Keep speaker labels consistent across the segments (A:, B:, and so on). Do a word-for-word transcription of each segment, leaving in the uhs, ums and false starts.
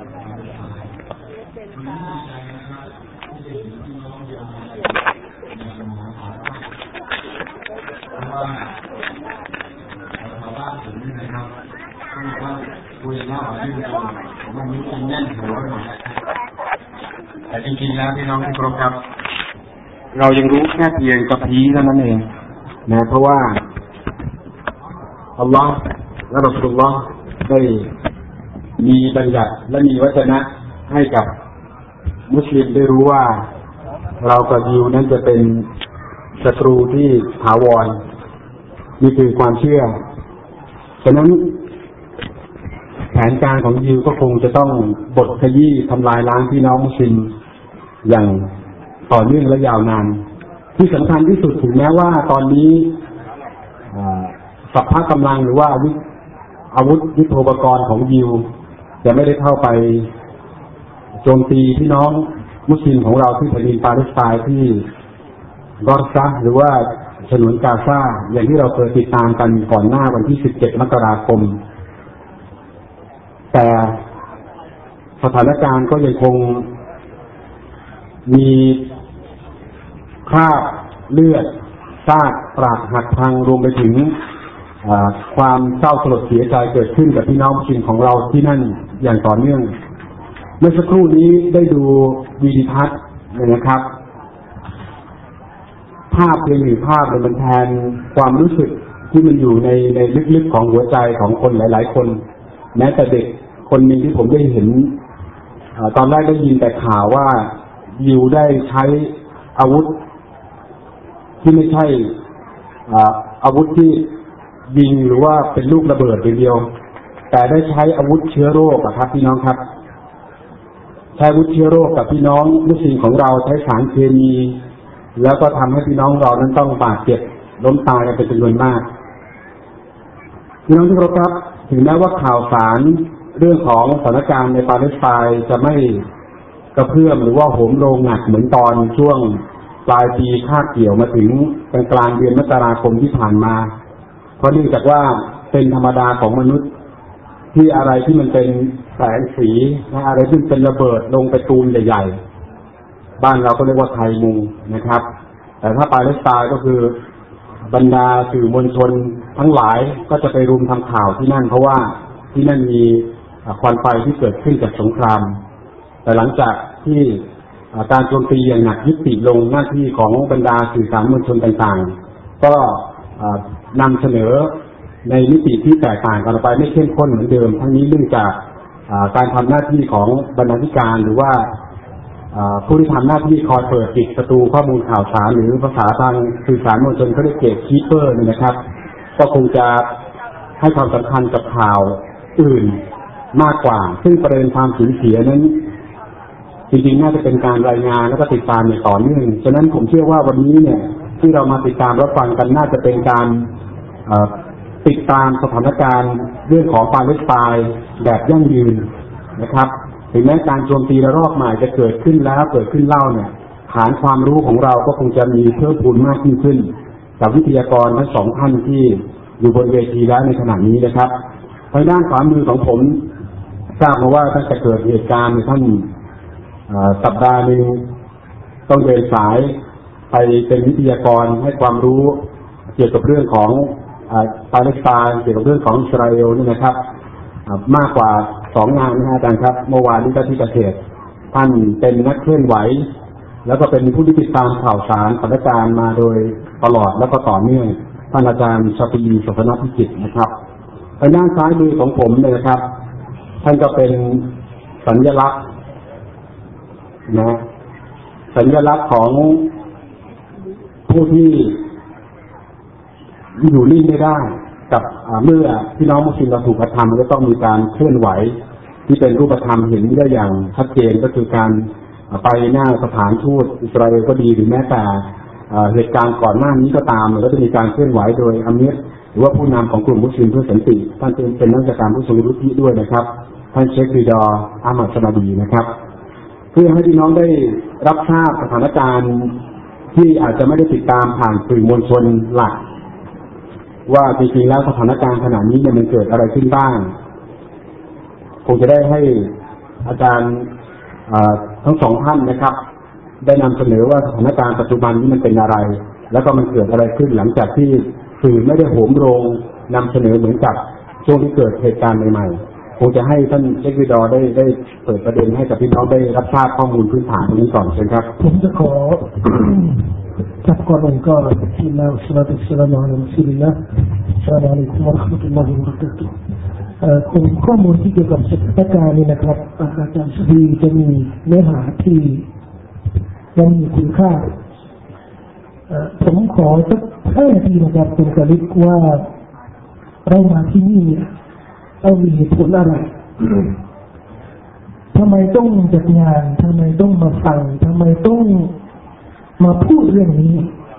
A: แต่จริงๆแล้วพี่น้องที่เคารพครับเรายังรู้แค่เพียงกระพี้เท่านั้นเองนะเพราะว่าอัลลอฮ์และรอซูลุลลอฮ์ได้มีบัญญัติและมีวจนะให้กับมุสลิมได้รู้ว่าเรากับยิวนั้นจะเป็นศัตรูที่ถาวรนี่คือความเชื่อฉะนั้นแผนการของยิวก็คงจะต้องบดขยี้ทำลายล้างพี่น้องมุสลิมอย่างต่อเนื่องและยาวนานที่สำคัญที่สุดถึงแม้ว่าตอนนี้สัพพะกำลังหรือว่าอาวุธยุทโธปกรณ์ของยิวจะไม่ได้เข้าไปโจมตีพี่น้องมุสลิมของเราที่แผ่นดินปาเลสไตน์ที่กอซาหรือว่าฉนวนกาซาอย่างที่เราเคยติดตามกันก่อนหน้าวันที่สิบเจ็ดมกราคมแต่สถานการณ์ก็ยังคงมีคราบเลือดซากปรากหักพังรวมไปถึงความเศร้าสลดเสียใจเกิดขึ้นกับพี่น้องมุสลิมของเราที่นั่นอย่างต่อเนื่องเมื่อสักครู่นี้ได้ดูวีดิทัศน์นะครับภาพเพียงหนึ่งภาพมันแทนความรู้สึกที่มันอยู่ในในลึกๆของหัวใจของคนหลายๆคนแม้แต่เด็กคนหนึ่งที่ผมได้เห็นตอนแรกได้ยินแต่ข่าวว่ายิวได้ใช้อาวุธที่ไม่ใช่อาวุธที่ยิงหรือว่าเป็นลูกระเบิดเดียวแต่ได้ใช้อาวุธเชื้อโรคครับพี่น้องครับใช้อาวุธเชื้อโรคกับพี่น้องมุสลิมของเราใช้สารเคมีแล้วก็ทำให้พี่น้องเรานั้นต้องบาดเจ็บล้มตายกันเป็นจำนวนมากพี่น้องที่เคารพครับถึงแม้ว่าข่าวสารเรื่องของสถานการณ์ในปาเลสไตน์จะไม่กระเพื่อมหรือว่าโหมโรงหนักเหมือนตอนช่วงปลายปีคาบเกี่ยวมาถึงกลางกลางเดือนมกราคมที่ผ่านมาเพราะเนื่องจากว่าเป็นธรรมดาของมนุษย์ที่อะไรที่มันเป็นแสงสีอะไรที่เป็นระเบิดลงไปตูมใหญ่ๆบ้านเราก็เรียกว่าไทยมุงนะครับแต่ถ้าปาเลสไตน์ก็คือบรรดาสื่อมวลชนทั้งหลายก็จะไปรุมทำข่าวที่นั่นเพราะว่าที่นั่นมีควันไฟที่เกิดขึ้นจากสงครามแต่หลังจากที่การโจมตีอย่างหนักยุติลงหน้าที่ของบรรดาสื่อสารมวลชนต่างๆก็นำเสนอในมิติที่แตกต่างกันไปไม่เข้มข้นเหมือนเดิมทั้งนี้เนื่องจากการทำหน้าที่ของบรรณาธิการหรือว่าผู้ที่ทำหน้าที่คอยเปิดปิดประตูข้อมูลข่าวสารหรือภาษาทางสื่อสารมวลชนเขาเรียกเกตคีเปอร์นี่นะครับก็คงจะให้ความสำคัญกับข่าวอื่นมากกว่าซึ่งประเด็นความสูญเสียนั้นจริงๆน่าจะเป็นการรายงานและก็ติดตามอย่างต่อเนื่องฉะนั้นผมเชื่อว่าวันนี้เนี่ยที่เรามาติดตามรับฟังกันน่าจะเป็นการติดตามสถานการณ์เรื่องของปาเลสไตน์แบบยั่งยืนนะครับถึงแม้การโจมตีระลอกใหม่จะเกิดขึ้นแล้วเกิดขึ้นเล่าเนี่ยฐานความรู้ของเราก็คงจะมีเพิ่มพูนมากยิ่งขึ้นกับวิทยากรทั้งสองท่านที่อยู่บนเวทีแล้วในขณะนี้นะครับทางด้านขวามือของผมทราบมาว่าตั้งแต่เกิดเหตุการณ์ในท่านสัปดาห์หนึ่งต้องเดินสายไปเป็นวิทยากรให้ความรู้เกี่ยวกับเรื่องของปาเลสไตน์เกี่ยวกับเรื่องของอิสราเอลนี่นะครับมากกว่าสองงานนะอาจารย์ครับเมื่อวานนี้ก็ที่ประเทศท่านเป็นนักเคลื่อนไหวแล้วก็เป็นผู้ที่ติดตามข่าวสารสถานการณ์มาโดยตลอดแล้วก็ต่อเนื่องท่านอาจารย์ชาปีศาสนพิจิตรนะครับทางด้านซ้ายมือของผมเนี่ยนะครับท่านก็เป็นสัญลักษณ์นะสัญลักษณ์ของผู้ที่อยู่นิ่งไม่ได้กับเมื่อพี่น้องมุสลิมเราถูกกระทำก็ต้องมีการเคลื่อนไหวที่เป็นรูปธรรมเห็นได้อย่างชัดเจนก็คือการไปหน้าสถานทูตอิสราเอลก็ดีหรือแม้แต่เหตุการณ์ก่อนหน้านี้ก็ตามก็จะมีการเคลื่อนไหวโดยอามีรหรือว่าผู้นำของกลุ่มมุสลิมเพื่อสันติท่านเป็นนักการผู้ทรงวุฒิด้วยนะครับท่านเชคริดอร์อามัดชนาดีนะครับเพื่อให้พี่น้องได้รับทราบสถานการณ์ที่อาจจะไม่ได้ติดตามผ่านสื่อมวลชนหลักว่าจริงๆแล้วสถานการณ์ขณะนี้เนี่ยมันเกิดอะไรขึ้นบ้างคงจะได้ให้อาจารย์ทั้งสองท่านนะครับได้นำเสนอว่าสถานการณ์ปัจจุบันนี้มันเป็นอะไรแล้วก็มันเกิดอะไรขึ้นหลังจากที่สื่อไม่ได้โหมโรงนำเสนอเหมือนกับช่วงที่เกิดเหตุการณ์ใหม่ๆคงจะให้ท่านเชควิดอได้ได้เปิดประเด็นให้กับพี่น้องได้รับทราบข้อมูลพื้นฐานตรงนี้ก่อนเชิญครับ
B: ผมจะขอจับก่อนหนึ่งก็ที่เราสวัสดีสลามอะลัยฮิวะซัลลัมอะลัยกุมวะเราะห์มะตุลลอฮิวะบะเราะกาตุฮ์คุณข้อมูลที่เกี่ยวกับสถานการณ์นี้นะครับอาจารย์สุธีจะมีเนื้อหาที่ยังมีคุณค่าผมขอสักห้านาทีนะครับเป็นกลิกว่าเรามาที่นี่เรามีเหตุผลอะไรทำไมต้องจัดงานทำไมต้องมาฟังทำไมต้องมาพูดเรื่องนี้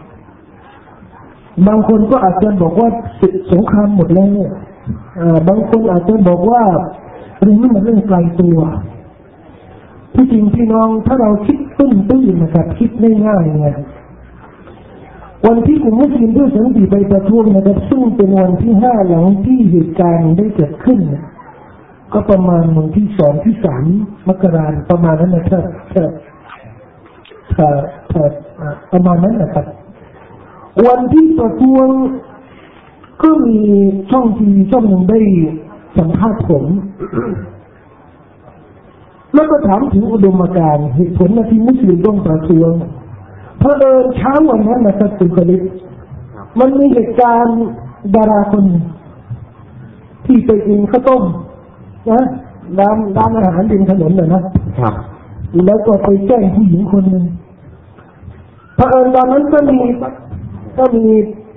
B: บางคนก็อาจจะบอกว่าสงครามหมดแล้วบางคนอาจจะบอกว่าเรื่องนี้มันเรื่องไกลตัวที่จริงพี่น้องถ้าเราคิดตื้นตื้นนะครับคิดง่ายๆเนี่ยวันที่กลุ่มมุสลิมด้วยสันติไปประท้วงนะครับซึ่งเป็นวันที่ห้าหลังที่เหตุการณ์ได้เกิดขึ้นก็ประมาณวันที่สองที่สามมกราคมประมาณนั้นนะครับถ้าถ้าประมาณนั้นนะครับวันที่ประท้วงก็มีช่องทีวีช่องหนึ่งได้สัมภาษณ์ผมแล้วก็ถามถึงอุดมการณ์เหตุผลที่มุสลิมต้องประท้วงพอเดินเช้าวันนั้นนะครับคุณกฤษมันมีเหตุการณ์ดาราคนที่ไปกินข้าวต้มนะร้านร้านอาหารริมถนนน่ะนะครับแล้วก็ไปแกล้งผู้หญิงคนหนึ่งพอเอิญตอนนั้นก็มีก็มี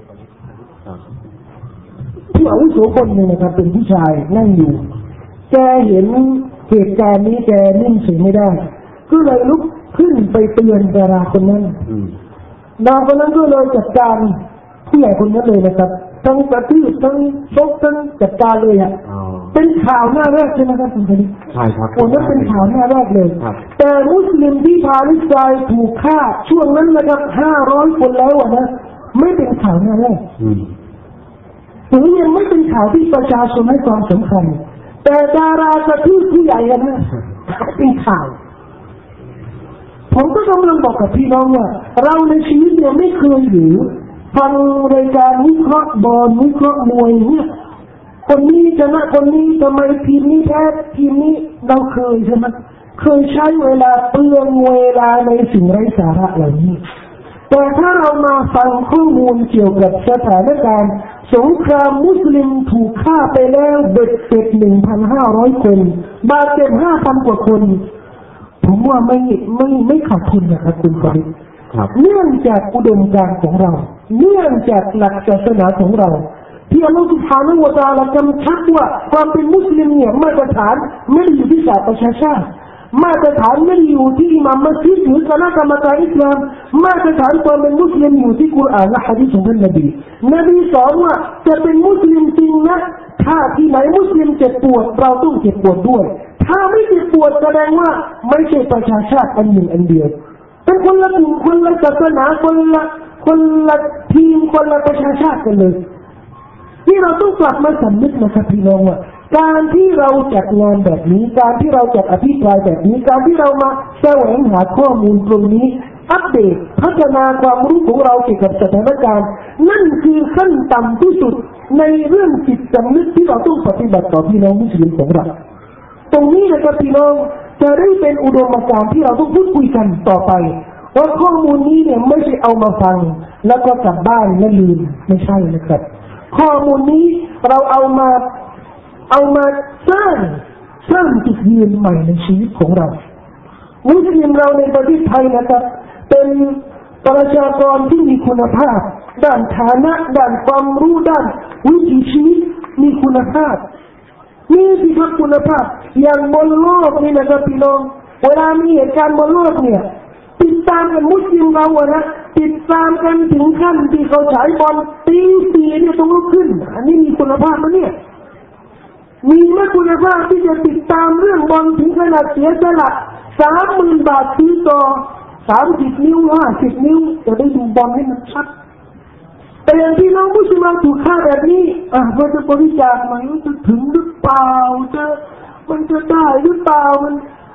B: ผู้อาวุโสคนหนึ่งนะครับเป็นผู้ชายนั่งอยู่แกเห็นเหตุการณ์นี้แกนิ่งเฉยไม่ได้ก็เลยลุกขึ้นไปเตือนดาราคนนั้นดาราคนนั้นก็เลยจัดการผู้ใหญ่คนนั้นเลยนะครับทั้งกระทืบทั้งชกทั้งจัดการเลยอ่ะเป็นข่าวหน้าแรกใช่ไหมครับคุณคณิต
A: ใช่ครับ
B: คนนั้นเป็นข่าวหน้าแรกเลยแต่มุสลิมที่ปาเลสไตน์ถูกฆ่าช่วงนั้นนะครับห้าร้อยคนแล้วนะไม่เป็นข่าวหน้าแรกถึงยังไม่เป็นข่าวที่ประชาชนให้ความสำคัญแต่ดารากระทืบผู้ใหญ่กันนะเป็นข่าวผมก็กำลังบอกกับพี่น้องว่าเราในชีวิตเนี่ยไม่เคยหรือฟังรายการวิเคราะห์บอลวิเคราะห์มวยเนี่ยคนนี้ชนะคนนี้ทำไมทีมนี้แพ้ทีมนี้เราเคยใช่ไหมเคยใช้เวลาเปลืองเวลาในสิ่งไร้สาระเหล่านี้แต่ถ้าเรามาฟังข้อมูลเกี่ยวกับสถานการณ์สงครามมุสลิมถูกฆ่าไปแล้วเบ็ดเสร็จ หนึ่งพันห้าร้อย คนบาดเจ็บ ห้าพัน กว่าคนผมว่าไม่ไม่ไม่ขาดทุนนะครับคุณฟาริดเนื่องจากอุดมการณ์ของเราเนื่องจากหลักศาสนาของเราที่อัลลอฮฺ سبحانه และ تعالى กำชับว่าความเป็นมุสลิมเนี่ยมาตรฐานไม่ได้อยู่ที่ศาสตร์ประชาชาติมาตรฐานไม่ได้อยู่ที่อิหม่ามมัสยิดหรือคณะกรรมการอิสลามมาตรฐานความเป็นมุสลิมอยู่ที่กุรอานและหะดีษของท่านนบีนบีสอนว่าจะเป็นมุสลิมจริงนะถ้าที่ไหนมุสลิมเจ็บปวดเราต้องเจ็บปวดด้วยถ้าไม่เจ็บปวดแสดงว่าไม่ใช่ประชาชาติอันหนึ่งอันเดียวเป็นคนละกลุ่มคนละศาสนาคนละคนละทีมคนละประชาชาติกันเลยนี่เราต้องกลับมาสำนึกนะครับพี่น้องว่าการที่เราจัดงานแบบนี้การที่เราจัดอภิปรายแบบนี้การที่เรามาแสวงหาข้อมูลตรงนี้อัปเดตพัฒนาความรู้ของเราเกี่ยวกับสถานการณ์นั่นคือขั้นต่ำที่สุดในเรื่องจิตสำนึกที่เราต้องปฏิบัติต่อพี่น้องมุสลิมของเราตรงนี้นะครับพี่น้องจะได้เป็นอุดมการณ์ที่เราต้องพูดคุยกันต่อไปว่าข้อมูลนี้เนี่ยไม่ใช่เอามาฟังแล้วก็กลับบ้านแล้วลืมไม่ใช่นะครับข้อมูลนี้เราเอามาเอามาสร้างสร้างจุดยืนใหม่ในชีวิตของเรามุสลิมเราในประเทศไทยนะครับเป็นประชากรที่มีคุณภาพด้านฐานะด้านความรู้ด้านวิถีชีวิตมีคุณภาพนี่สิครับคุณภาพอย่างบนโลกนี่นะครับพี่น้องเวลามีเหตุการณ์บนโลกเนี่ยติดตามกันมุสลิมเราอะนะติดตามกันถึงขั้นที่เขาฉายบอลตีสี่เนี่ยต้องลุกขึ้นอันนี้มีคุณภาพมั้ยเนี่ยมีไหมคุณภาพที่จะติดตามเรื่องบอลถึงขนาดเสียสละ สามหมื่น บาทซื้อต่อสามสิบนิ้วห้าสิบนิ้วจะได้ดูบอลให้มันชัดแต่อย่างที่น้องมุสลิมถูกฆ่าแบบนี้อ่ะว่าจะบริจาคไหมจะถึงหรือเปล่าจะมันจะได้หรือเปล่ามัน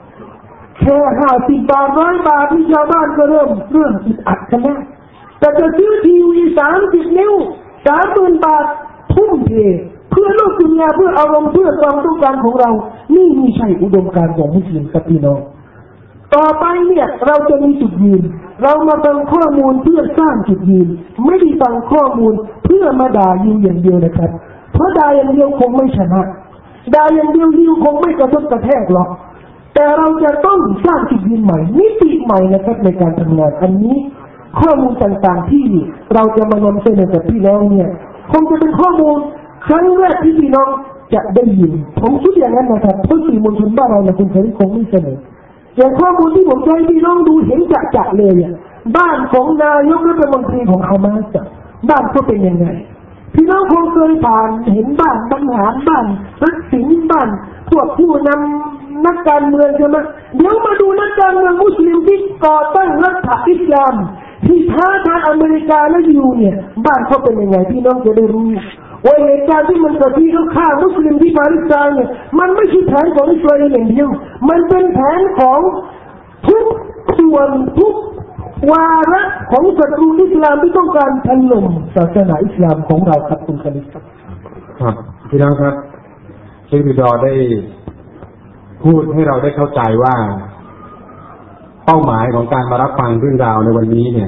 B: แค่ห้าสิบบาทร้อยบาทที่ชาวบ้านก็เริ่มเริ่มอึดอัดกันแล้วแต่จะซื้อทีวีสามสิบนิ้วสามหมื่นบาททุ่มเทเพื่อโลกดุนยาเพื่ออารมณ์เพื่อความต้องการของเรานี่ไม่ใช่อุดมการณ์ของมุสลิมครับพี่น้องต่อไปเนี่ยเราจะมีจุดยืนเรามาฟังข้อมูลเพื่อสร้างจุดยืนไม่ได้ฟังข้อมูลเพื่อมาด่ายิวอย่างเดียวนะครับเพราะด่าอย่างเดียวคงไม่ชนะด่าอย่างเดียวยิวคงไม่กระทบกระแทกหรอกแต่เราจะต้องสร้างจุดยืนใหม่มิติใหม่นะครับในการทำงานอันนี้ข้อมูลต่างๆที่เราจะมานำเสนอกับพี่น้องเนี่ยคงจะเป็นข้อมูลครั้งแรกที่พี่น้องจะได้ยินผมคิดอย่างนั้นนะครับเพราะสื่อมวลชนบ้านเราเนี่ยคุณเคยคงไม่เสนออย่างข้อมูลที่ผมจะให้พี่น้องดูเห็นจัดๆเลยเนี่ยบ้านของนายกรัฐมนตรีของฮามาสบ้านเขาเป็นยังไงพี่น้องคงเคยผ่านเห็นบ้านบรรหารบ้านรักสินบ้านพวกผู้นำนักการเมืองใช่ไหมเดี๋ยวมาดูนักการเมืองมุสลิมที่ก่อตั้งรัฐอิสลามที่ท้าทายอเมริกาและยูเนี่ยบ้านเขาเป็นยังไงพี่น้องจะได้รู้ว่าเหตุการณ์ที่มันเกิดที่เขาฆ่ามุสลิมที่ปาเลสไตน์เนี่ยมันไม่ใช่แผนของอิสราเอลอย่างเดียวมันเป็นแผนของทุกส่วนทุกวาระของศัตรูอิสลามที่ต้องการถล่มศาสนาอิสลามของเราครับคุณคณิตครับ
A: ครับพี่น้องครับเชคบิดอได้พูดให้เราได้เข้าใจว่าเป้าหมายของการมารับฟังเรื่องราวในวันนี้เนี่ย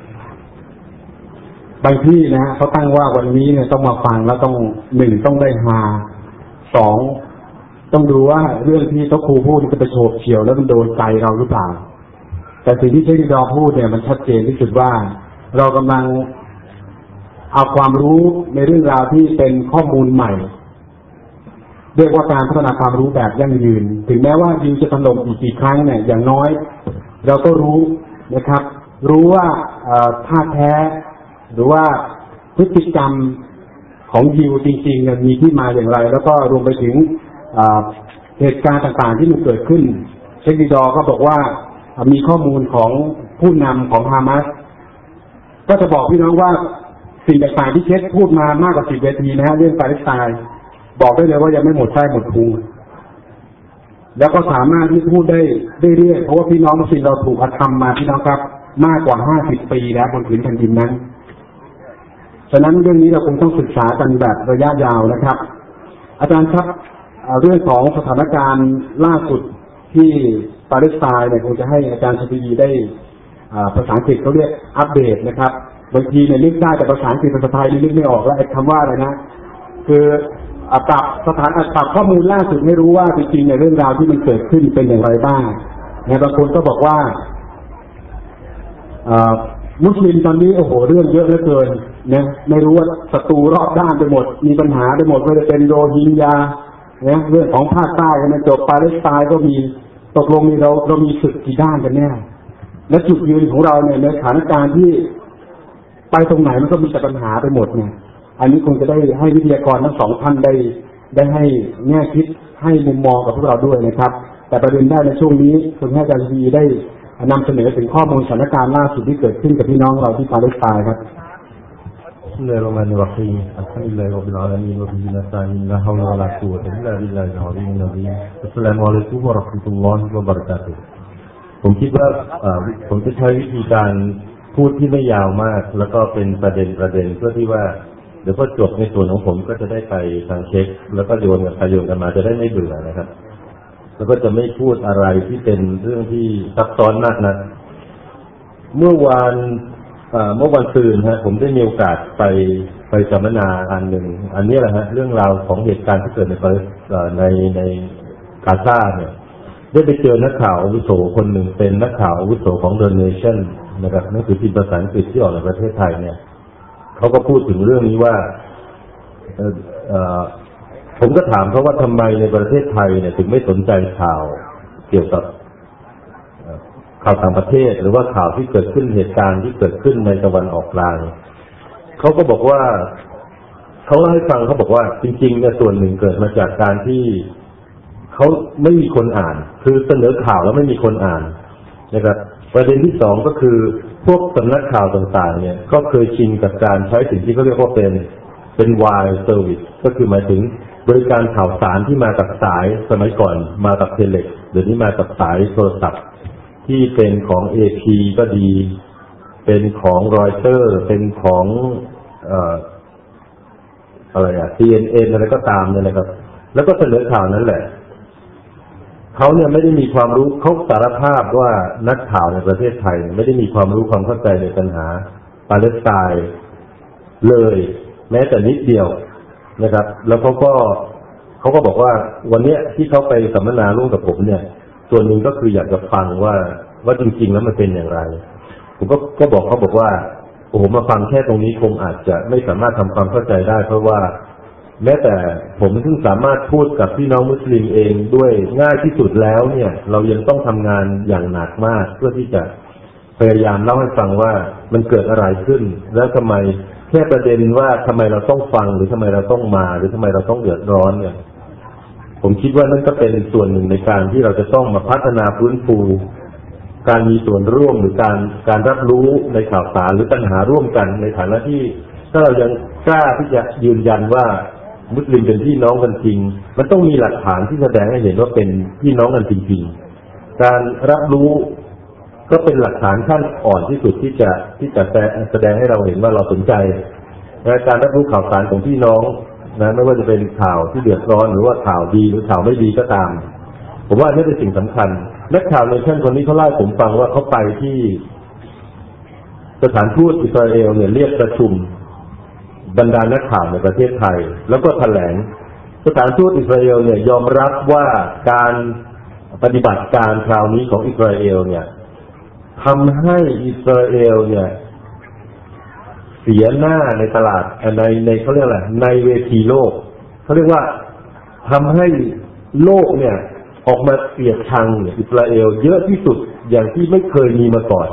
A: บางที่นะฮะเขาตั้งว่าวันนี้เนี่ยต้องมาฟังแล้วต้องหนึ่งต้องได้ฮาสองต้องดูว่าเรื่องที่โต๊ะครูพูดจะไปโฉบเฉี่ยวแล้วมันโดนใจเราหรือเปล่าแต่สิ่งที่เชคบิดอพูดเนี่ยมันชัดเจนที่สุดว่าเรากำลังเอาความรู้ในเรื่องราวที่เป็นข้อมูลใหม่เรียกว่าการพัฒนาความรู้แบบยั่งยืนถึงแม้ว่ายิวจะถล่มอีกกี่ครั้งเนี่ยอย่างน้อยเราก็รู้นะครับรู้ว่าท่าแท้หรือว่าพฤติกรรมของยิวจริงๆเนี่ยมีที่มาอย่างไรแล้วก็รวมไปถึงเหตุการณ์ต่างๆที่มันเกิดขึ้นเชคบิดอก็บอกว่ามีข้อมูลของผู้นำของฮามาสก็จะบอกพี่น้องว่าสิ่งต่างๆที่เชคพูดมามากกว่าสิบเวทีนะฮะเรื่องปาเลสไตน์บอกได้เลยว่ายังไม่หมดไส้หมดพุงแล้วก็สามารถที่พูดได้เรื่อยๆเพราะว่าพี่น้องมุสลิมเราถูกอธรรมมาพี่น้องครับมากกว่าห้าสิบปีแล้วบนผืนแผ่นดินนั้นฉะนั้นเรื่องนี้เราคงต้องศึกษากันแบบระยะยาวนะครับอาจารย์ครับเรื่องของสถานการณ์ล่าสุดที่ปาเลสไตน์เนี่ยคงจะให้อาจารย์ชฟีได้ภาษาอังกฤษเขาเรียกอัปเดตนะครับบางทีเนี่ยนึกได้แต่ภาษาอังกฤษภาษาไทยนึกไม่ออกแล้วไอ้คำว่าอะไรนะคือปรับสถานปรับข้อมูลล่าสุดให้รู้ว่าจริงๆในเรื่องราวที่มันเกิดขึ้นเป็นอย่างไรบ้างในบางคนก็บอกว่ามุสลิมตอนนี้โอ้โหเรื่องเยอะเหลือเกินนะไม่รู้ว่าศัตรูรอบด้านไปหมดมีปัญหาไปหมดไม่ว่าจะเป็นโรฮิงญาเนี่ยเรื่องของภาคใต้มันจบปาเลสไตน์ก็มีตกลงมีเราเรามีศึกกี่ด้านกันแน่และจุดยืนของเราเนี่ยในสถานการณ์ที่ไปตรงไหนมันก็มีแต่ปัญหาไปหมดเนี่ยอันนี้คงจะได้ให้วิทยากรทั้งสองท่านได้ได้ให้แง่คิดให้มุมมองกับพวกเราด้วยนะครับแต่ประเด็นได้ในช่วงนี้คุณให้อาจารย์วีได้นำเสนอถึงข้อมูลสถานการณ์ล่าสุดที่เกิดขึ้นกับพี่น้องเราที่ปาเลสไตน์ครับ
C: بسم الله الرحمن الرحيم الحمد لله رب العالمين وبه نستعين لا حول ولا قوة إلا بالله العظيم العظيم السلام عليكم ورحمة الله وبركاته ผมคิดว่าผมจะใช้วิธีการพูดที่ไม่ยาวมากแล้วก็เป็นประเด็นประเด็นเพื่อที่ว่าเดี๋ยวพอจบในส่วนของผมก็จะได้ไปทางเช็คแล้วก็โยนกันไปโยนกันมาจะได้ไม่เบื่อนะครับแล้วก็จะไม่พูดอะไรที่เป็นเรื่องที่ซับซ้อนมากนะเมื่อวานเมื่อวันซืนฮะผมได้มีโอกาสไปไปสัมมนาอันหนึ่งอันนี้แหละฮะเรื่องราวของเหตุการณ์ที่เกิดในในในกาซาเนี่ยได้ไปเจอนักข่าวอาวุโสคนหนึ่งเป็นนักข่าวอาวุโสของ The Nation นะครับหนังสือพิมพ์ภาษาอังกฤษที่ออกในประเทศไทยเนี่ยเขาก็พูดถึงเรื่องนี้ว่าผมก็ถามเขาว่าทำไมในประเทศไทยเนี่ยถึงไม่สนใจข่าวเกี่ยวกับข่าวต่างประเทศหรือว่าข่าวที่เกิดขึ้นเหตุการณ์ที่เกิดขึ้นในตะวันออกกลางเขาก็บอกว่าเขาเล่าให้ฟังเขาบอกว่าจริงๆเนี่ยส่วนหนึ่งเกิดมาจากการที่เขาไม่มีคนอ่านคือเสนอข่าวแล้วไม่มีคนอ่านนะครับประเด็นที่สองก็คือพวกสำนักข่าวต่างๆเนี่ยก็เคยชินกับการใช้สิ่งที่เขาเรียกว่าเป็นเป็น wire service ก็คือหมายถึงโดบริการข่าวสารที่มากับสายสมัยก่อนมากับเทเลกเดี๋ยวนี้มากับสายโทรศัพท์ที่เป็นของ เอ พี ก็ดีเป็นของรอยเตอร์เป็นของเอ่ออะไรอะ ซี เอ็น เอ็น อะไรก็ตามเนี่ยนะครับแล้วก็เสนอข่าวนั้นแหละเขาเนี่ยไม่ได้มีความรู้เขาสารภาพว่านักข่าวในประเทศไทยไม่ได้มีความรู้ความเข้าใจในปัญหาปาเลสไตน์เลยแม้แต่นิดเดียวนะครับแล้วเขาก็เขาก็บอกว่าวันนี้ที่เขาไปสัมมนาร่วมกับผมเนี่ยส่วนหนึ่งก็คืออยากจะฟังว่าว่าจริงๆแล้วมันเป็นอย่างไรผมก็ก็บอกเขาบอกว่าโอ้โหมาฟังแค่ตรงนี้คงอาจจะไม่สามารถทำความเข้าใจได้เพราะว่าแม้แต่ผมซึ่งสามารถพูดกับพี่น้องมุสลิมเองด้วยง่ายที่สุดแล้วเนี่ยเรายังต้องทำงานอย่างหนักมากเพื่อที่จะพยายามเล่าให้ฟังว่ามันเกิดอะไรขึ้นแล้วทำไมแค่ประเด็นว่าทำไมเราต้องฟังหรือทำไมเราต้องมาหรือทำไมเราต้องเดือดร้อนเนี่ยผมคิดว่านั่นก็เป็นส่วนหนึ่งในการที่เราจะต้องมาพัฒนาฟื้นฟูการมีส่วนร่วมหรือการการรับรู้ในข่าวสารหรือปัญหาร่วมกันในฐานะที่ถ้าเรายังกล้าที่จะยืนยันว่ามุสลิมเป็นพี่น้องกันจริงมันต้องมีหลักฐานที่แสดงให้เห็นว่าเป็นพี่น้องกันจริงๆการรับรู้ก็เป็นหลักฐานขั้นอ่อนที่สุดที่จะที่จะแสดงให้เราเห็นว่าเราสนใจในการรับรู้ข่าวสารของพี่น้องนะไม่ว่าจะเป็นข่าวที่เดือดร้อนหรือว่าข่าวดีหรือข่าวไม่ดีก็ตามผมว่านี่เป็นสิ่งสำคัญนักข่าวในชั้นคนนี้เขาเล่าผมฟังว่าเขาไปที่สถานทูตอิสราเอลเนี่ยเรียกประชุมบรรดานักข่าวในประเทศไทยแล้วก็แถลงสถานทูตอิสราเอลเนี่ยยอมรับว่าการปฏิบัติการคราวนี้ของอิสราเอลเนี่ยทำให้อิสราเอลเนี่ยเสียหน้าในตลาดในในเขาเรียกอะไรในเวทีโลกเขาเรียกว่าทำให้โลกเนี่ยออกมาเกลียดชังอิสราเอลเยอะที่สุดอย่างที่ไม่เคยมีมาก่อน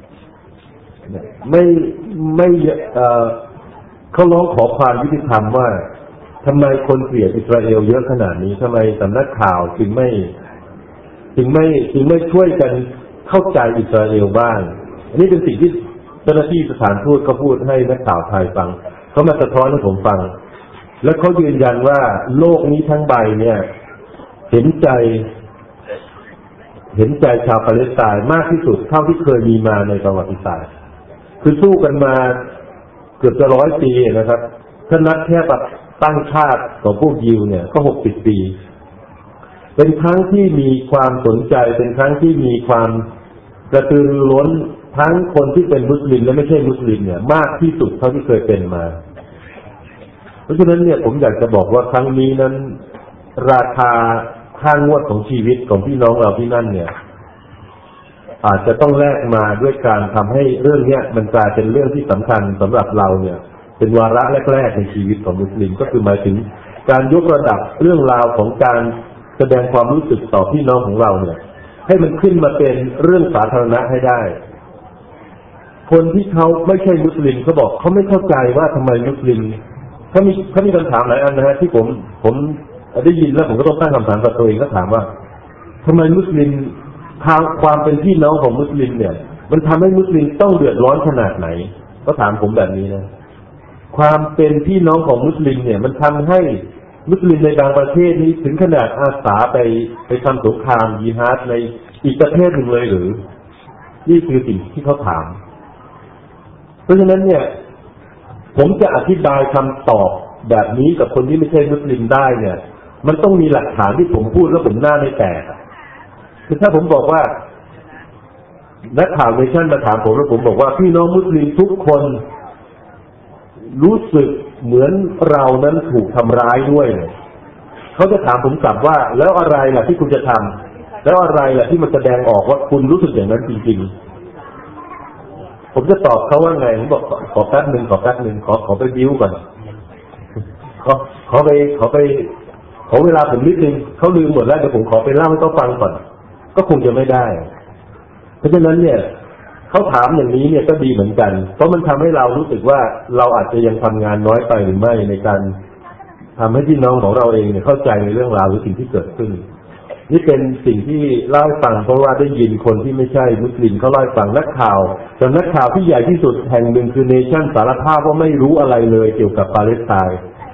C: ไม่ไม่เอ่อเขาร้องขอความยุติธรรมว่าทำไมคนเกลียดอิสราเอลเยอะขนาดนี้ทำไมสำนักข่าวจึงไม่จึงไม่จึงไม่ช่วยกันเข้าใจอิสราเอลบ้างอันนี้เป็นสิ่งที่เจ้าหน้าที่สถานทูตเขาพูดให้นักข่าวไทยฟังเขามาสะท้อนให้ผมฟังและเขายืนยันว่าโลกนี้ทั้งใบเนี่ยเห็นใจเห็นใจชาวปาเลสไตน์มากที่สุดเท่าที่เคยมีมาในประวัติศาสตร์คือสู้กันมาเกือบจะร้อยปีนะครับถ้านับแค่แบบตั้งชาติของพวกยิวเนี่ยก็หกสิบปีเป็นครั้งที่มีความสนใจเป็นครั้งที่มีความกระตือรือร้นทั้งคนที่เป็นมุสลิมและไม่ใช่มุสลิมเนี่ยมากที่สุดเท่าที่เคยเป็นมาเพราะฉะนั้นเนี่ยผมอยากจะบอกว่าครั้งนี้นั้นราคาค่างวดของชีวิตของพี่น้องเราที่นั่นเนี่ยอาจจะต้องแลกมาด้วยการทำให้เรื่องนี้มันกลายเป็นเรื่องที่สำคัญสำหรับเราเนี่ยเป็นวาระแรกๆในชีวิตของมุสลิมก็คือหมายถึงการยกระดับเรื่องราวของการแสดงความรู้สึกต่อพี่น้องของเราเนี่ยให้มันขึ้นมาเป็นเรื่องสาธารณะให้ได้คนที่เขาไม่ใช่มุสลิมเขาบอกเขาไม่เข้าใจว่าทำไมมุสลิมเขามีเขามีคำถามหลายอันนะฮะที่ผมผมได้ยินแล้วผมก็ต้องตั้งคำถามกับตัวเองก็ถามว่าทำไมมุสลิมทางความเป็นพี่น้องของมุสลิมเนี่ยมันทำให้มุสลิมต้องเดือดร้อนขนาดไหนก็ถามผมแบบนี้นะความเป็นพี่น้องของมุสลิมเนี่ยมันทำให้มุสลิมในบางประเทศนี้ถึงขนาดอาสาไปไปทำสงครามยิฮาดในอีกประเทศหนึ่งเลยหรือนี่คือสิ่งที่เขาถามเพราะฉะนั้นเนี่ยผมจะอธิบายคำตอบแบบนี้กับคนที่ไม่ใช่มุสลิมได้เนี่ยมันต้องมีหลักฐานที่ผมพูดแล้วผมหน้าไม่แตกคือถ้าผมบอกว่านักข่าวในชั้นมาถามผมแล้วผมบอกว่าพี่น้องมุสลิมทุกคนรู้สึกเหมือนเรานั้นถูกทำร้ายด้วยเขาจะถามผมกลับว่าแล้วอะไรล่ะที่คุณจะทำแล้วอะไรล่ะที่มันแสดงออกว่าคุณรู้สึกอย่างนั้นจริงๆผมจะตอบเขาว่าไงผมบอกขอแป๊บหนึ่งขอแป๊บหนึ่งขอขอไปบิ้วก่อนขอขอไปขอไปขอเวลาผมนิดนึงเขาลืมหมดแล้วเดี๋ยวผมขอไปเล่าให้เขาฟังก่อนก็คงจะไม่ได้เพราะฉะนั้นเนี่ยเขาถามอย่างนี้เนี่ยก็ดีเหมือนกันเพราะมันทำให้เรารู้สึกว่าเราอาจจะยังทำงานน้อยไปหรือไม่ในการทำให้พี่น้องของเราเองเนี่ยเข้าใจในเรื่องราวหรือสิ่งที่เกิดขึ้นนี่เป็นสิ่งที่เล่าให้ฟังเพราะว่าได้ยินคนที่ไม่ใช่มุสลิมเขาเล่าให้ฟังนักข่าวแต่นักข่าวที่ใหญ่ที่สุดแห่งหนึ่งคือเนชั่นสารภาพว่าไม่รู้อะไรเลยเกี่ยวกับปาเลสไตน์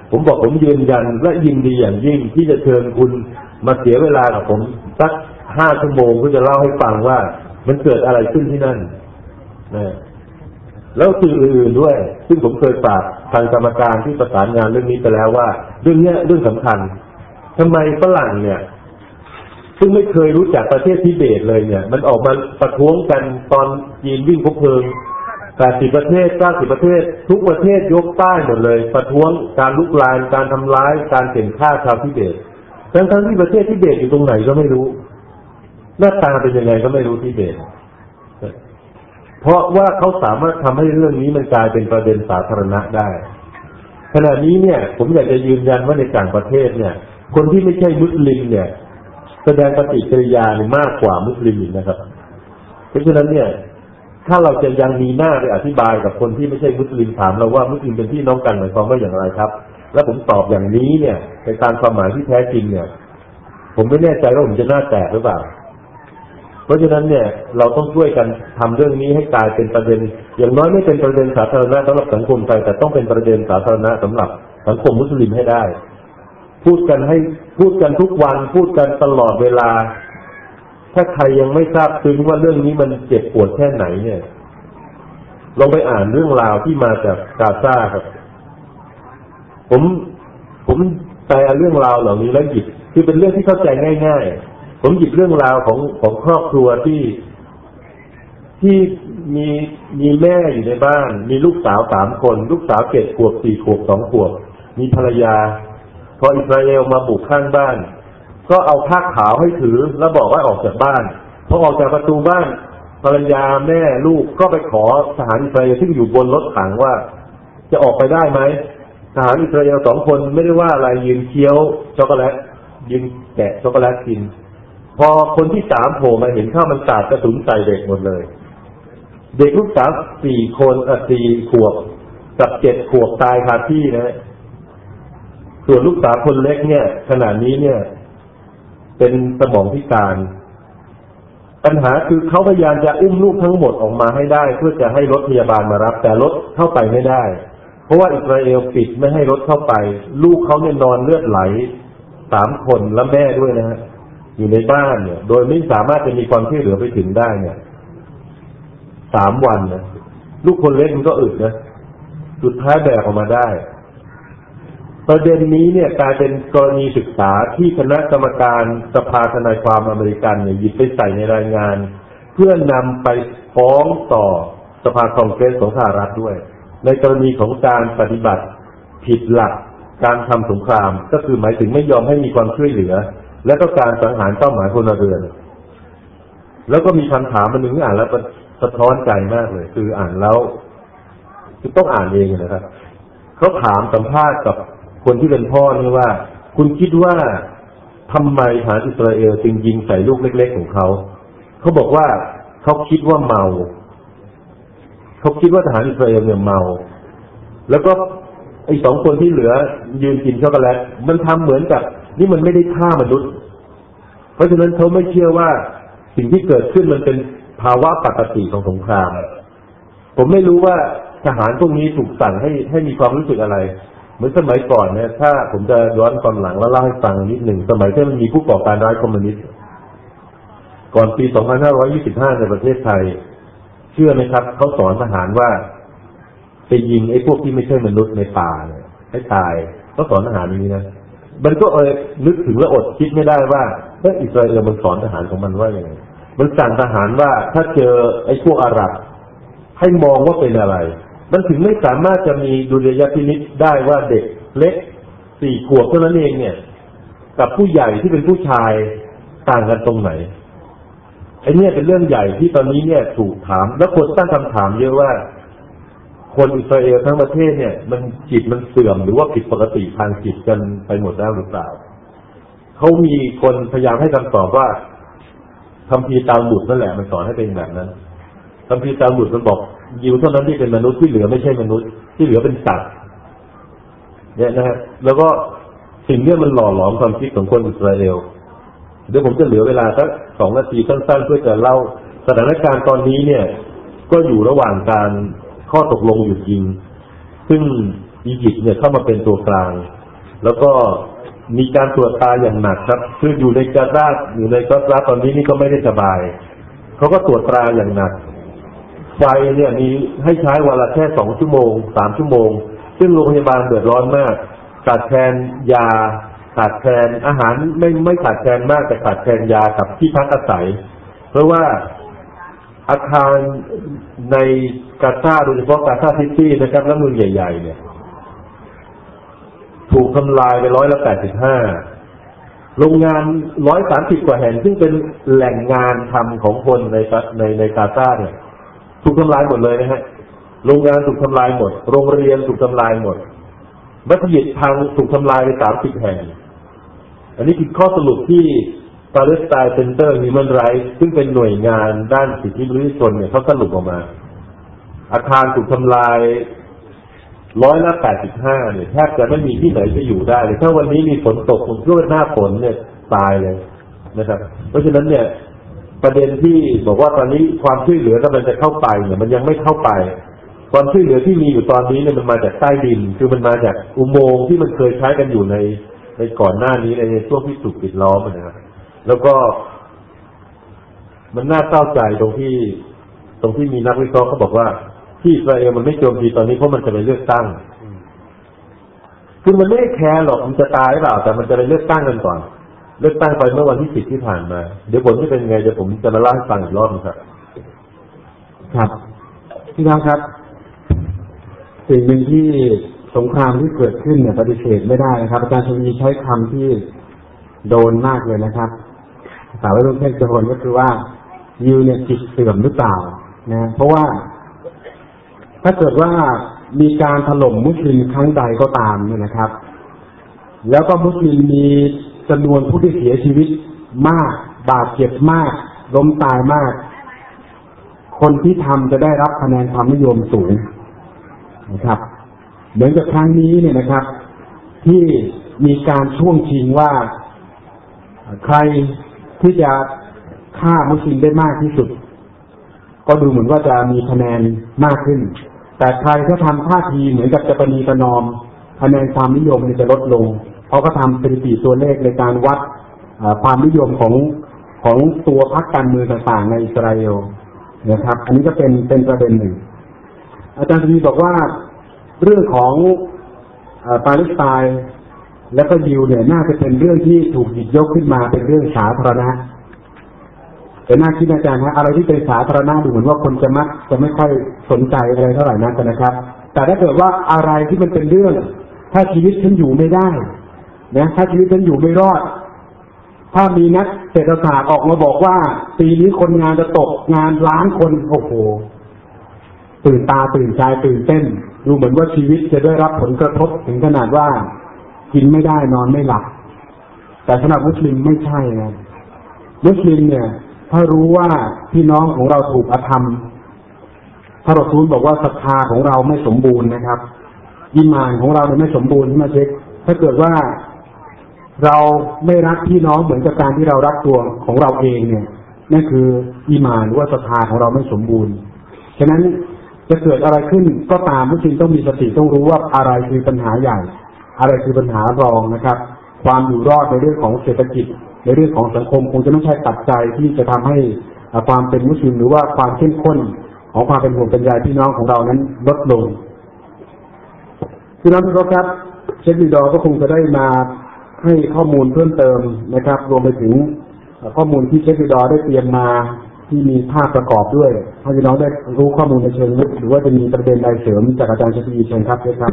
C: ผมบอกผมยืนยันและยินดีอย่างยิ่งที่จะเชิญคุณมาเสียเวลากับผมสักห้าชั่วโมงเพื่อจะเล่าให้ฟังว่ามันเกิดอะไรขึ้นที่นั่นนะแล้วสื่ออื่นๆด้วยซึ่งผมเคยฝากทางกรรมการที่ประสานงานเรื่องนี้ไปแล้วว่าเรื่องนี้เรื่องสำคัญทำไมฝรั่งเนี่ยซึ่งไม่เคยรู้จักประเทศทิเบตเลยเนี่ยมันออกมาประท้วงกันตอนจีนวิ่งคบเพลิงแปดสิบประเทศเก้าสิบประเทศทุกประเทศยกป้ายหมดเลยประท้วงการลุกลานการทำร้ายการเข็นฆ่าชาวทิเบตทั้งๆที่ประเทศทิเบตอยู่ตรงไหนก็ไม่รู้หน้าตาเป็นยังไงก็ไม่รู้ทิเบตเพราะว่าเขาสามารถทำให้เรื่องนี้มันกลายเป็นประเด็นสาธารณะได้ขณะนี้เนี่ยผมอยากจะยืนยันว่าในต่างประเทศเนี่ยคนที่ไม่ใช่มุสลิมเนี่ยแสดงปฏิกิริยาเนี่ยมากกว่ามุสลิมนะครับเพราะฉะนั้นเนี่ยถ้าเราจะยังมีหน้าไปอธิบายกับคนที่ไม่ใช่มุสลิมถามเราว่ามุสลิมเป็นพี่น้องกันหมายความว่าอย่างไรครับแล้วผมตอบอย่างนี้เนี่ยในตามความหมายที่แท้จริงเนี่ยผมไม่แน่ใจว่าผมจะหน้าแตกหรือเปล่าเพราะฉะนั้นเนี่ยเราต้องช่วยกันทำเรื่องนี้ให้กลายเป็นประเด็นอย่างน้อยไม่เป็นประเด็นสาธารณะสำหรับสังคมไทยแต่ต้องเป็นประเด็นสาธารณะสำหรับสังคมมุสลิมให้ได้พูดกันให้พูดกันทุกวันพูดกันตลอดเวลาถ้าใครยังไม่ทราบซึ้งว่าเรื่องนี้มันเจ็บปวดแค่ไหนเนี่ยลองไปอ่านเรื่องราวที่มาจากกาซาครับผมผมแปลเรื่องราวเหล่านี้แล้วหยิบคือเป็นเรื่องที่เข้าใจง่ายๆผมหยิบเรื่องราวของของครอบครัวที่ที่มีมีแม่อยู่ในบ้านมีลูกสาวสามคนลูกสาวเจ็ดขวบสี่ขวบสองขวบมีภรรยาพออิสราเอลมาบุกข้างบ้านก็เอาผ้าขาวให้ถือแล้วบอกว่าออกจากบ้านพอออกจากประตูบ้านภรรยาแม่ลูกก็ไปขอทหารอิสราเอลที่อยู่บนรถถังว่าจะออกไปได้ไหมทหารอิสราเอลสองคนไม่ได้ว่าอะไรยืนเคี้ยวช็อกโกแลตยืนแกะช็อกโกแลตกินพอคนที่สามโผล่มาเห็นเข้ามันสาดกระสุนใส่เด็กหมดเลยเด็กลูกสาวสี่คนอ่ะสี่ขวบกับเจ็ดขวบตายคาที่นะส่วนลูกสาวคนเล็กเนี่ยขณะนี้เนี่ยเป็นสมองพิการปัญหาคือเขาพยายามจะอุ้มลูกทั้งหมดออกมาให้ได้เพื่อจะให้รถพยาบาลมารับแต่รถเข้าไปไม่ได้เพราะว่าอิสราเอลปิดไม่ให้รถเข้าไปลูกเขาเนี่ยนอนเลือดไหลสามคนและแม่ด้วยนะฮะอยู่ในบ้านเนี่ยโดยไม่สามารถจะมีความช่วยเหลือไปถึงได้เนี่ยสามวันนะลูกคนเล็กมันก็อึดนะสุดท้ายแบกออกมาได้ประเด็นนี้เนี่ยกลายเป็นกรณีศึกษาที่คณะกรรมการสภาทนายความอเมริกันเนี่ยหยิบไปใส่ในรายงานเพื่อนำไปฟ้องต่อสภาคองเกรสของสหรัฐด้วยในกรณีของการปฏิบัติผิดหลักการทำสงครามก็คือหมายถึงไม่ยอมให้มีความช่วยเหลือและก็การสังหารเป้าหมายพลเรือนแล้วก็มีคำถามมันหนึ่งอ่านแล้วสะท้อนใจมากเลยคืออ่านแล้วคือต้องอ่านเองนะครับเขาถามสัมภาษณ์กับคนที่เป็นพ่อนี่ว่าคุณคิดว่าทำไมทหารอิสราเอลจึงยิงใส่ลูกเล็กๆของเขาเขาบอกว่าเขาคิดว่าเมาเขาคิดว่าทหารอิสราเอลเนี่ยเมาแล้วก็ไอ้สองคนที่เหลือยืนกินช็อกโกแลตมันทำเหมือนกับนี่มันไม่ได้ฆ่ามนุษย์เพราะฉะนั้นเขาไม่เชื่อว่าสิ่งที่เกิดขึ้นมันเป็นภาวะปกติของสงครามผมไม่รู้ว่าทหารพวกนี้ถูกสั่งให้ให้มีความรู้สึกอะไรเหมือนสมัยก่อนเนี่ยถ้าผมจะย้อนตอนหลังแล้วเล่าให้ฟังนิดหนึ่งสมัยที่มันมีผู้ก่อการร้ายคอมมิวนิสต์ก่อนปีสองพันห้าร้อยยี่สิบห้าในประเทศไทยเชื่อไหมครับเขาสอนทหารว่าไปยิงไอ้พวกที่ไม่ใช่มนุษย์ในป่าเนี่ยให้ตายเขาสอนทหารอย่างนี้นะมันก็เออนึกถึงแล้วอดคิดไม่ได้ว่าเฮ้ยอิสราเอลมันสอนทหารของมันว่าอย่างไรมันสั่งทหารว่าถ้าเจอไอ้พวกอาหรับให้มองว่าเป็นอะไรมันถึงไม่สามารถจะมีดุลยพินิจได้ว่าเด็กเล็กสี่ขวบเท่านั้นเองเนี่ยกับผู้ใหญ่ที่เป็นผู้ชายต่างกันตรงไหนไอ้เนี่ยเป็นเรื่องใหญ่ที่ตอนนี้เนี่ยถูกถามและคนตั้งคำถามเยอะว่าคนอิสราเอลทั้งประเทศเนี่ยมันจิตมันเสื่อมหรือว่าผิดปกติทางจิตกันไปหมดแล้วหรือเปล่าเขามีคนพยายามให้คำตอบว่าคัมภีร์ตาลมุดนั่นแหละมันสอนให้เป็นแบบนั้นคัมภีร์ตาลมุดมันบอกยิวเท่านั้นที่เป็นมนุษย์ที่เหลือไม่ใช่มนุษย์ที่เหลือเป็นสัตว์เนี่ยนะฮะแล้วก็สิ่งนี้มันหล่อหลอมความคิดของคนอิสราเอลเดี๋ยวผมจะเหลือเวลาสักสองนาทีสั้นๆเพื่อจะเล่าสถานการณ์ตอนนี้เนี่ยก็อยู่ระหว่างการข้อตกลงหยุดยิงซึ่งอียิปต์เนี่ยเข้ามาเป็นตัวกลางแล้วก็มีการตรวจตาอย่างหนักครับคืออยู่ในกาซาอยู่ในกาซาตอนนี้นี่ก็ไม่ได้สบายเขาก็ตรวจตราอย่างหนักไฟเนี่ยมีให้ใช้วันละแค่สองชั่วโมงสามชั่วโมงซึ่งโรงพยาบาลเดือดร้อนมากขาดแคลนยาขาดแคลนอาหารไม่ไม่ขาดแคลนมากแต่ขาดแคลนยากับที่พักอาศัยเพราะว่าอาคารในกาซาโดยเฉพาะกาซาซิตี้นะครับและเมืองใหญ่ๆเนี่ยถูกทำลายไปร้อยละแปดสิบห้าโรงงานร้อยสามสิบกว่าแห่งซึ่งเป็นแหล่งงานทำของคนในในในกาซาเนี่ยถูกทำลายหมดเลยนะฮะโรงงานถูกทำลายหมดโรงเรียนถูกทำลายหมดมัสยิดพังถูกทำลายไปสามสิบแห่งอันนี้คือข้อสรุปที่ Palestine Center Human Rights ซึ่งเป็นหน่วยงานด้านสิทธิมนุษยชนเนี่ยเขาสรุปออกมาอาคารถูกทำลายร้อยละแปดสิบห้าเนี่ยแทบจะไม่มีที่ไหนจะอยู่ได้เลยถ้าวันนี้มีฝนตกผมเชื่อว่าหน้าฝนเนี่ยตายเลยนะครับเพราะฉะนั้นเนี่ยประเด็นที่บอกว่าตอนนี้ความช่วยเหลือกำลังจะเข้าไปเนี่ยมันยังไม่เข้าไปความช่วยเหลือที่มีอยู่ตอนนี้เนี่ยมันมาจากใต้ดินคือมันมาจากอุโมงค์ที่มันเคยใช้กันอยู่ในในก่อนหน้านี้ในช่วงที่ถูกปิดล้อมนะครับแล้วก็มันน่าเศร้าใจตรงที่ตรงที่มีนักวิเคราะห์เขาบอกว่าที่อิสราเอลมันไม่โจมตีตอนนี้เพราะมันจะไปเลือกตั้งคือมันไม่ได้แคร์หรอกมันจะตายหรือเปล่าแต่มันจะไปเลือกตั้งกันก่อนเลือกตั้งไปเมื่อวันที่สิบที่ผ่านมาเดี๋ยวผลจะเป็นไงเดี๋ยวผมจะมาเล่าให้ฟังอีกรอบนึงครับ
A: ครับพี่น้องครับสิ่งหนึ่งที่สงครามที่เกิดขึ้นเนี่ยปฏิเสธไม่ได้นะครับอาจารย์ชวีใช้คำที่โดนมากเลยนะครับสาวรุ่งเพ่งโดนก็คือว่ายิวเนี่ยจิตเสื่อมหรือเปล่านะเพราะว่าถ้าเกิดว่ามีการถล่มมุสลิมครั้งใดก็ตามเนี่ยนะครับแล้วก็มุสลิมมีจำนวนผู้ที่เสียชีวิตมากบาดเจ็บมากล้มตายมากคนที่ทำจะได้รับคะแนนความนิยมสูงนะครับเหมือนกับครั้งนี้เนี่ยนะครับที่มีการช่วงชิงว่าใครที่จะฆ่ามุสลิมได้มากที่สุดก็ดูเหมือนว่าจะมีคะแนนมากขึ้นแต่ใครถ้าทำท่าทีเหมือนกับจะประนีประนอมคะแนนความนิยมจะลดลงเขาก็ทำสถิติตัวเลขในการวัดความนิยมของของตัวพรรคการเมืองต่างๆในอิสราเอลนะครับอันนี้ก็เป็นเป็นประเด็นหนึ่งอาจารย์ทีบอกว่าเรื่องของปาเลสไตน์และก็ยิวเนี่ยน่าจะเป็นเรื่องที่ถูกหยิบยกขึ้นมาเป็นเรื่องสาธารณะแต่น่าคิดอาจารย์ฮะอะไรที่เป็นสาธารณะดูเหมือนว่าคนจะมักจะไม่ค่อยสนใจอะไรเท่าไหร่นักนะครับแต่ถ้าเกิดว่าอะไรที่มันเป็นเรื่องถ้าชีวิตฉันอยู่ไม่ได้นะถ้าชีวิตฉันอยู่ไม่รอดถ้ามีนักเศรษฐศาสตร์ออกมาบอกว่าปีนี้คนงานจะตกงานล้านคนโอ้โหตื่นตาตื่นใจตื่นเต้นดูเหมือนว่าชีวิตจะได้รับผลกระทบถึงขนาดว่ากินไม่ได้นอนไม่หลับแต่สำหรับมุสลิมไม่ใช่นะมุสลิมเนี่ยถ้ารู้ว่าพี่น้องของเราถูกอธรรมถ้าเราทูลบอกว่าศรัทธาของเราไม่สมบูรณ์นะครับอีหม่านของเราเนี่ยไม่สมบูรณ์ที่มาเช็คถ้าเกิดว่าเราไม่รักพี่น้องเหมือนกับการที่เรารักตัวของเราเองเนี่ยนั่นคืออีหม่านหรือว่าศรัทธาของเราไม่สมบูรณ์ฉะนั้นจะเกิดอะไรขึ้นก็ตามมุสลิมต้องมีสติต้องรู้ว่าอะไรคือปัญหาใหญ่อะไรคือปัญหารองนะครับความอยู่รอดในเรื่องของเศรษฐกิจในเรื่องของสังคมคงจะไม่ใช่ปัจจัยที่จะทำให้ความเป็นมุสลิมหรือว่าความเข้มข้นของความเป็นห่วงเป็นใยพี่น้องของเรานั้นลดลงพี่น้องทุกท่านครับเชคดีดอก็คงจะได้มาให้ข้อมูลเพิ่มเติมนะครับรวมไปถึงข้อมูลที่เชคดีดอได้เตรียมมาที่มีภาพประกอบด้วยให้พี่น้องได้รู้ข้อมูลในเชิงลึกหรือว่าจะมีประเด็นใดเสริมจากอาจารย์ชลีเชิญครับเชิญครับ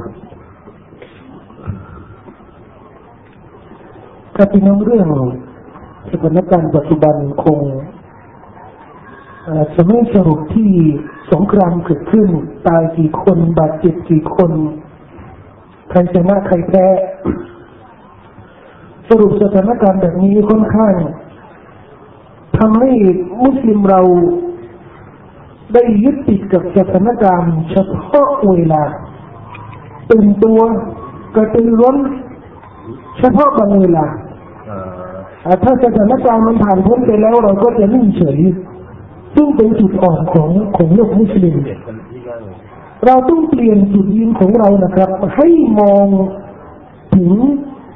B: ถ้าพี่น้องเรื่องสถานการณ์ปัจจุบันคงจะไม่สรุปที่สงครามเกิดขึ้นตายกี่คนบาดเจ็บกี่คนใครชนะใครแพ้สรุปสถานการณ์แบบนี้ค่อนข้างทำให้มุสลิมเราได้ยึดติดกับสถานการณ์เฉพาะเวลาตื่นตัวกระตือร้นเฉพาะบางเวลาถ้าสถานการณ์มันผ่านพ้นไปแล้วเราก็จะนิ่งเฉยซึ่งเป็นจุดอ่อนของของโลกมุสลิมเราต้องเปลี่ยนจุดยืนของเรานะครับให้มองถึง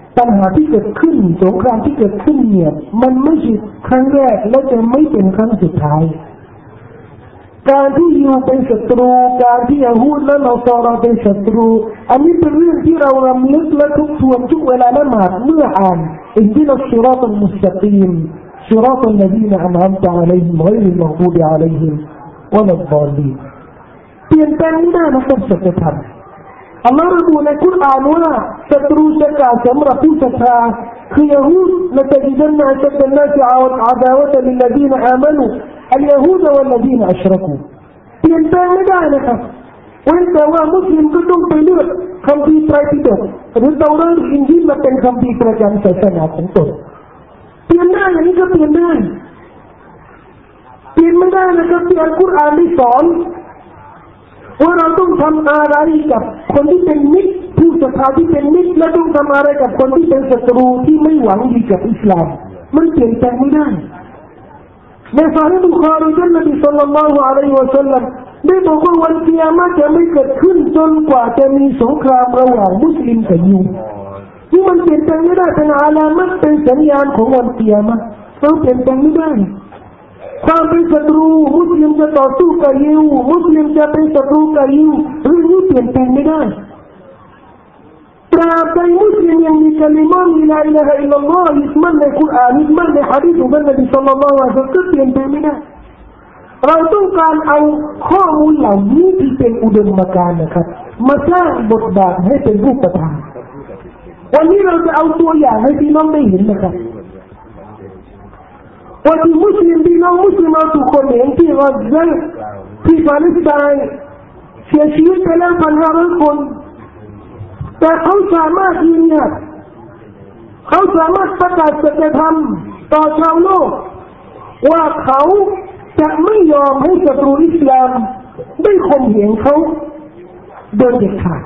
B: ปัญหาที่เกิดขึ้นสงครามที่เกิดขึ้นเนี่ยมันไม่ใช่ครั้งแรกและจะไม่เป็นครั้งสุดท้ายการที่ยูเป็นศัตรูการที่ยะฮูดและนอสาราเป็นศัตรูอันนี้เป็นเรื่องที่เรารำลึกและทบทวนทุกเวลาละหมาดเมื่ออ่านอินจิลซิรอตัลมุสตะกีมซิรอตัลลซีนอันอัมตะอะลัยฮิมฆอยริลมัฆดูบิอะลัยฮิมวะลัดฎอลลีนเปลี่ยนแปลงไม่ได้นะครับสัจธรรมอัลลอฮฺระบุในคุรอานว่าศัตรูจะกล่าวสำหรับผู้ศรัทธาคือยะฮูดละตะจิดันนะอัชดันนาสอาดาวะตัลลิลลซีนอามานูอัลยะฮูดวัลลซีนอัชรกูเปลี่ยนแปลงไม่ได้นะครับเว้นแต่ว่ามุสลิมก็ต้องไปเลือกคัมภีร์ไตรปิฎกหรือเตารีตอินจีลมาเป็นคัมภีร์ประจำศาสนาของตนเปลี่ยนได้อย่างนี้ก็เปลี่ยนได้เปลี่ยนไม่ได้นะครับที่อัลกุรอานได้สอนว่าเราต้องทำอะไรกับคนที่เป็นมิตรผู้ศรัทธาที่เป็นมิตรและต้องทำอะไรกับคนที่เป็นศัตรูที่ไม่หวังดีกับอิสลามมันเปลี่ยนแปลงไม่ได้ในซอฮีฮ์บุคอรีท่านนบีศ็อลลัลลอฮุอะลัยฮิวะซัลลัมได้บอกว่าวันกิยามะฮ์จะไม่เกิดขึ้นจนกว่าจะมีสงครามระหว่างมุสลิมกับยิวนี่มันเปลี่ยนแปลงไม่ได้เป็นอาลามะฮ์เป็นสัญญาณของวันกิยามะฮ์เราเปลี่ยนแปลงไม่ได้ความเป็นศัตรูมุสลิมจะต่อสู้กับยิวมุสลิมจะเป็นศัตรูกับยิวเรื่องนี้เปลี่ยนแปลงไม่ได้ตราบใดมุสลิมยังมีคำลิมามิลาอิลาฮะอิลลัลลอฮ์ยึดมั่นในคุรอานยึดมั่นในหะดีษของท่านนบีศ็อลลัลลอฮุอะลัยฮิวะซัลลัมก็เปลี่ยนแปลงไม่ได้เราต้องการเอาข้อมูลเหล่านี้ที่เป็นอุดมการณ์นะครับมาสร้างบทบาทให้เป็นรูปธรรมวันนี้เราจะเอาตัวอย่างให้พี่น้องได้เห็นนะครับว่าที่มุสลิมพี่น้องมุสลิมเราทุกคนเห็นที่กัซซะที่ปาเลสไตน์เสียชีวิตไปแล้วพันห้าร้อยคนแต่เขาสามารถยืนยันเขาสามารถประกาศสัจธรรมต่อชาวโลกว่าเขาจะไม่ยอมให้ศัตรูอิสลามได้ข่มเหงเขาโดยเด็ดขาด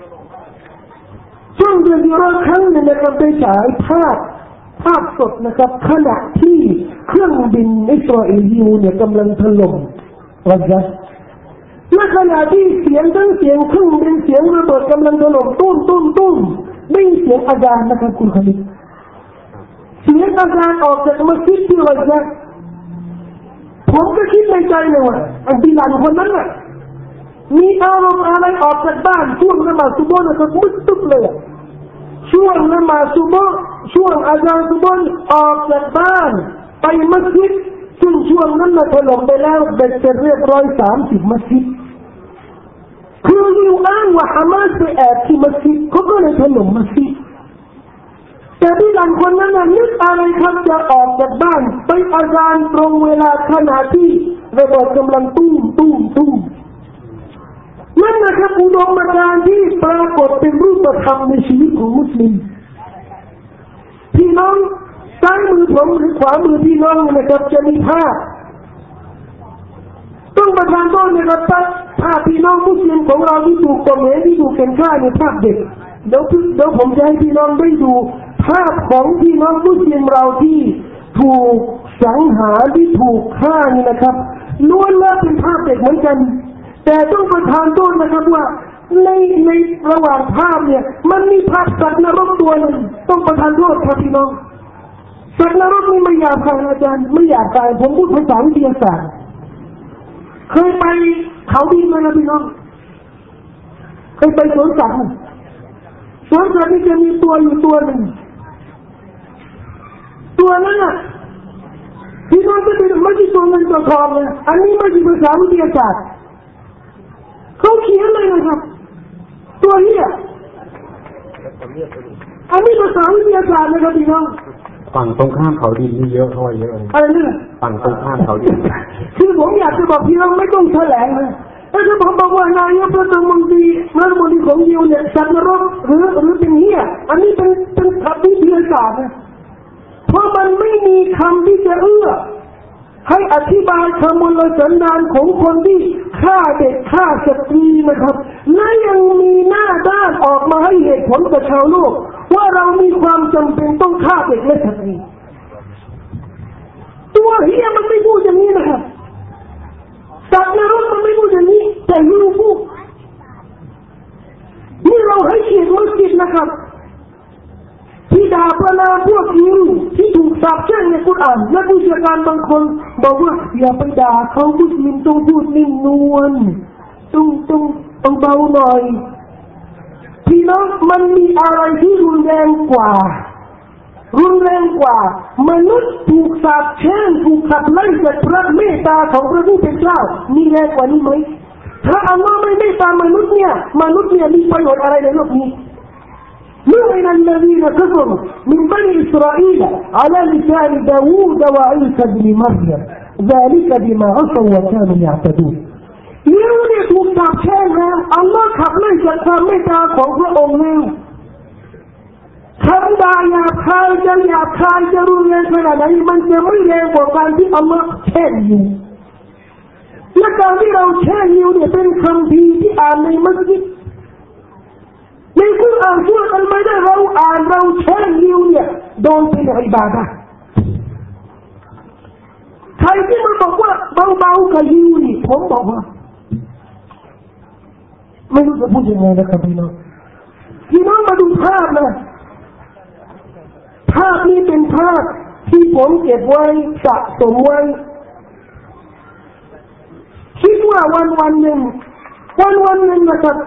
B: ช่วงเดือนที่เราครั้งหนึ่งนะครับได้ฉายภาพภาพสดนะครับขณะที่เครื่องบินอิสราเอลยูเนี่ยกำลังถล่มกัซซะและขณะที่เสียงทั้งเสียงเครื่องบินเสียงระเบิดกำลังถล่มตุ้มตุ้มตุ้มได้ยินเสียงอาจารย์นะครับคุณคณิตเสียงอาจารย์ออกจากมัสยิดที่กัซซะผมก็คิดในใจเลยว่าอันบิลาลคนนั้นน่ะมีอารมณ์อะไรออกจากบ้านช่วงละหมาดซุบฮ์นะครับมุดตึ๊บเลยช่วงละหมาดซุบฮ์ช่วงอาจารย์ซุบฮ์ออกจากบ้านไปมัสยิดซึ่งช่วงนั้นน่ะถล่มไปแล้วเบ็ดเสร็จเรียบร้อยสามสิบมัสยิดคืออยู่อ้างว่าฮามาสไปแอบที่มัสยิดเขาก็เลยถล่มมัสยิดแต่ที่หลังคนนั้นน่ะนึกอะไรครับจะออกจากบ้านไปอาจารย์ตรงเวลาขณะที่ระเบิดกำลังตุ้มตุ้มตุ้มนั่นนะครับอุดมการณ์ที่ปรากฏเป็นรูปธรรมในชีวิตของมุสลิมพี่น้องซ้ายมือผมหรือขวามือพี่น้องนะครับจะมีภาพต้องประทานโทษนะครับภาพพี่น้องมุสลิมของเราที่ถูกข่มเหงที่ถูกเข็นฆ่าในภาพเด็กเดี๋ยวเดี๋ยวผมจะให้พี่น้องได้ดูภาพของพี่น้องมุสลิมเราที่ถูกสังหารที่ถูกฆ่านี่นะครับล้วนแล้วเป็นภาพเด็กเหมือนกันแต่ต้องประทานโทษนะครับว่าในในระหว่างภาพเนี่ยมันมีภาพสัตว์นรกตัวหนึ่งต้องประทานโทษครับพี่น้องสัตว์นรกนี่ไม่อยากตายอาจารย์ไม่อยากตายผมพูดภาษาวิทยาศาสตร์เคยไปเขาดินไหมนะพี่น้องเคยไปสวนสัตว์สวนสัตว์นี่จะมีตัวอยู่ตัวหนึ่งตัวนั้นน่ะพี่น้องจะเป็นไม่ใช่ตัวเงินตัวทองเลยอันนี้ไม่ใช่ภาษาวิทยาศาสตร์เขาเขียนเลยนะครับตัวเหี้ยอันนี้ภาษาวิทยาศาสตร์นะครับพี่น้อง
A: ฝั่งตรงข้ามเขาดินนี่เยอะเท่าไหร่เยอะเลย
B: อะไรเนี่ย
A: ฝั่งตรงข้ามเขาดิน
B: คือผมอยากจะบอกพี่น้องไม่ต้องแถลงนะถ้าจะผมบอกว่านายกรัฐมนตรีรัฐมนตรีของยิวเนี่ยสัตว์นรกหรือหรือเป็นเหี้ยอันนี้เป็นเป็นคำวิทยาศาสตร์นะเพราะมันไม่มีคำที่จะเอื้อให้อธิบายขมลสันดานของคนที่ฆ่าเด็กฆ่าสตรีนะครับและยังมีหน้าด้านออกมาให้เหตุผลกับชาวโลกว่าเรามีความจำเป็นต้องฆ่าเด็กและสตรีตัวเหี้ยมันไม่พูดอย่างนี้นะครับสัตว์นรกมันไม่พูดอย่างนี้แต่ยูพูดนี่เราให้เกียรติมัสยิดนะครับพในกุรอานและผู้เชี่ยวชาญบางคนบอกว่าอย่าไปด่าเขามุสลิมต้องพูดนิ่มนวลต้องต้องต้องเบาหน่อยพี่น้องมันมีอะไรที่รุนแรงกว่ารุนแรงกว่ามนุษย์ถูกสาปแช่งถูกขับไล่จากพระเมตตาของพระผู้เป็นเจ้ามีแรงกว่านี้ไหมถ้าอัลลอฮ์ไม่เมตตามนุษย์เนี่ยมนุษย์เนี่ยมีประโยชน์อะไรในโลกนี้لعن الذين كفروا من بني إسرائيل على لسان داوود وعيسى بن مريم ذلك بما عصوا وكانوا يعتدون เลี้ยวเนี่ยถูกสาปแช่งแล้วอัลลอฮ์ขับไล่จากความเมตตาของพระองค์แล้วคำด่าหยาบคายจะหยาบคายจะรุนแรงขนาดไหนมันจะไม่แรงกว่าการที่อัลลอฮ์แช่งอยู่และการที่เราแช่งอยู่เนี่ยเป็นคำพีที่อ่านในมัสยิดในคุรอานช่วยกันไม่ได้เราอ่านเราแช่งอยู่เนี่ยโดนเป็นอิบาดะห์ใครที่มันบอกว่าเบาๆกับยิวนี่ผมบอกว่าไม่รู้จะพูดยังไงนะครับพี่น้องพี่น้องมาดูภาพนะภาพนี้เป็นภาพที่ผมเก็บไว้สะสมไว้คิดว่าวันวันหนึ่งวันวันหนึ่งนะครับ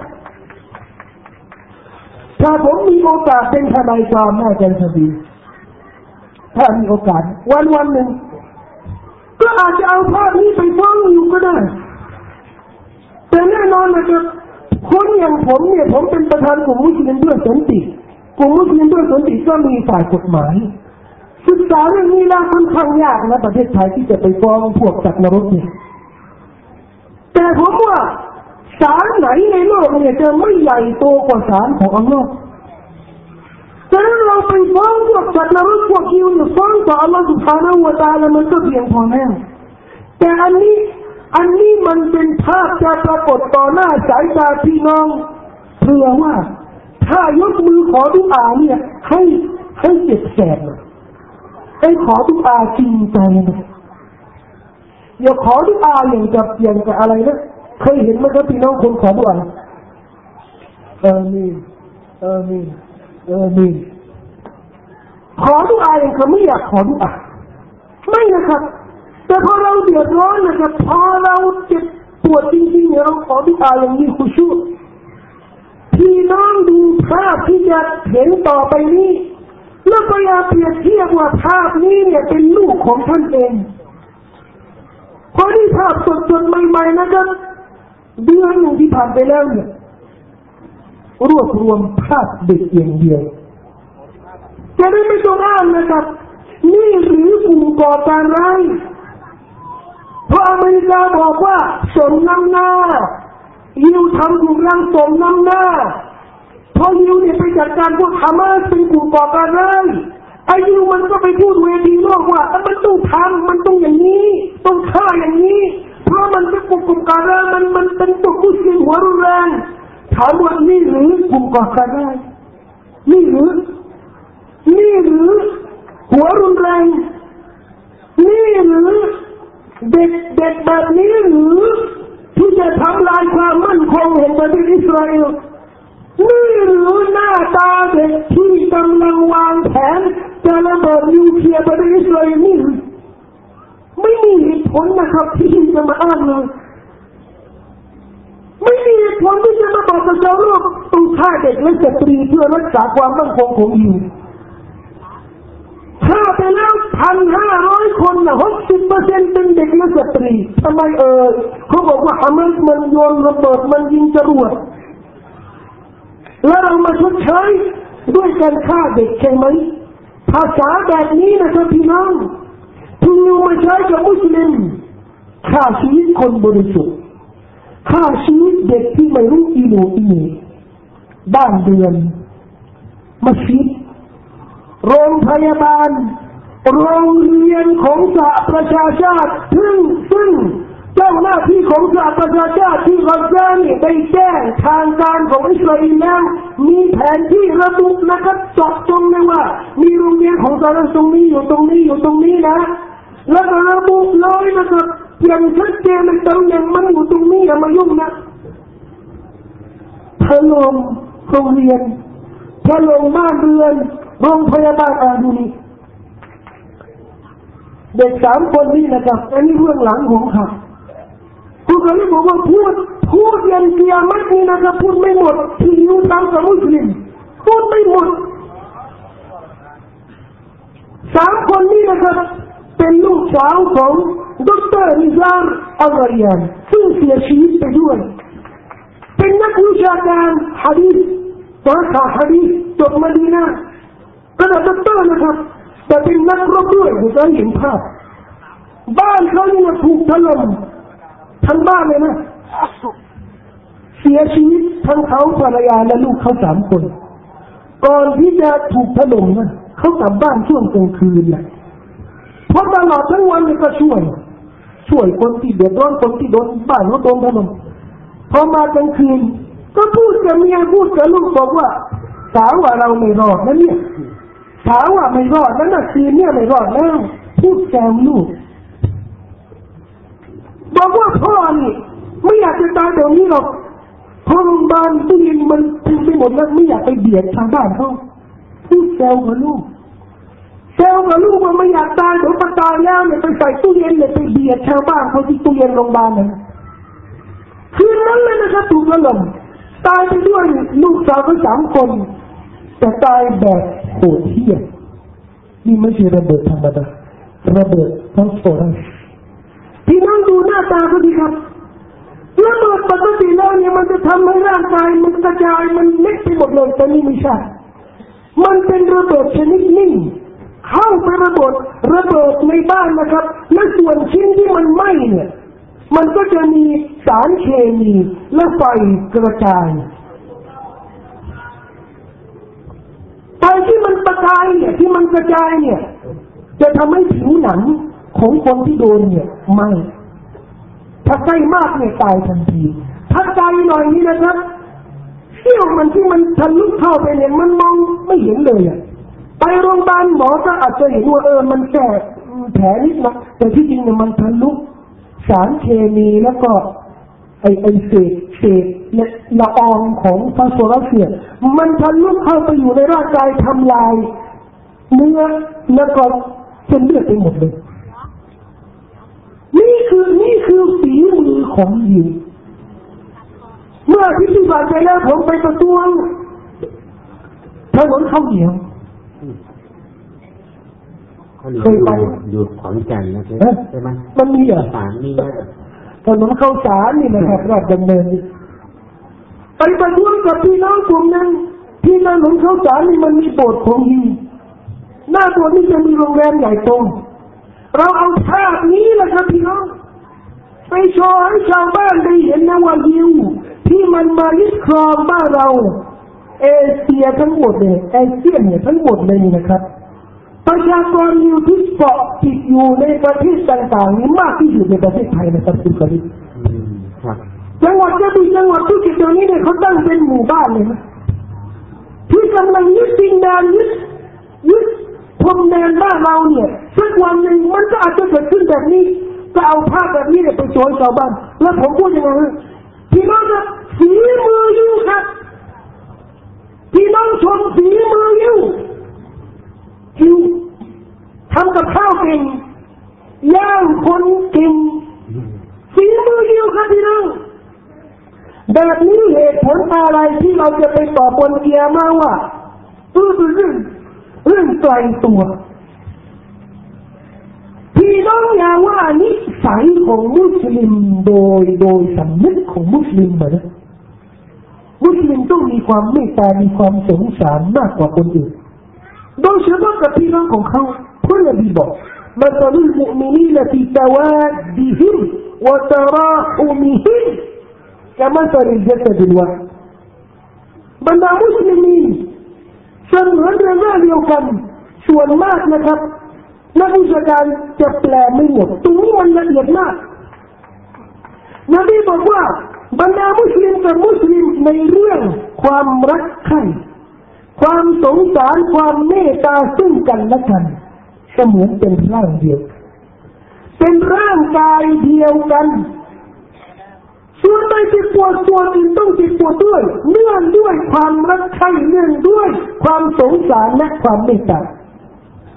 B: ถ้าผมมีโอกาสเป็นทนายความน่าจะดีถ้ามีโอกาสวันวันหนึ่งก็อาจจะเอาภาพนี้ไปฟ้องอยู่ก็ได้แต่แน่นอนนะครับคนอย่างผมเนี่ยผมเป็นประธานกลุ่มมุสลิมเพื่อสันติกลุ่มมุสลิมเพื่อสันติก็มีฝ่ายกฎหมายศึกษาเรื่องนี้แล้วค่อนข้างยากนะประเทศไทยที่จะไปฟ้องพวกสัตว์นรกเนี่ยแต่ผมว่าศาลไหนในโลกเนี่ยจะไม่ใหญ่โตกว่าศาลของอัลลอฮ์ฉะนั้นเราไปฟ้องพวกสัตว์นรกพวกยิวเนี่ยฟ้องต่ออัลลอฮ์ سبحانه และ تعالى มันก็เพียงพอแล้วแต่อันนี้อันนี้มันเป็นภาพจะปรากฏต่อหน้าสายตาพี่น้องเพื่อว่าถ้ายกมือขอดุอาเนี่ยให้ให้เจ็บแสบนะให้ขอดุอาจริงใจนะอย่าขอดุอาอย่างกับอย่างกับอะไรนะเคยเห็นไหมครับพี่น้องคนขอดุอาอามีนอามีนอามีนขอดุอาอย่างกับไม่อยากขอดุอาไม่นะครับแต่พอเราเดือดร้อนนะครับพอเราเจ็บปวดจริงๆเราขอดุอาอย่างมีขุชูพี่น้องดูภาพที่จะเห็นต่อไปนี้แล้วพยายามเปรียบเทียบว่าภาพนี้เนี่ยเป็นลูกของท่านเองพอที่ภาพสดๆใหม่ๆนะครับเดือนหนึ่งที่ผ่านไปแล้วเนี่ยรวบรวมภาพเด็กอย่างเดียวจะได้ไม่ต้องอ่านนะครับนี่หรือกลุ่มก่อการร้ายเพราะอเมริกาบอกว่าสมน้ำหน้ายิวทำถูกรังสมน้ำหน้าพอยิวเนี่ยไปจัดการพวกฮามาสเป็นกลุ่มก่อการร้ายไอ้ยิวมันก็ไปพูดเวทีโลกว่ามันต้องทำมันต้องอย่างนี้ต้องฆ่าอย่างนี้เพราะมันเป็นกลุ่มก่อการร้ายมันมันเป็นตัวมุสลิมหัวรุนแรงถามว่านี่หรือกลุ่มก่อการร้ายนี่หรือนี่หรือหัวรุนแรงนี่หรือเด็กเด็กแบบนี้หรือที่จะทำลายความมั่นคงแห่งประเทศอิสราเอลนี่หรือหน้าตาเด็กที่กำลังวางแผนจะระเบิดนิวเคลียร์ประเทศอิสราเอลนี่ไม่มีเหตุผลนะครับที่จะมาอ้างเลยไม่มีเหตุผลที่จะมาบอกกับชาวโลกต้องฆ่าเด็กและสตรีเพื่อรักษาความมั่นคงของอยู่ฆ่าไปแล้วพันห้าร้อยคนนะหกสิบเปอร์เซ็นต์เป็นเด็กและสตรีทำไมเออเขาบอกว่าฮามาสมันโยนระเบิดมันยิงจรวดแล้วเรามาชดใช้ด้วยการฆ่าเด็กใช่ไหมภาษาแบบนี้นะครับพี่น้องที่เรามาใช้กับมุสลิมฆ่าชีวิตคนบริสุทธิ์ฆ่าชีวิตเด็กที่ไม่รู้อีโหนอีเหน่บ้านเรือนมัสยิดโรงพยาบาลโรงเรียนของสหประชาชาติซึ่งซึ่งเจ้าหน้าที่ของสหประชาชาติที่กัซซาเนี่ยได้แจ้งทางการของอิสราเอลแล้วมีแผนที่ระบุนะครับเจาะจงเลยว่ามีโรงเรียนของสหรัฐตรงนี้อยู่ตรงนี้อยู่ตรงนี้นะแล้วก็ระบุเลยนะครับอย่างชัดเจนในตำแหน่งมันอยู่ตรงนี้อย่ามายุ่งนะถล่มโรงเรียนถล่มบ้านเรือนโรงพยาบาลอาดูนี่เด็กสามคนนี้นะครับอันนี้เรื่องหลังของเขาคุณก็เลยบอกว่าพูดพูดยันเกียรตินี่นะครับพูดไม่หมดที่อยู่ทางกับมุสลิมพูดไม่หมดสามคนนี้นะครับเป็นลูกสาวของดร.นิซาร์อัลอาริยานซึ่งเสียชีวิตไปด้วยเป็นนักวิชาการหะดีษสาขาหะดีษจบมะดีนะห์ระดับด็อกเตอร์นะครับแต่เป็นนักรบด้วยผมจะเห็นภาพบ้านเขาเนี่ยถูกถล่มทั้งบ้านเลยนะเสียชีวิตทั้งเขาภรรยาและลูกเขาสามคนก่อนที่จะถูกถล่มนะเขากลับบ้านช่วงกลางคืนแหละเพราะตลอดทั้งวันเนี่ยก็ช่วยช่วยคนที่เดือดร้อนคนที่โดนบ้านเขาโดนถล่มพอมากลางคืนก็พูดกับเมียพูดกับลูกบอกว่าสาวว่าเราไม่รอดนะเนี่ยสาวว่าไม่รอดแล้วนะคืนเนี่ยไม่รอดแล้วพูดแซวลูกบอกว่าพ่อนี่ไม่อยากจะตายเดี๋ยวนี้หรอกเพราะโรงพยาบาลตู้เย็นมันทิ้งไปหมดแล้วไม่อยากไปเบียดทางบ้านเขาพูดแซวกับลูกแซวกับลูกว่าไม่อยากตายเดี๋ยวพอตายแล้วเนี่ยไปใส่ตู้เย็นเนี่ยไปเบียดชาวบ้านเขาที่ตู้เย็นโรงพยาบาลนั่นคืนนั้นเลยนะครับถูกถล่มตายไปด้วยลูกสาวทั้งสามคนแต่ตายแบบโหดเหี้ยมนี่ไม่ใช่ระเบิดธรรมดาระเบิดฟอสฟอรัสพี่น้องดูหน้าตาเขาดีครับระเบิดปกติแล้วเนี่ยมันจะทำให้ร่างกายมันกระจายมันเล็กไปหมดเลยแต่นี่ไม่ใช่มันเป็นระเบิดชนิดนิ่งเข้าไประเบิดระเบิดในบ้านนะครับและส่วนชิ้นที่มันไหม้เนี่ยมันก็จะมีสารเคมีและไฟกระจายไฟที่มันกระจายเนี่ยที่มันกระจายเนี่ยจะทำให้ผิวหนังของคนที่โดนเนี่ยไหม้ถ้าใกล้มากเนี่ยตายทันทีถ้าไกลหน่อยนี่นะครับเสี้ยวมันที่มันทะลุเข้าไปเนี่ยมันมองไม่เห็นเลยอ่ะไปโรงพยาบาลหมอก็อาจจะเห็นว่าเออมันแค่แผลนิดนะแต่ที่จริงเนี่ยมันทะลุสารเคมีแล้วก็ไอไอเศษเศษละอองของฟอสฟอรัสเนี่ยมันทะลุเข้าไปอยู่ในร่างกายทำลายเนื้อแล้วก็เส้นเลือดไปหมดเลยนี่คือนี่คือฝีมือของยิวเมื่อที่ที่ผ่านไปแล้วผมไปประท้วงถนนข้าวเหนียวเคยไป
A: อยู่ขอนแก่นนะใช่ไหม
B: มันมีเหรอ
A: สารนี่
B: ถนนข้าวสารนี่นะครับราชดำเนินไปประท้วงกับพี่น้องกลุ่มนั้นที่ถนนข้าวสารนี่มันมีโบสถ์ของยิวหน้าตัวนี้จะมีโรงแรมใหญ่โตเราเอาภาพนี้แหละครับพี่น้องไปโชว์ให้ชาวบ้านได้เห็นนะว่ายิวที่มันมายึดครองบ้านเราเอเชียทั้งหมดเนี่ยเอเชียเนี่ยทั้งหมดเลยนะครับประชากรยิวที่เกาะติดอยู่ในประเทศต่างๆนี้มากที่สุดในประเทศไทยนะครับคุณกฤษจังหวัดกระบี่จังหวัดภูเก็ตตรงนี้เนี่ยเขาตั้งเป็นหมู่บ้านเลยนะที่กำลังยึดดินแดนยึดยึดพรมแดนบ้านเราเนี่ยสักวันหนึ่งมันก็อาจจะเกิดขึ้นแบบนี้จะเอาภาพแบบนี้เนี่ยไปโชว์ชาวบ้านแล้วผมพูดยังไงพี่น้องครับฝีมือยิวครับพี่น้องชมฝีมือยิวยิวทำกับข้าวเก่งย่างคนเก่งฝีมือยิวครับพี่น้องแบบนี้เหตุผลอะไรที่เราจะไปต่อบนเกียร์มาว่าเรื่องเรื่องเรื่องไกลตัวพี่น้องอย่าว่านิสัยของมุสลิมโดยโดยสำนึกของมุสลิมนะมุสลิมต้องมีความเมตตามีความสงสารมากกว่าคนอื่นโดยเฉพาะกับพี่น้องของเขาพระนบีบอกمثل المؤمنين في توادهم وتراحمهم كمثل الجسد الواحد บรรดามุสลิมีเสมือนเรื่องเดียวกันส่วนมากนะครับนักวิชาการจะแปลไม่หมดตรงนี้มันละเอียดมากนบีบอกว่าบรรดามุสลิมกับมุสลิมในเรื่องความรักใคร่ความสงสารความเมตตาซึ่งกันและกันเสมือนเป็นร่างเดียวเป็นร่างกายเดียวกันส่วนใดที่ปวดส่วนอื่นต้องติดปวดด้วยเนื่องด้วยความรักใคร่เนื่องด้วยความสงสารและความเมตตา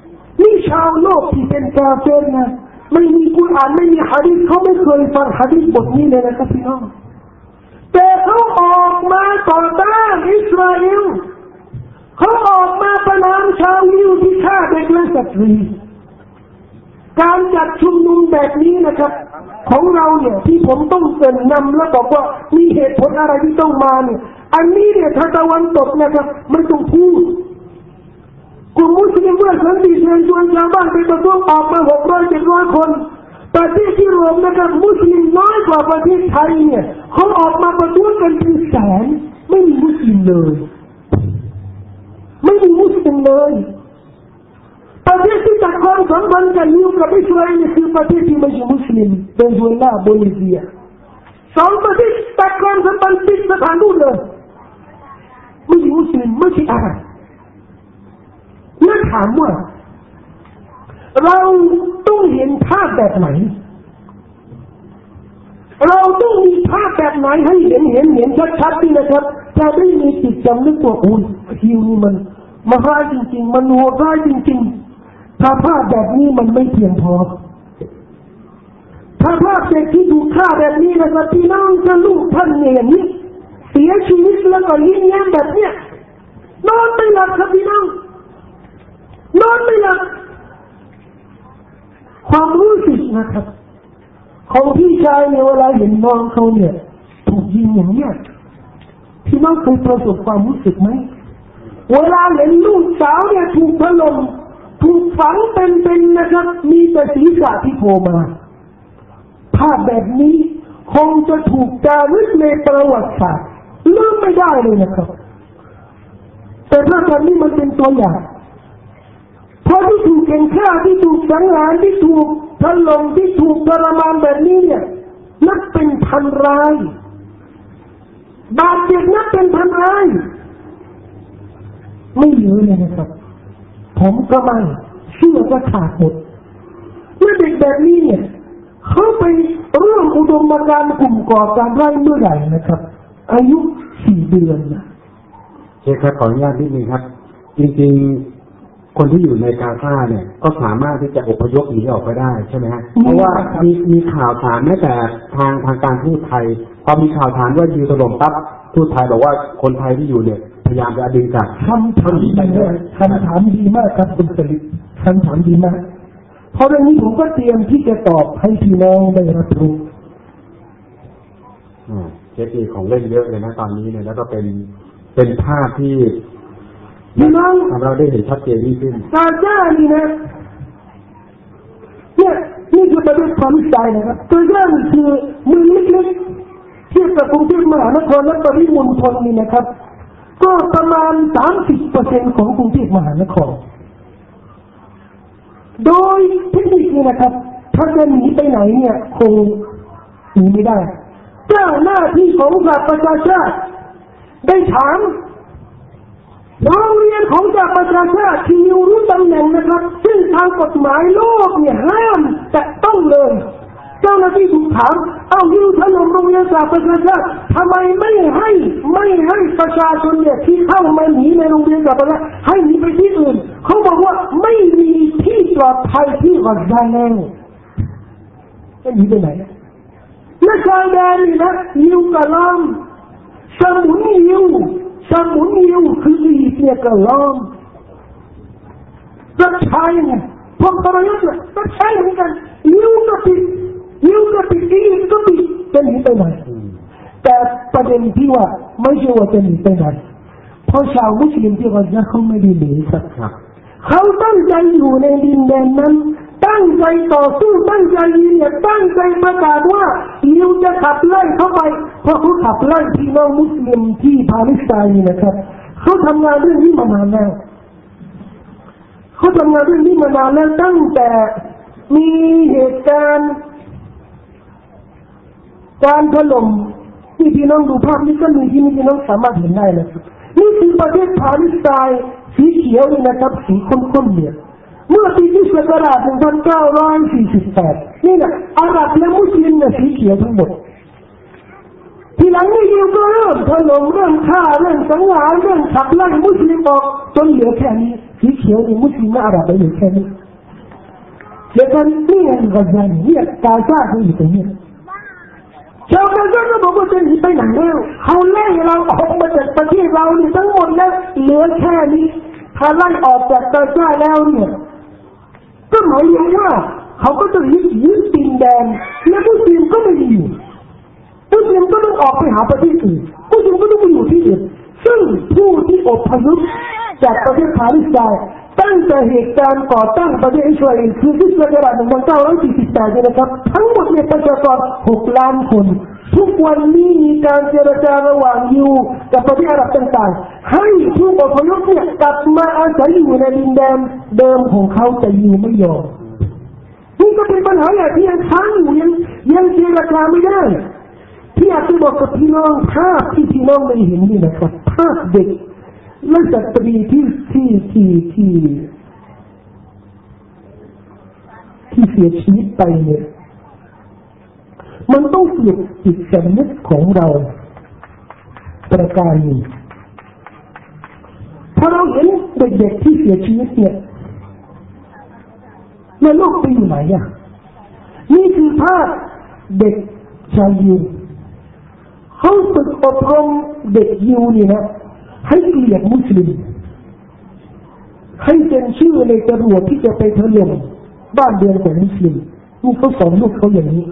B: นี่ชาวโลกที่เป็นกาเฟรนะไม่มีกุรอานไม่มีหะดีษเขาไม่เคยฟังหะดีษบทนี้เลยนะครับพี่น้องแต่เขาออกมาต่อต้านอิสราเอลเขาออกมาประณามชาวยิวที่ฆ่าเด็กและสตรีการจัดชุมนุมแบบนี้นะครับของเราเนี่ยที่ผมต้องเกริ่นนำแล้วบอกว่ามีเหตุผลอะไรที่ต้องมาเนี่ยอันนี้เนี่ยทางตะวันตกนะครับไม่ต้องพูดกลุ่มมุสลิมเมื่อสันติเชิญชวนชาวบ้านไปประท้วงออกมาหกร้อยเจ็ดร้อยคนประเทศที่รวมนะครับมุสลิมน้อยกว่าประเทศไทยเนี่ยเขาออกมาประท้วงกันเป็นแสนไม่มีมุสลิมเลยไม่มีมุสลิมเลยประเทศที่ตัดความสัมพันธ์กันอยู่กับอิสราเอลคือประเทศที่ไม่ใช่มุสลิมเวเนซุเอลาโบลิเวียสองประเทศตัดความสัมพันธ์ติดสถานทูตเลยไม่ใช่มุสลิมไม่ใช่อะไรน่าถามว่าเราต้องเห็นภาพแบบไหนเราต้องมีภาพแบบไหนให้เห็นเห็นเห็นชัดๆนี่นะครับจะได้มีจิตจำนึกว่าอุ้ยคิวนี่มันมาร้ายจริงๆมันโหดร้ายจริงๆถ้าภาพแบบนี้มันไม่เพียงพอถ้าภาพเด็กที่ถูกฆ่าแบบนี้นะครับพี่น้องจะลูกท่านเนี่ยอย่างนี้เสียชีวิตแล้วก็ยิ้มแย้มแบบเนี้ยนอนไม่หลับครับพี่น้องนอนไม่หลับความรู้สึกนะครับของพี่ชายเนี่ยเวลาเห็นน้องเขาเนี่ยถูกยิงอย่างเนี้ยพี่น้องเคยประสบความรู้สึกไหมเวลาเห็นลูกสาวเนี่ยถูกถล่มถูกฝังเป็นๆนะครับมีแต่ศีรษะที่โผล่มาภาพแบบนี้คงจะถูกจารึกในประวัติศาสตร์ลืมไม่ได้เลยนะครับแต่ภาพแบบนี้มันเป็นตัวอย่างพอที่ถูกเก่งฆ่าที่ถูกสังหารที่ถูกถล่มที่ถูกทรมานแบบนี้เนี่ยนับเป็นพันรายบาดเจ็บนับเป็นพันรายไม่เยอะเลยนะครับผมก็ไม่เชื่อว่าขาดหมดเมื่อเด็กแบบนี้เนี่ยเขาไปร่วมอุดมการณ์กลุ่มก่อการร้ายเมื่อไหร่นะครับอายุสี่เดือนนะ
A: เชคครับขออนุญาตนิดนึงครับจริงๆคนที่อยู่ในกาซาเนี่ยก็สามารถที่จะอพยพหนีออกไปได้ใช่ไหมฮะเพราะว่ามีมีข่าวสารแม้แต่ทางทางการทูตไทยพอมีข่าวสารว่ายิวถล่มปั๊บทูตไทยบอกว่าคนไทยที่อยู่เนี่ยพยายามจะดึงกลับ
B: คำถามดีมากคำถามดีมากครับคุณสลิดคำถามดีมากเพราะเรื่องนี้ผมก็เตรียมที่จะตอบให้พี่น้องได้รับรู้
A: เจ๊กีของเล่นเยอะเลยนะตอนนี้เนี่ยแล้วก็เป็นเป็นภาพที่
B: พี่น้อง
A: เราได้เห็นชัดเจนยิ่งขึ้น
B: กาซานี่นะเนี่ยนี่คือประเด็นความใจนะครับกาซาคือเมืองเล็กๆเทียบกับกรุงเทพมหานครและปริมณฑลนี่นะครับก็ประมาณ สามสิบเปอร์เซ็นต์ ของกรุงเทพมหานครโดยเทคนิคนี้นะครับถ้าจะหนีไปไหนเนี่ยคงหนีไม่ได้เจ้าหน้าที่ของสหประชาชาติได้ถามโรงเรียนของสหประชาชาติที่อยู่รู้ตำแหน่งนะครับซึ่งทางกฎหมายโลกเนี่ยห้ามแต่ต้องเลยเจ้าหน้าที่ถูกถามเอายิวถล่มโรงเรียนสหประชาชาติทำไมไม่ให้ไม่ให้ประชาชนเนี่ยที่เข้ามาหนีในโรงเรียนสหประชาชาติให้หนีไปที่อื่นเขาบอกว่าไม่มีที่ปลอดภัยที่กาซาแล้วจะหนีไปไหนและชายแดนนี่นะยิวกะล้อมสมุนยิวสมุนยิวคืออีกเนี่ยกะล้อมรัชชัยเนี่ยพวกตระยุทธ์เนี่ยรัชชัยเหมือนกันยิวก็ปิดยิวก็ปิดอีกก็ปิดจะหนีไปไหนแต่ประเด็นที่ว่าไม่ใช่ว่าจะหนีไปไหนเพราะชาวมุสลิมที่กาซาเขาไม่ได้หนีครับเขาตั้งใจอยู่ในดินแดนนั้นตั้งใจต่อสู้ตั้งใจยืนตั้งใจประกาศว่ายิวจะขับไล่เข้าไปเพราะเขาขับไล่พี่น้องมุสลิมที่ปาเลสไตน์นะครับเขาทำงานเรื่องนี้มานานแล้วเขาทำงานเรื่องนี้มานานแล้วตั้งแต่มีเหตุการณ์การถล่มที่พี่น้องดูภาพนี้ก็มีที่พี่น้องสามารถเห็นได้นะครับนี่คือประเทศปาเลสไตน์สีเขียวนี่นะครับสีข้นๆเนี่ยเมื่อปีที่ศักราชหนึ่งพันเก้าร้อยสี่สิบแปดนี่นะอาหรับและมุสลิมเนี่ยสีเขียวทั้งหมดทีหลังนี่ยิวก็เริ่มถล่มเริ่มฆ่าเริ่มสังหารเริ่มขับไล่มุสลิมออกจนเหลือแค่นี้สีเขียวนี่มุสลิมและอาหรับเหลือแค่นี้เดี๋ยวกันนี่ไงกาซาเนี่ยกาซาที่อยู่ตรงนี้ชาวกาซาก็บอกว่าจะหนีไปไหนแล้วเขาไล่เราออกมาจากประเทศเรานี่ทั้งหมดแล้วเหลือแค่นี้ถ้าไล่ออกจากกาซาแล้วเนี่ยก็หมายถึงว่าเขาก็จะยึดยึดดินแดนและผู้มุสลิมก็ไม่อยู่ผู้มุสลิมก็ต้องออกไปหาประเทศอื่นผู้มุสลิมก็ต้องไปอยู่ที่อื่นซึ่งผู้ที่อพยพจากประเทศปาเลสไตน์ตั้งแต่เหตุการณ์ก่อตั้งประเทศอิสราเอลคือที่ศักราชหนึ่งพันเก้าร้อยสี่สิบแปดนะครับทั้งหมดเนี่ยประชากรหกล้านคนทุกวันนี้มีการเจรจาระหว่างยูกับประเทศอาหรับต่างๆให้ผู้อพยพเนี่ยกลับมาอาศัยอยู่ในดินแดนเดิมของเขาแต่ยูไม่ยอมนี่ก็เป็นปัญหาใหญ่ที่ยังค้างอยู่ยังยังเจรจาไม่ได้ที่อยากจะบอกกับพี่น้องภาพที่พี่น้องได้เห็นนี่นะครับภาพเด็กและสตรีที่ที่ที่ที่ที่เสียชีวิตไปเนี่ยมันต้องเปลี่ยนจิตสำนึกของเราประการนี้พอเราเห็นเด็กๆที่เสียชีวิตเนี่ยแล้วลูกไปอยู่ไหนอ่ะนี่คือภาพเด็กชาวยิวเขาฝึกอบรมเด็กยิวนี่นะให้เกลียดมุสลิมให้เป็นชื่อในจรวดที่จะไปถล่มบ้านเรือนของมุสลิมลูกเขาสอนลูกเขาอย่างนี้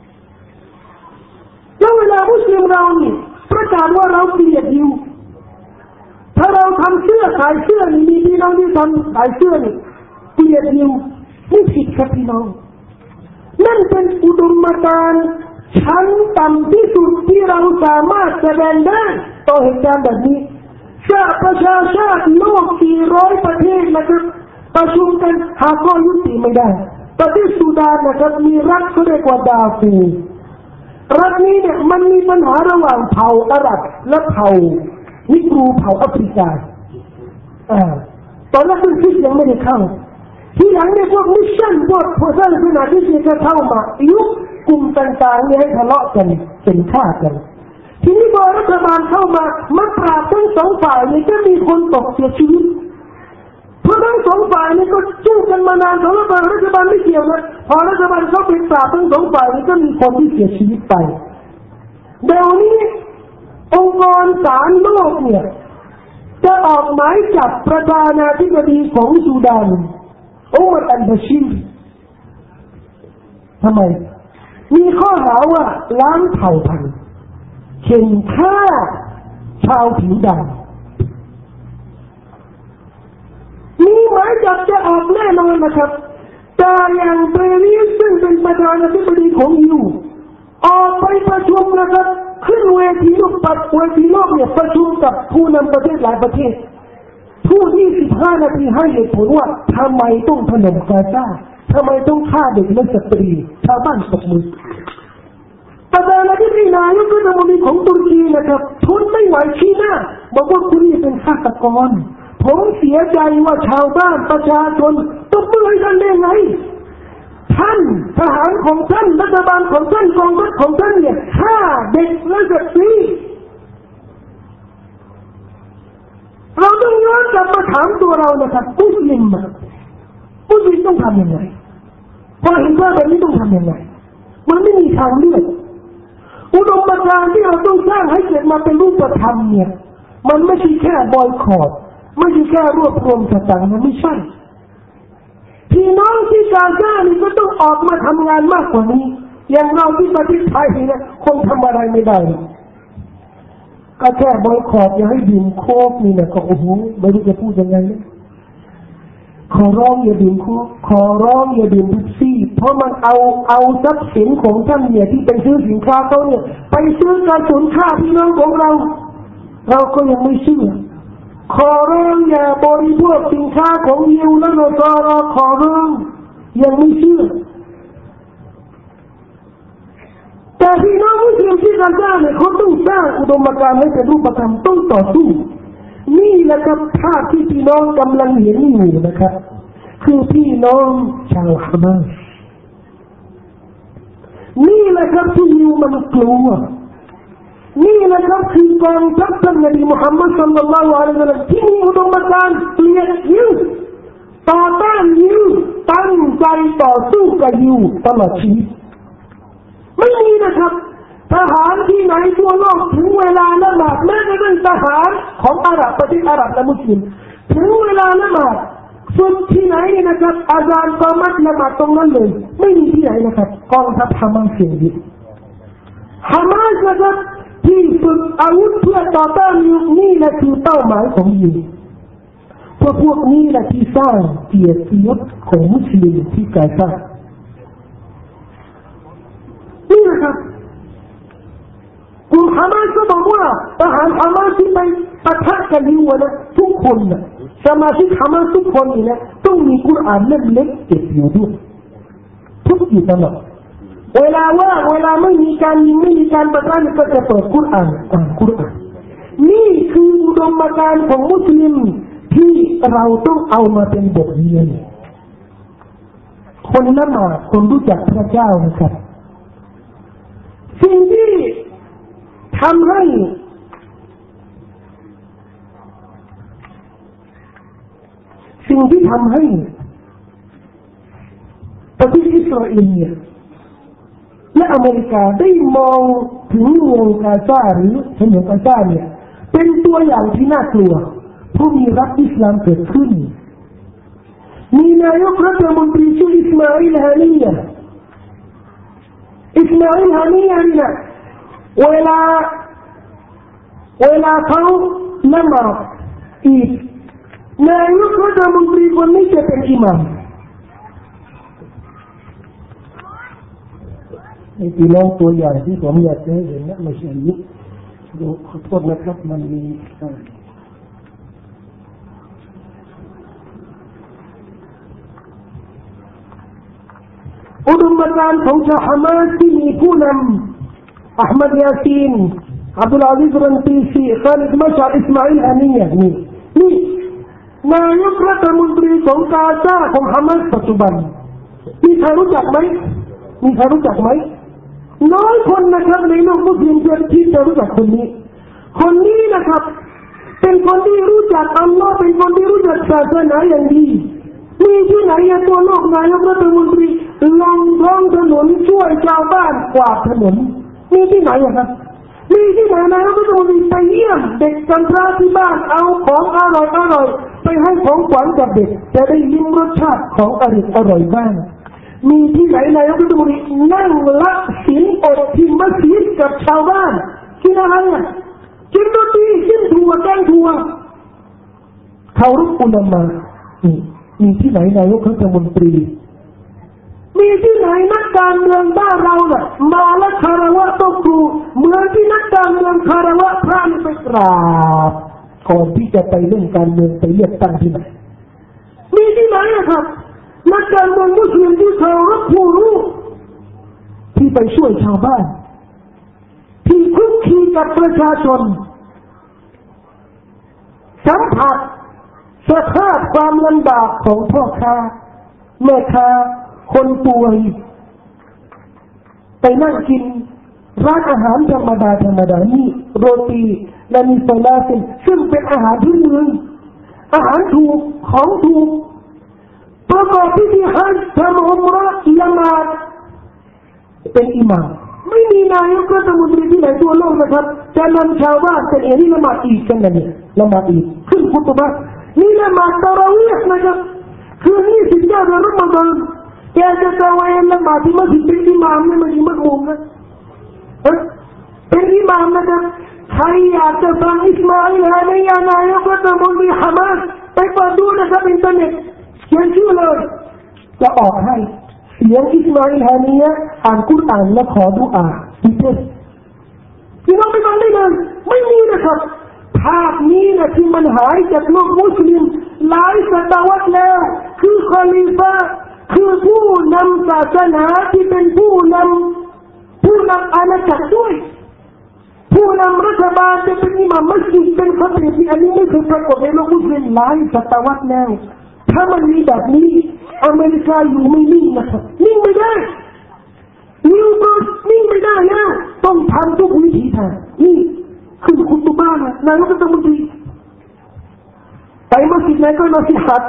B: แล้วเวลามุสลิมเรานี่ประกาศว่าเราเกลียดยิวถ้าเราทำเสื้อขายเสื้อนี่มีพี่น้องที่ทำขายเสื้อนี่เกลียดยิวไม่ผิดครับพี่น้องนั่นเป็นอุดมการณ์ชั้นต่ำที่สุดที่เราสามารถแสดงได้ต่อเหตุการณ์แบบนี้ชาติประชาชาติโลกกี่ร้อยประเทศนะครับประชุมกันหาข้อยุติไม่ได้ประเทศซูดานนะครับมีรัฐเขาเรียกว่าดาฟูรัฐนี้เนี่ยมันมีปัญหาระหว่างเผ่าอาหรับและเผ่านิกรูเผ่าแอฟริกาอ่าตอนแรกเป็นคริสยังไม่ได้เข้าที่หลังเนี่ยพวกมิชชั่นพวกพวกศาสนาที่จะเข้ามายุคกลุ่มต่างๆเนี่ยให้ทะเลาะกันเป็นฆ่ากันทีนี้พอรัฐบาลเข้ามามาปราบทั้งสองฝ่ายนี่ก็มีคนตกเสียชีวิตเพราะทั้งสองฝ่ายนี่ก็จู้กันมานานแล้วรัฐบาลรัฐบาลไม่เกี่ยวนะพอรัฐบาลเข้าไปปราบทั้งสองฝ่ายนี่ก็มีคนที่เสียชีวิตไปเดี๋ยวนี้องค์กรศาลโลกเนี่ยจะออกหมายจับประธานาธิบดีของซูดานอุมัรอัลบาชีรทำไมมีข้อหาว่าล้างเผ่าพันธุ์เข่งฆ่าชาวผิวดำมีหมายจับจะออกแน่นอนนะครับแต่อย่างเบรีสซึ่งเป็นประธานาธิบดีของยูออกไปประชุมนะครับขึ้นเวทีโลกปัดเวทีโลกเนี่ยประชุมกับผู้นำประเทศหลายประเทศพูดยี่สิบห้านาทีให้เหตุผลว่าทำไมต้องถล่มกาซาทำไมต้องฆ่าเด็กและสตรีชาวบ้านตกมือประธานาธิบดีนายกรัฐมนตรีของตุรกีนะครับทนไม่ไหวชี้หน้าบอกว่าคุณนี่เป็นฆาตกรผมเสียใจว่าชาวบ้านประชาชนตกมือให้ท่านได้ไงท่านทหารของท่านรัฐบาลของท่านกองทัพของท่านเนี่ยฆ่าเด็กและสตรีเราต้องย้อนกลับมาถามตัวเรานะครับมุสลิมมุสลิมต้องทำยังไงพอเห็นว่าแบบนี้ต้องทำยังไงมันไม่มีทางเลือกอุดมการณ์ที่เราต้องสร้างให้เกิดมาเป็นรูปธรรมเนี่ยมันไม่ใช่แค่บอยคอตไม่ใช่แค่รวบรวมสตางค์มันไม่ใช่พี่น้องที่กาซานี่ก็ต้องออกมาทำงานมากกว่านี้อย่างเราที่ประเทศไทยเนี่ยคงทำอะไรไม่ได้ก็แค่บอยคอตอย่าให้ดื่มโค้กนี่นะก็โอ้โหไม่รู้จะพูดยังไงนะขอร้องอย่าดื่มโค้กขอร้องอย่าดื่มเป๊ปซี่เพราะมันเอาเอาทรัพย์สินของท่านเนี่ยที่เป็นซื้อสินค้าเขาเนี่ยไปซื้อกระสุนฆ่าพี่น้องของเราเราก็ยังไม่เชื่อขอร้องอย่าบริโภคสินค้าของยิวและนอสรอขอร้องยังไม่เชื่อแต่พี่น้องมุสลิมที่กาซาเนี่ยเขาต้องสร้างอุดมการณ์ให้เป็นรูปธรรมต้องต่อสู้นี่แหละครับภาพที่พี่น้องกำลังเห็นอยู่นะครับคือพี่น้องชาวฮามาสนี่แหละครับที่ยิวมันกลัวนี่แหละครับคือกองทัพท่านนบีมุฮัมมัดศ็อลลัลลอฮุอะลัยฮิวะซัลลัมที่มีอุดมการณ์เปลี่ยนยิวต่อต้านยิวตั้งใจต่อสู้กับยิวตลอดชีวิตไม่มีนะครับทหารที่ไหนทั่วโลกถึงเวลาละหมาดแม้กระทั่งทหารของอาหรับประเทศอาหรับและมุสลิมถึงเวลาละหมาดสุดที่ไหนนะครับอาจารย์กอมัดละหมาดตรงนั้นเลยไม่มีที่ไหนนะครับกองทัพฮามาสเสียงดีฮามาสนะครับที่ฝึกอาวุธเพื่อต่อต้านยิวนี่แหละคือเป้าหมายของยิวเพราะพวกนี้แหละที่สร้างเกียรติยศของมุสลิมที่กาซานี่นะครับกลุ่มฮามาสก็บอกว่าทหารฮามาสที่ไปปะทะกันยิวนะทุกคนนะสมาชิกฮามาสทุกคนนี่นะต้องมีกุรอานเล่มเล็กเก็บอยู่ด้วยทุกอยู่ตลอดเวลาว่าเวลาไม่มีการยิงไม่มีการปะทะก็จะเปิดกุรอานอ่านกุรอานนี่คืออุดมการณ์ของมุสลิมที่เราต้องเอามาเป็นบทเรียนคนละหมาดคนรู้จักพระเจ้านะครับสิ่งที่ทำให้สิ่งที่ทำให้ประเทศอิสราเอลเนี่ยและอเมริกาได้มองถึงเมืองกาซาหรือฉนวนกาซาเนี่ยเป็นตัวอย่างที่น่ากลัวผู้มีรัฐอิสลามเกิดขึ้นมีนายกรัฐมนตรีชื่ออิสมาอิลฮานียะอิสมาอิลฮานียะนี่นะเวลาเวลาเขาละหมาดอีดนายกรัฐมนตรีคนนี้จะเป็นอิหม่ามไอ้พี่น้องตัวอย่างที่ผมอยากจะให้เห็นนะไม่ใช่นี้ดูขอโทษนะครับมันมีอุดมการณ์ของชาวฮามาสที่มีผู้นำอัลมัดยาซีนอับดุลอาซิซรันตีซีคาลิดมัชอาอิสมาอิลอานียะนี่นี่นายกรัฐมนตรีของกาซาของฮามาสปัจจุบันมีใครรู้จักไหมมีใครรู้จักไหมน้อยคนนะครับในโลกมุสลิมที่จะรู้จักคนนี้คนนี้นะครับเป็นคนที่รู้จักอัลลอฮ์เป็นคนที่รู้จักศาสนาอย่างดีมีที่ไหนตัวโลกนายกรัฐมนตรีลงท้องถนนช่วยชาวบ้านกวาดถนนมีที่ไหนครับมีที่ไหนนายกรัฐมนตรีไปเยี่ยมเด็กกำพร้าที่บ้านเอาของอร่อยอร่อยไปให้ของขวัญกับเด็กจะได้ลิ้มรสชาติของอร่อยอร่อยบ้างมีที่ไหนนายกรัฐมนตรีนั่งละศีลอดที่มัสยิดกับชาวบ้านกินอะไรอ่ะกินโรตีกินถั่วแกงถั่วเขารุกอุลามะมีที่ไหนนายกรัฐมนตรีมีที่ไหนนักการเมืองบ้านเราน่ะมาและคารวะโต๊ะครูเหมือนที่นักการเมืองคารวะพระไปกราบก่อนที่จะไปเล่นการเมืองไปเลือกตั้งที่ไหนมีที่ไหนครับนักการเมืองมุสลิมที่เคารพผู้รู้ที่ไปช่วยชาวบ้านที่คุกคีกับประชาชนสัมผัสสภาพความลำบากของพ่อค้าแม่ค้าคนป่วยไปนั่งกินร้านอาหารธรรมดาธรรมดานี่โรตีและมีโซลาเซลซึ่งเป็นอาหารพื้นเมืองอาหารถูกของถูกประกอบพิธีฮัจญ์ทำอุมเราะห์ละหมาดเป็นอิหม่ามไม่มีนายกรัฐมนตรีที่ไหนทั่วโลกนะครับจะนำชาวบ้านเป็นเอนี่ละหมาดอีกกันนะเนี่ยละหมาดอีกขึ้นคุตบะห์นี่ละหมาดตะเราะวีห์นะครับคือนี่สิบเก้าเดือนรอมฎอนแกจะตะเวนละหมาดที่มัสยิดเป็นอิหม่ามไม่มาอิหม่ามมุมนะเป็นอิหม่ามนะครับใครอยากจะฟังอิสมาอิลฮานียะนายกรัฐมนตรีฮามาสไปเปิดดูนะครับอินเทอร์เน็ตเขียนชื่อเลยจะออกให้เสียงอิสมาอิลฮานียะอ่านกุรอานและขอดุอาดิเทศพี่น้องไปฟังได้เลยไม่มีนะครับภาพนี้นะที่มันหายจากโลกมุสลิมหลายศตวรรษแล้วคือคอลิฟะคือผู้นำศาสนาที่เป็นผู้นำผู้นำอาณาจักรด้วยผู้นำรัฐบาลจะเป็นอิหม่ามมัสยิดเป็นคอตีบอันนี้ไม่เคยปรากฏในโลกมุสลิมหลายศตวรรษแล้วถ้ามันมีแบบนี้อเมริกาอยู่ไม่นิ่งนะครับนิ่งไม่ได้นิวโรสนิ่งไม่ได้แล้วต้องทำทุกวิธีทางนี่คือคุตุบ้านนายกรัฐมนตรีไปมัสยิดไหนก็นอสิฮัต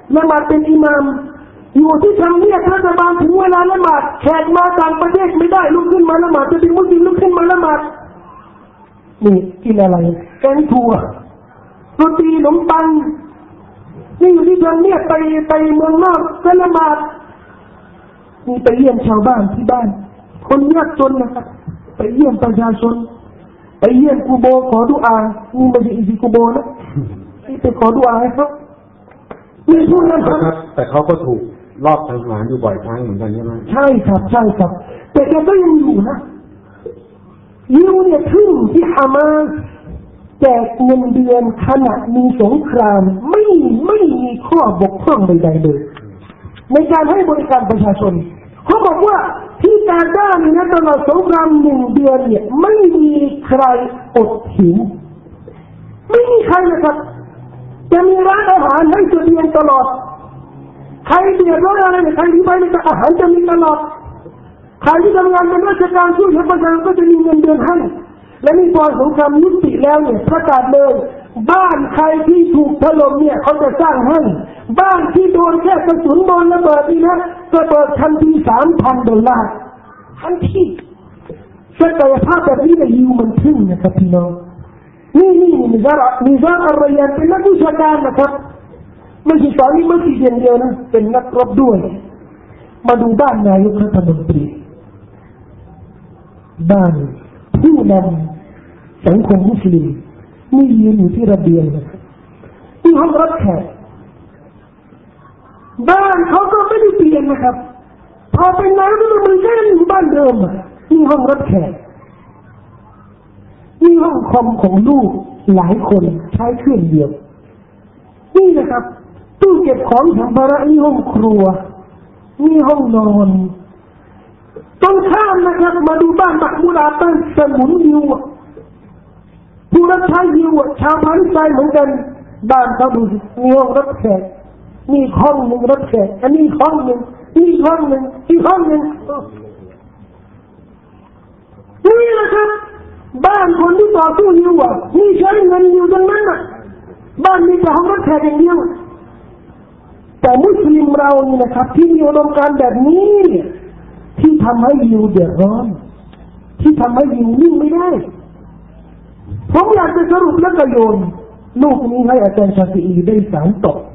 B: ละหมาดเป็นอิหม่ามอยู่ที่ทำเนียบรัฐบาลถึงเวลาละหมาดแขกมาต่างประเทศไม่ได้ลุกขึ้นมาละหมาดจะเป็นมุสลิมลุกขึ้นมาละหมาดนี่กินอะไรแกงถั่วโรตีขนมปังนี่อยู่ที่ทำเนียบไปไปเมืองนอกก็ละหมาดนี่ไปเยี่ยมชาวบ้านที่บ้านคนยากจนนะครับไปเยี่ยมประชาชนไปเยี่ยมกูโบขอดุอานี่ไม่ใช่อีซีกูโบนะนี่ไปขอดุอาให้เขานี่พวกนั้นครับ
A: แต่เขาก็ถูกรอบสังหารอยู่บ่อยครั้งเหมือนกันใช่ไหม
B: ใช่ครับใช่ครับแต่แกก็ยังอยู่นะยิวเนี่ยทึ่งที่ฮามาสแจกเงินเดือนขณะมีสงครามไม่ไม่มีข้อบกพร่องใดๆเลยในการให้บริการประชาชนเขาบอกว่าที่กาซาเนี่ยนะตลอดสงครามหนึ่งเดือนเนี่ยไม่มีใครอดหิวไม่มีใครนะครับจะมีร้านอาหารให้เสบียงตลอดใครเดือดร้อนอะไรเนี่ยใครที่ไปในอาหารจะมีตลอดใครที่ทำงานเป็นราชการช่วยเหลือประชาชนก็จะมีเงินเดือนให้และนี่พอสงครามยุติแล้วเนี่ยประกาศเลยบ้านใครที่ถูกถล่มเนี่ยเขาจะสร้างให้บ้านที่โดนแค่กระสุนโดนระเบิดนี่นะระเบิดทันทีสามพันดอลลาร์ทันทีศักยภาพแบบนี้เนี่ยยิวมันทึ่งนะครับพี่น้องนี่นี่นิซาร์นิซาร์อัลรยันเป็นนักวิชาการนะครับไม่ใช่สอนนี่ไม่ใช่เดียวนะเป็นนักรบด้วยมาดูบ้านนายกรัฐมนตรีบ้านผู้นำสังคมมุสลิมนี่ยืนอยู่ที่ระเบียงนะครับที่ห้องรับแขกบ้านเขาก็ไม่ได้เปลี่ยนนะครับพอเป็นนายกรัฐมนตรีก็ยังอยู่บ้านเดิมนี่ห้องรับแขกนี่ห้องคอมของลูกหลายคนใช้เครื่องเดียวนี่นะครับตู้เก็บของสัมภาระนี่ห้องครัวนี่ห้องนอนตรงข้ามนะครับมาดูบ้านบักมุลาตั้งสมุนยิวผู้รับใช้ยิวชาวพันธุ์ใจเหมือนกันบ้านเขาดูมีห้องรับแขกนี่ห้องหนึ่งรับแขกอันนี้ห้องหนึ่งนี่ห้องหนึ่งอีกห้องหนึ่งนี่แหละครับบ้านคนที่ต่อสู้ยิวอ่ะนี่ใช้เงินยิวทั้งนั้นอ่ะบ้านมีแต่ห้องรับแขกอย่างเดียวแต่มุสลิมเรานี่นะครับที่มีอุดมการณ์แบบนี้ที่ทำให้ยิวเดือดร้อนที่ทำให้ยิวนิ่งไม่ได้ผมอยากจะสรุปแล้วก็โยนลูกนี้ให้อาจารย์ชาฟิอีได้สารต่อ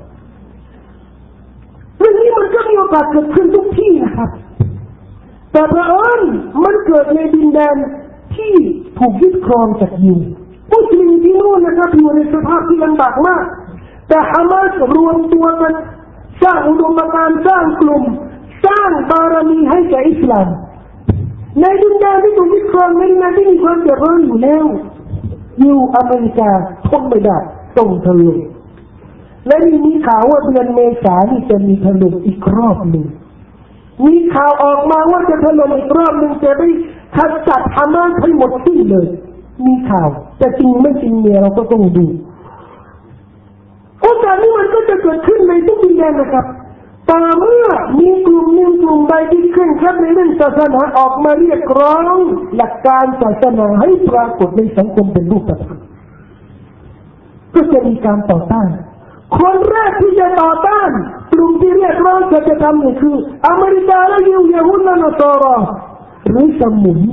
B: เรื่องนี้มันก็มีโอกาสเกิดขึ้นทุกที่นะครับแต่เพราะเอิญมันเกิดในดินแดนที่ถูกยึดครองจากยิวมุสลิมที่นู่นนะครับอยู่ในสภาพที่ลำบากมากแต่ฮามาสรวมตัวกันสร้างอุดมการณ์สร้างกลุ่มสร้างบารมีให้แก่อิสลามในดินแดนที่ถูกยึดครองในดินแดนที่มีความเดือดร้อนอยู่แล้วยิวอเมริกาทนไม่ได้ต้องถล่มและมีข่าวว่าเดือนเมษายนจะมีถล่มอีกรอบหนึ่งมีข่าวออกมาว่าจะถล่มอีกรอบหนึ่งจะได้ขจัดฮามาสให้หมดสิ้นเลยมีข่าวแต่จริงไม่จริงเนี่ยเราก็ต้องดูโอกาสนี้มันก็จะเกิดขึ้นในทุกดินแดนนะครับแต่เมื่อมีกลุ่มหนึ่งกลุ่มใดที่ขึ้นครับในเรื่องศาสนาออกมาเรียกร้องหลักการศาสนาให้ปรากฏในสังคมเป็นรูปธรรมก็จะมีการต่อต้านคนแรกที่จะต่อต้านกลุ่มที่เรียกร้องจะจะทำนี่คืออเมริกาและยิวยิวและนอสรอหรือสมุน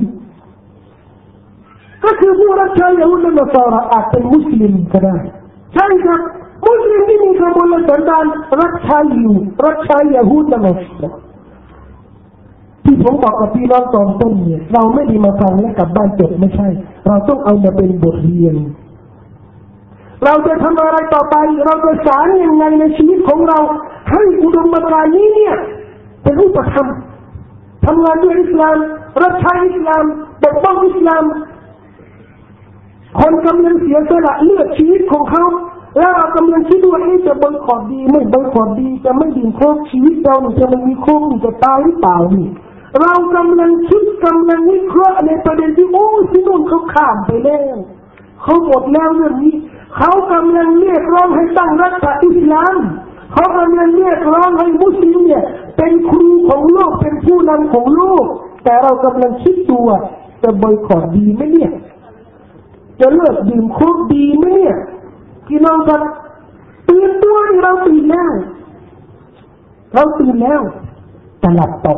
B: ก็คือผู้รับใช้ยิวและนอสรออาจเป็นมุสลิมก็ได้ใช่ครับมุสลิมที่มีขบวนสันดานรักชายยิวรักชายยิวและนอสรอที่ผมบอกกับพี่น้องตอนต้นเนี่ยเราไม่ได้มาฟังและกลับบ้านจบไม่ใช่เราต้องเอามาเป็นบทเรียนเราจะทำอะไรต่อไปเราจะสานยังไงในชีวิตของเราให้อุดมการณ์นี้เนี่ยเป็นรูปธรรมทำงานด้วยอิสลามรับใช้อิสลามปกป้องอิสลามคนกำลังเสียสละเลือดชีวิตของเขาแล้วเรากำลังคิดว่าจะบริขารดีไม่บริขารดีจะไม่ดื่มโค้กชีวิตเราจะไม่มีโค้กจะตายหรือเปล่านี่เรากำลังคิดกำลังวิเคราะห์ในประเด็นที่โอ้ที่นู่นเขาข้ามไปแล้วเขาหมดแล้วเรื่องนี้เขากำลังเรียกร้องให้ตั้งรัฐอิสลามเขากำลังเรียกร้องให้มุสลิมเนี่ยเป็นครูของโลกเป็นผู้นำของโลกแต่เรากำลังคิดดูว่าจะบอยคอตดีไหมเนี่ยจะเลิกดื่มโค้กดีไหมเนี่ยพี่น้องครับตื่นตัวเราตื่นแล้วเราตื่นแล้วแต่หลับต่อ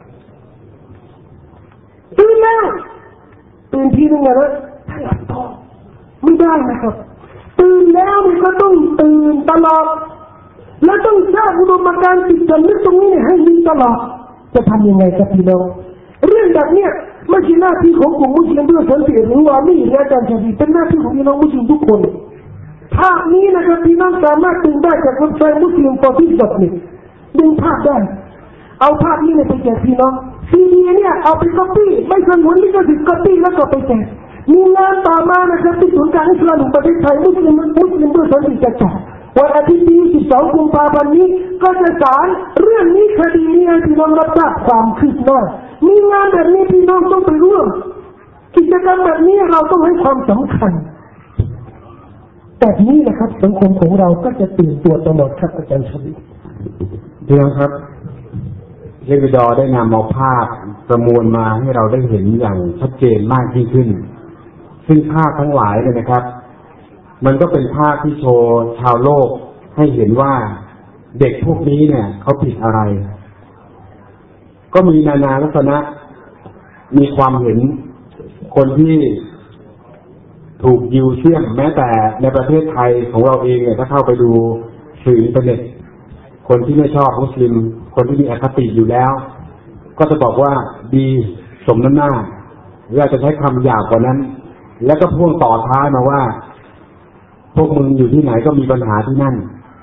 B: ตื่นแล้วตื่นทีนึงนะถ้าหลับต่อไม่ได้นะครับตื่นแล้วมันก็ต้องตื่นตลอดและต้องสร้างอุดมการณ์จิตสำนึกตรงนี้ให้มีตลอดจะทำยังไงครับพี่น้องเรื่องแบบเนี้ยไม่ใช่หน้าที่ของกลุ่มมุสลิมด้วยสันติหรือว่านี่หรืออาจารย์ชาดีเป็นหน้าที่ของพี่น้องมุสลิมทุกคนภาพนี้นะครับพี่น้องสามารถดึงได้จากเว็บไซต์มุสลิมฟอร์ตี้ดอทเน็ตดึงภาพได้เอาภาพนี้ไปแจกพี่น้องซีดีเนี่ยเอาไปก๊อปปี้ไม่สงวนลิขสิทธิ์ก๊อปปี้แล้วก็ไปแจกมีงานต่อมานะครับที่ศูนย์การอิสลามแห่งประเทศไทยมุสลิมมุสลิมด้วยสันติจะจัดวันอาทิตย์ที่สิบสองกุมภาพันธ์นี้ก็จะสารเรื่องนี้คดีนี้ให้พี่น้องรับทราบความคืบหน้ามีงานแบบนี้พี่น้องต้องไปร่วมกิจกรรมแบบนี้เราต้องให้ความสำคัญแบบนี้นะครับสังคมของเราก็จะตื่นตัวตลอดครับอาจารย์ชลิด
A: พี่น้องครับเชคบิดอได้นำเอาภาพประมวลมาให้เราได้เห็นอย่างชัดเจนมากยิ่งขึ้นซึ่งภาพทั้งหลายเนี่ยนะครับมันก็เป็นภาพที่โชว์ชาวโลกให้เห็นว่าเด็กพวกนี้เนี่ยเขาผิดอะไรก็มีนานาลักษณะมีความเห็นคนที่ถูกยิวเชี่ยมแม้แต่ในประเทศไทยของเราเองเนี่ยถ้าเข้าไปดูสื่ออินเทอร์เน็ตคนที่ไม่ชอบมุสลิมคนที่มีอคติอยู่แล้วก็จะบอกว่าดีสมน้ำหน้าหรืออาจจะใช้คำหยาบกว่านั้นแล้วก็พ่วงต่อท้ายมาว่าพวกมึงอยู่ที่ไหนก็มีปัญหาที่นั่น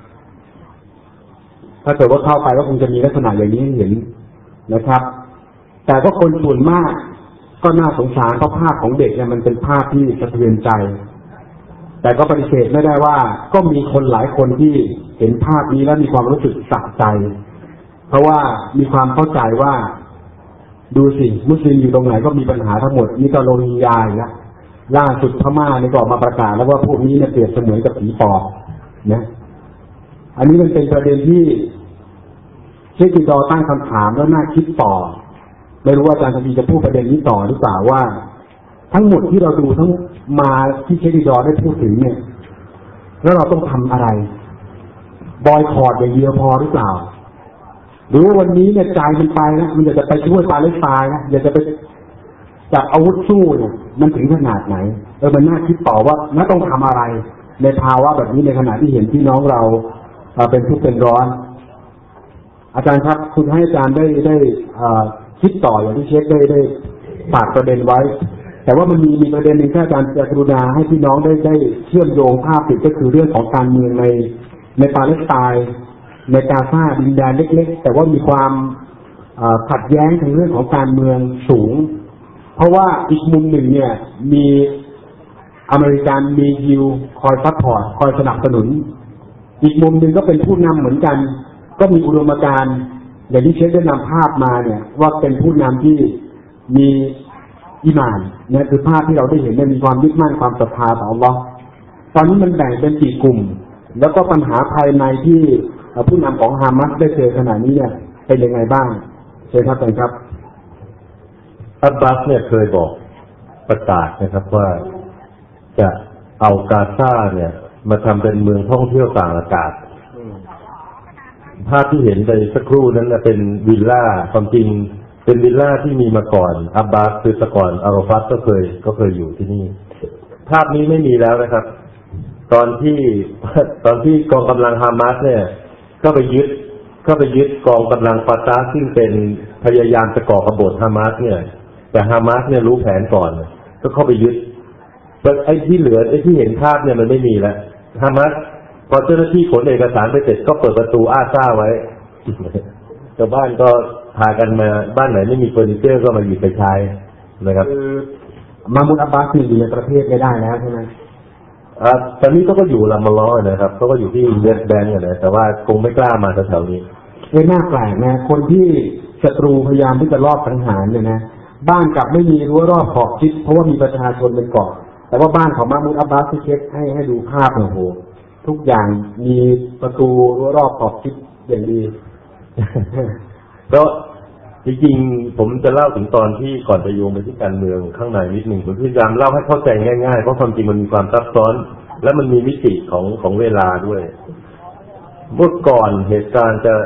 A: ถ้าเกิดว่าเข้าไปก็คงจะมีลักษณะอย่างนี้เห็นนะครับแต่ก็คนส่วนมากก็น่าสงสารเพราะภาพของเด็กเนี่ยมันเป็นภาพที่สะเทือนใจแต่ก็ปฏิเสธไม่ได้ว่าก็มีคนหลายคนที่เห็นภาพนี้แล้วมีความรู้สึกสะใจเพราะว่ามีความเข้าใจว่าดูสิมุสลิมอยู่ตรงไหนก็มีปัญหาทั้งหมดนี่ก็โรฮิงญาอย่างเงี้ยล่าสุดพม่านี่ก็ออกมาประกาศแล้วว่าพวกนี้เนี่ยเปรียบเสมือนกับผีปอบนะอันนี้มันเป็นประเด็นที่เชคบิดอตั้งคำถามแล้วน่าคิดต่อไม่รู้ว่าอาจารย์จะมีจะพูดประเด็นนี้ต่อหรือเปล่าว่าทั้งหมดที่เราดูทั้งมาที่เชคบิดอได้พูดถึงเนี่ยแล้วเราต้องทำอะไรบอยคอร์ดอย่างเดียวพอหรือเปล่าหรือว่าวันนี้เนี่ยใจมันไปนะมันอยากจะไปช่วยปาเลสไตน์นะอยากจะไปจับอาวุธสู้เนี่ยมันถึงขนาดไหนเออมันน่าคิดต่อว่าน่าต้องทำอะไรในภาวะแบบนี้ในขณะที่เห็นพี่น้องเราเป็นทุกข์เป็นร้อนอาจารย์ครับคุณให้อาจารย์ได้ได้คิดต่ออย่างที่เชคได้ได้ฝากประเด็นไว้แต่ว่ามันมีมีประเด็นหนึ่งที่อาจารย์จะกรุณาให้พี่น้องได้ได้เชื่อมโยงภาพติดก็คือเรื่องของการเมืองในในปาเลสไตน์ในกาซาดินแดนเล็กๆแต่ว่ามีความขัดแย้งทางเรื่องของการเมืองสูงเพราะว่าอีกมุมหนึ่งเนี่ยมีอเมริกันมียิวคอยซัพพอร์ตคอยสนับสนุนอีกมุมหนึ่งก็เป็นผู้นำเหมือนกันก็มีอุดมการณ์อย่างที่เชฟได้นำภาพมาเนี่ยว่าเป็นผู้นำที่มีอีหม่านเนี่ยคือภาพที่เราได้เห็นเนี่ยมีความยึดมั่นความศรัทธาต่ออัลเลาะห์ตอนนี้มันแบ่งเป็นกี่กลุ่มแล้วก็ปัญหาภายในที่ผู้นำของฮามัสได้เจอขณะนี้เนี่ยเป็นยังไงบ้างเชิญครับอาจารย์ครับ
C: อับบาสเนี่ยเคยบอกประกาศนะครับว่าจะเอากาซาเนี่ยมาทำเป็นเมืองท่องเที่ยวต่างอากาศภาพที่เห็นไปสักครู่นั้นนะเป็นวิลล่าความจริงเป็นวิลล่าที่มีมาก่อนอับบาสคือแต่ก่อนอาราฟัตก็เคยก็เคยอยู่ที่นี่ภาพนี้ไม่มีแล้วนะครับตอนที่ตอนที่กองกำลังฮามาสเนี่ยก็ไปยึดก็ไปยึดกองกำลังฟาตาห์ซึ่งเป็นพยายามจะก่อกบฏฮามาสเนี่ยแต่ฮามาสเนี่ยรู้แผนก่อนก็เข้าไปยึดแต่ไอ้ที่เหลือไอ้ที่เห็นภาพเนี่ยมันไม่มีแล้วฮามาสพอเจ้าหน้าที่ขนเอกสารไปเสร็จก็เปิดประตูอาซ่าไว้ชาวบ้านก็พากันมาบ้านไหนไม่มีเฟอร์นิเจอร์ก็มาหยิบไปใช้นะครับ
A: คือมามุดอับบาสอยู่ในประเทศไม่ได้แล้วใช่ไหม
C: อ่าตอนนี้เขาก็อยู่ลามาล้อนะครับเขาก็อยู่ที่เวสต์แบงก์นะแต่ว่าคงไม่กล้ามาแถวๆนี้
A: เอ้ยน่าแปลกนะคนที่ศัตรูพยายามที่จะลอบสังหารเนี่ยนะบ้านกลับไม่มีรั้วรอบขอบชิดเพราะว่ามีประชาชนเป็นเกาะแต่ว่าบ้านของมามุดอับบาสที่เช็คให้ให้ดูภาพโอ้โหทุกอย่างมีประตูรั้วรอบขอบชิดอย่างดี
C: ก็จริงๆผมจะเล่าถึงตอนที่ก่อนจะโยงไปที่การเมืองข้างในนิดหนึ่งผมพยายามเล่าให้เข้าใจง่ายๆเพราะความจริงมันมีความซับซ้อนและมันมีมิติของของเวลาด้วยเมื่อก่อนเหตุการณ์จะ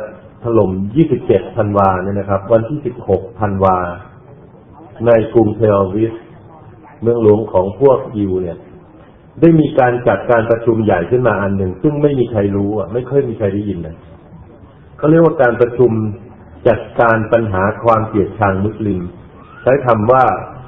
C: ถล่มยี่สิบเจ็ดธันวาเนี่ยนะครับวันที่สิบหกธันวาในกรุงเทลอาวีฟเมืองหลวงของพวกยิวเนี่ยได้มีการจัดการประชุมใหญ่ขึ้นมาอันหนึ่งซึ่งไม่มีใครรู้อ่ะไม่เคยมีใครได้ยินนะเขาเรียกว่าการประชุมจัดการปัญหาความเกลียดชังมุสลิมใช้คำว่า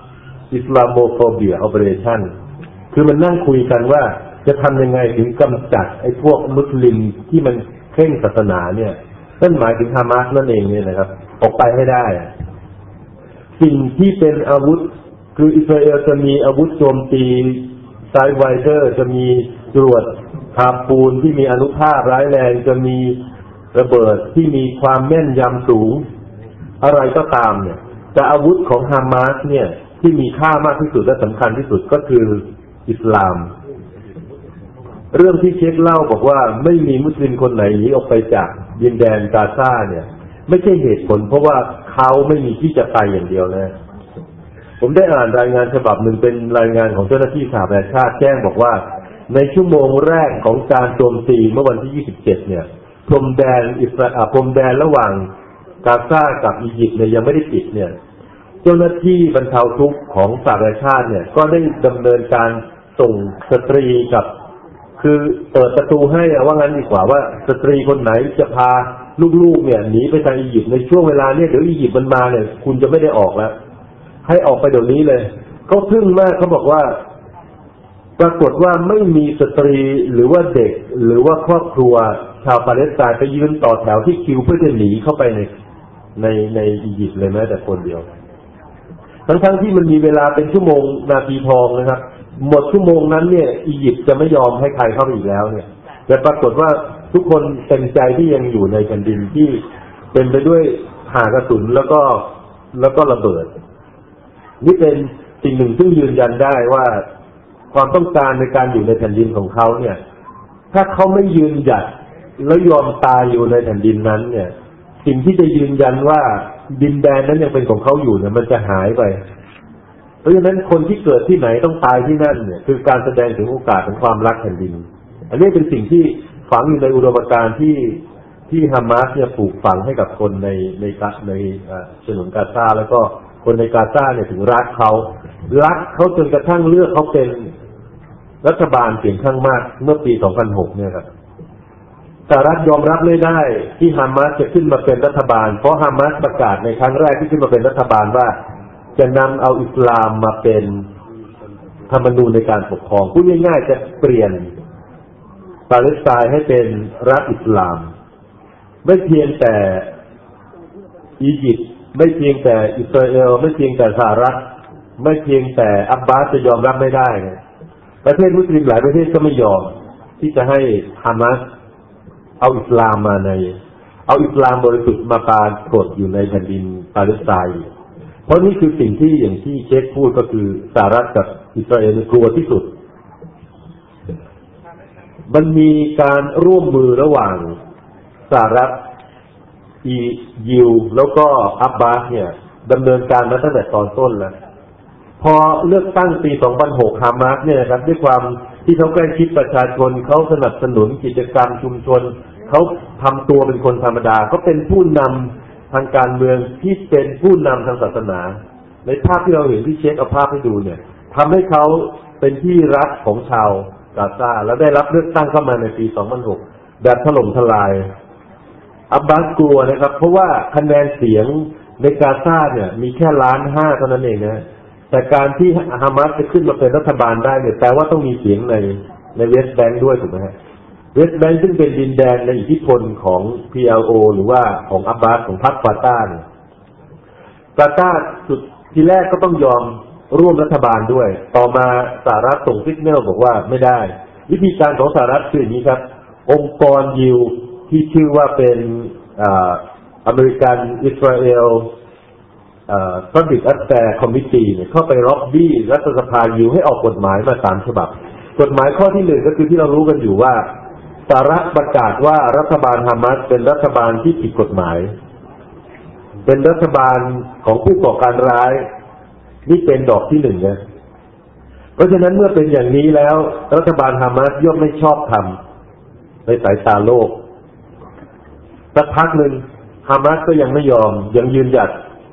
C: Islamophobia Operation คือมันนั่งคุยกันว่าจะทำยังไงถึงกำจัดไอ้พวกมุสลิมที่มันเคร่งศาสนาเนี่ยนั่นหมายถึงฮามาสนั่นเองเนี่ยนะครับออกไปให้ได้สิ่งที่เป็นอาวุธคืออิสราเอลจะมีอาวุธโจมตีไซด์ไวเดอร์จะมีจรวดฮาปูนที่มีอานุภาพร้ายแรงจะมีระเบิดที่มีความแม่นยำสูงอะไรก็ตามเนี่ยแต่อาวุธของฮามาสเนี่ยที่มีค่ามากที่สุดและสำคัญที่สุดก็คืออิสลามเรื่องที่เชคเล่าบอกว่าไม่มีมุสลิมคนไหนหนีออกไปจากดินแดนกาซาเนี่ยไม่ใช่เหตุผลเพราะว่าเขาไม่มีที่จะไปอย่างเดียวนะผมได้อ่านรายงานฉบับหนึ่งเป็นรายงานของเจ้าหน้าที่สหประชาชาติแจ้งบอกว่าในชั่วโมงแรกของการโจมตีเมื่อวันที่ยี่สิบเจ็ดเนี่ยพรมแดนอิสราเอลพรมแดนระหว่างกาซากับอียิปต์เนี่ยยังไม่ได้ปิดเนี่ยเจ้าหน้าที่บรรเทาทุกข์ของสหประชาชาติเนี่ยก็ได้ดำเนินการส่งสตรีกับคือเปิดประตูให้ว่างั้นดีกว่าว่าสตรีคนไหนจะพาลูกๆเนี่ยหนีไปทางอียิปต์ในช่วงเวลาเนี่ยเดี๋ยวอียิปต์มันมาเนี่ยคุณจะไม่ได้ออกแล้วให้ออกไปเดี๋ยวนี้เลยเขาทึ่งมากเขาบอกว่าปรากฏว่าไม่มีสตรีหรือว่าเด็กหรือว่าครอบครัวชาวปาเลสไตน์ไปยืนต่อแถวที่คิวเพื่อจะหนีเข้าไปในในในอียิปต์เลยแม้แต่คนเดียวทั้งๆที่มันมีเวลาเป็นชั่วโมงนาทีทองนะครับหมดชั่วโมงนั้นเนี่ยอียิปต์จะไม่ยอมให้ใครเข้าไปอีกแล้วเนี่ยแต่ปรากฏว่าทุกคนเต็มใจที่ยังอยู่ในแผ่นดินที่เป็นไปด้วยหากระสุนแล้วก็แล้วก็ระเบิดนี่เป็นสิ่งหนึ่งซึ่งยืนยันได้ว่าความต้องการในการอยู่ในแผ่นดินของเขาเนี่ยถ้าเขาไม่ยืนหยัดแล้วยอมตายอยู่ในแผ่นดินนั้นเนี่ยสิ่งที่จะยืนยันว่าดินแดนนั้นยังเป็นของเขาอยู่เนี่ยมันจะหายไปเพราะฉะนั้นคนที่เกิดที่ไหนต้องตายที่นั่นเนี่ยคือการแสดงถึงโอกาสของความรักแผ่นดินอันนี้เป็นสิ่งที่ฝังอยู่ในอุดมการณ์ที่ที่ฮามาสเนี่ยปลูกฝังให้กับคนในในในฉนวนกาซาแล้วก็คนในกาซาเนี่ยถึงรักเขารักเขาจนกระทั่งเลือกเขาเป็นรัฐบาลเสียงข้างมากเมื่อปีสองพันหกเนี่ยครับสหรัฐยอมรับไม่ได้ที่ฮามาสจะขึ้นมาเป็นรัฐบาลเพราะฮามาสประกาศในครั้งแรกที่ขึ้นมาเป็นรัฐบาลว่าจะนำเอาอิสลามมาเป็นธรรมนูญในการปกครองพูดง่ายๆจะเปลี่ยนปาเลสไตน์ให้เป็นรัฐอิสลามไม่เพียงแต่อียิปต์ไม่เพียงแต่อิสราเอลไม่เพียงแต่สหรัฐไม่เพียงแต่อับบาสจะยอมรับไม่ได้ประเทศมุสลิมหลายประเทศก็ไม่ยอมที่จะให้ฮามาสเอาอิสลามมาในเอาอิสลามบริสุทธิ์มาปรากฏอยู่ในแผ่นดินปาเลสไตน์เพราะนี่คือสิ่งที่อย่างที่เชคพูดก็คือสหรัฐกับอิสราเอลกลัวที่สุดมันมีการร่วมมือระหว่างสหรัฐอียิวแล้วก็อับบาสเนี่ยดำเนินการมาตั้งแต่ตอนต้นแล้วพอเลือกตั้งปีสองพันหกฮามาสเนี่ยนะครับด้วยความที่เขาใกล้ชิดประชาชนเขาสนับสนุนกิจกรรมชุมชนเขาทำตัวเป็นคนธรรมดาเขาเป็นผู้นำทางการเมืองที่เป็นผู้นำทางศาสนาในภาพที่เราเห็นที่เช็คเอาภาพให้ดูเนี่ยทำให้เขาเป็นที่รักของชาวกาซาแล้วได้รับเลือกตั้งเข้ามาในปีสองพันหกแบบถล่มทลายอับบาสกลัวนะครับเพราะว่าคะแนนเสียงในกาซาเนี่ยมีแค่ล้านห้าเท่านั้นเองนะแต่การที่ฮามาสจะขึ้นมาเป็นรัฐบาลได้เนี่ยแปลว่าต้องมีเสียงในในเวสต์แบงค์ด้วยถูกไหมฮะเวสต์แบงค์ซึ่งเป็นดินแดนในอิทธิพลของ พี แอล โอ หรือว่าของอับบาสของพรรคฟาตาห์ฟาตาห์สุดทีแรกก็ต้องยอมร่วมรัฐบาลด้วยต่อมาสหรัฐส่งซิกเนลบอกว่าไม่ได้วิธีการของสหรัฐคืออย่างนี้ครับองค์กรยิวที่ชื่อว่าเป็นอเมริกันอิสราเอลPublic Affairs Committee เนี่ยเข้าไปล็อบบี้รัฐสภายิวให้ออกกฎหมายมาสามฉบับกฎหมายข้อที่หนึ่งก็คือที่เรารู้กันอยู่ว่าสหรัฐประกาศว่ารัฐบาลฮามาสเป็นรัฐบาลที่ผิดกฎหมายเป็นรัฐบาลของผู้ก่อการร้ายนี่เป็นดอกที่หนึ่งนะเพราะฉะนั้นเมื่อเป็นอย่างนี้แล้วรัฐบาลฮามาสย่อมไม่ชอบธรรมในสายตาโลกสักพักหนึ่งฮามาสก็ยังไม่ยอมยังยืนหยัด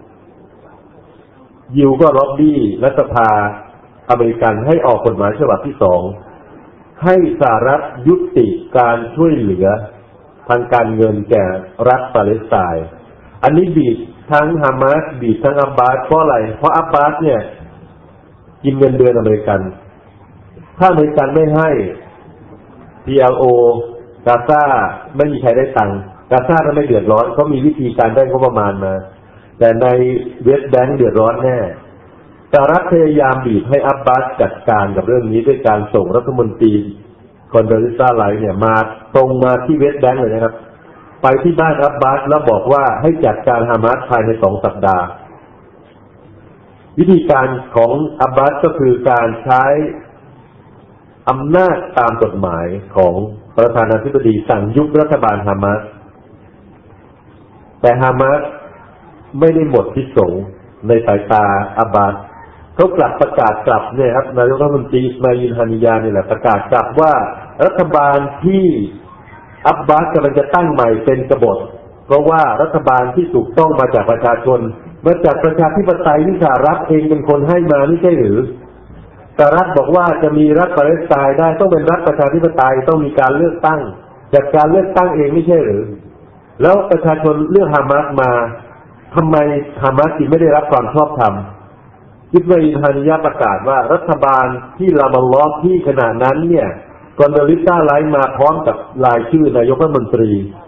C: ยิวก็ล็อบบี้รัฐสภาอเมริกันให้ออกกฎหมายฉบับที่สองให้สหรัฐยุติการช่วยเหลือทางการเงินแก่รัฐปาเลสไตน์อันนี้บีบทั้งฮามาสบีบทั้งอับบาสเพราะอะไรเพราะอับบาสเนี่ยกินเงินเดือนอเมริกันถ้าอเมริกันไม่ให้ พี แอล โอ กาซาไม่มีใครได้ตังค์กาซาก็ไม่เดือดร้อนเขามีวิธีการได้งบประมาณมาแต่ในเวสต์แบงค์เดือดร้อนแน่สหรัฐพยายามบีบให้อับบาสจัดการกับเรื่องนี้ด้วยการส่งรัฐมนตรีคอนโดลิซาไลท์เนี่ยมาตรงมาที่เวสต์แบงค์เลยนะครับไปที่บ้านอับบาสแล้วบอกว่าให้จัดการฮามาสภายในสองสัปดาห์วิธีการของอับบาสก็คือการใช้อำนาจตามกฎหมายของประธานาธิบดีสั่งยุบรัฐบาลฮามาสแต่ฮามาสไม่ได้หมดพิสงในสายตาอับบาสเขากลับประกาศกลับเนี่ยครับนายกรัฐมนตรีอิสมาอิล ฮานิยานี่แหละประกาศกลับว่ารัฐบาลที่อับบาสกำลังจะตั้งใหม่เป็นกบฏเพราะว่ารัฐบาลที่ถูกต้องมาจากประชาชนมาจากประชาธิปไตยที่สหรัฐเองเป็นคนให้มาไม่ใช่หรือสหรัฐบอกว่าจะมีรัฐปาเลสไตน์ได้ต้องเป็นรัฐประชาธิปไตยต้องมีการเลือกตั้งจากการเลือกตั้งเองไม่ใช่หรือแล้วประชาชนเลือกฮามาสมาทำไมฮามาสจึงไม่ได้รับความชอบธรรมอิสมาอิล ฮานิยาประกาศว่ารัฐบาลที่รามัลลอฮ์ที่ขณะนั้นเนี่ยคอนโดลิซาไลท์มาพร้อมกับรายชื่อนายกรัฐมนตรี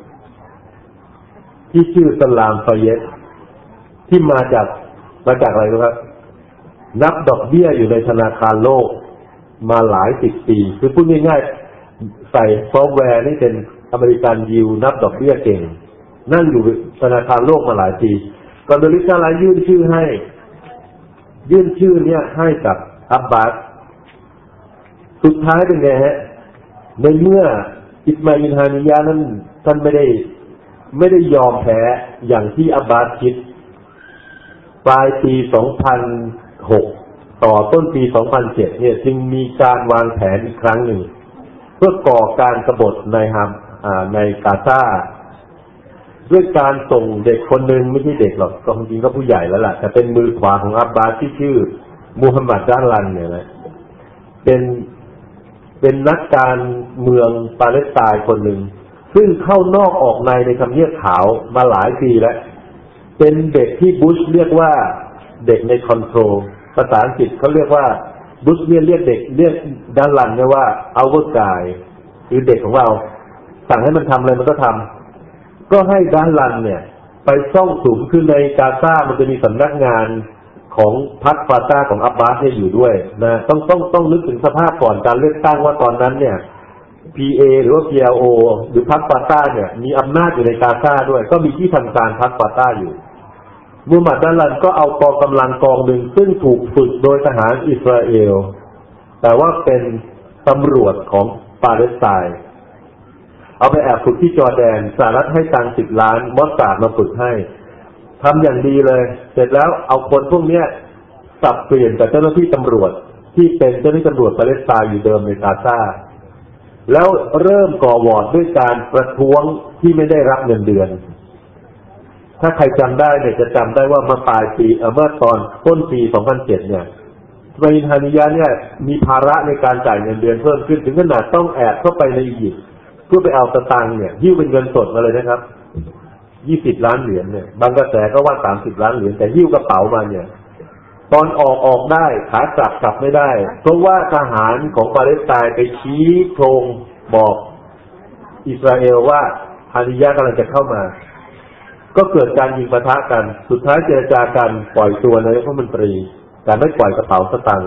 C: ที่ชื่อสลามฟาเยตที่มาจากมาจากอะไรครับนับดอกเบี้ยอยู่ในธนาคารโลกมาหลายสิบปีคือพูดง่ายๆใส่ซอฟต์แวร์นี่เป็นอเมริกันยิวนับดอกเบี้ยเก่งนั่งอยู่ธนาคารโลกมาหลายปีคอนโดลิซาไลท์ยื่นชื่อให้ยื่นชื่อเนี่ยให้กับอับบาสสุดท้ายเป็นไงฮะในเมื่ออิสมาอิล ฮานิยานั้นท่านไม่ได้ไม่ได้ยอมแพ้อย่างที่อับบาสคิดปลายปี สองพันหก ต่อต้นปี สองพันเจ็ด เนี่ยจึงมีการวางแผนอีกครั้งหนึ่งเพื่อก่อการกบฏในฮัมในกาซาด้วยการส่งเด็กคนหนึ่งไม่ใช่เด็กหรอกก็จริงๆก็ผู้ใหญ่แล้วล่ะแต่เป็นมือขวาของอับบาสที่ชื่อมูฮัมหมัด ดาลันเนี่ยนะเป็นเป็นนักการเมืองปาเลสไตน์คนหนึ่งซึ่งเข้านอกออกในในทำเนียบขาวมาหลายปีแล้วเป็นเด็กที่บุชเรียกว่าเด็กในคอนโทรลภาษาอังกฤษเขาเรียกว่าบุชเรียกเรียกเด็กเรียกดาลันเนี่ยว่าเอาเวอร์กายคือเด็กของเราสั่งให้มันทำอะไรมันก็ทำก็ให้ดาลันเนี่ยไปซ่องสุมคือในกาซามันจะมีสำนักงานของพรรคฟาตาของอับบาสเนี่ยอยู่ด้วยนะต้องต้องต้องนึกถึงสภาพก่อนการเลือกตั้งว่าตอนนั้นเนี่ย พี เอ หรือว่า พี แอล โอ หรือพรรคฟาตาเนี่ยมีอำนาจอยู่ในกาซาด้วยก็มีที่ทำการพรรคฟาตาอยู่มูฮัมหมัด ดาลันก็เอากองกำลังกองหนึ่งซึ่งถูกฝึกโดยทหารอิสราเอลแต่ว่าเป็นตำรวจของปาเลสไตน์เอาไปแอบฝึกที่จอร์แดนสหรัฐให้ตังค์สิบล้านมอสซาดมาฝึกให้ทำอย่างดีเลยเสร็จแล้วเอาคนพวกนี้สับเปลี่ยนกับเจ้าหน้าที่ตำรวจที่เป็นเจ้าหน้าที่ตำรวจปาเลสไตน์อยู่เดิมในกาซาแล้วเริ่มก่อวอร์ดด้วยการประท้วงที่ไม่ได้รับเงินเดือนถ้าใครจำได้เนี่ยจะจำได้ว่าเมื่อปลายปีเมื่อตอนต้นปี สองพันเจ็ด เนี่ยอิสมาอิล ฮานิยาเนี่ยมีภาระในการจ่ายเงินเดือนเพิ่มขึ้นถึงขนาดต้องแอบเข้าไปในอียิปต์เพื่อไปเอาสตางค์เนี่ยหิ้วเป็นเงินสดมาเลยนะครับยี่สิบล้านเหรียญเนี่ยบางกระแสก็ว่าสามสิบล้านเหรียญแต่หิ้วกระเป๋ามาเนี่ยตอนออกออกได้ขากลับกลับไม่ได้เพราะว่าทหารของปาเลสไตน์ไปชี้โพรงบอกอิสราเอลว่าฮานิยากำลังจะเข้ามาก็เกิดการยิงปะทะกันสุดท้ายเจรจากันปล่อยตัวนายกรัฐมนตรีแต่ไม่ปล่อยกระเป๋าสตางค์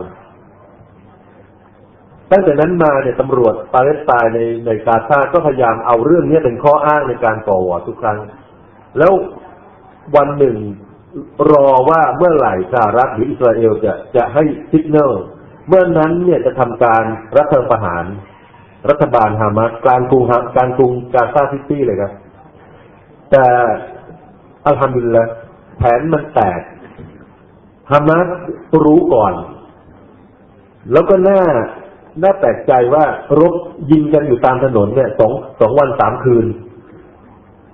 C: ตั้งแต่นั้นมาเนี่ยตำรวจปาเลสไตน์ในในกาซาก็พยายามเอาเรื่องนี้เป็นข้ออ้างในการก่อวอร์ทุกครั้งแล้ววันหนึ่งรอว่าเมื่อไหร่สหรัฐหรืออิสราเอลจะจะให้ซิกเนลเมื่อนั้นเนี่ยจะทำการรัฐประหารรัฐบาลฮามาสกลางกรุงกลางกรุงกาซาซิตี้เลยครับแต่อัลฮัมดุลิลละห์แผนมันแตกฮามาสรู้ก่อนแล้วก็น่าน่าแปลกใจว่ารบยิงกันอยู่ตามถนนเนี่ยสองสองวันสามคืน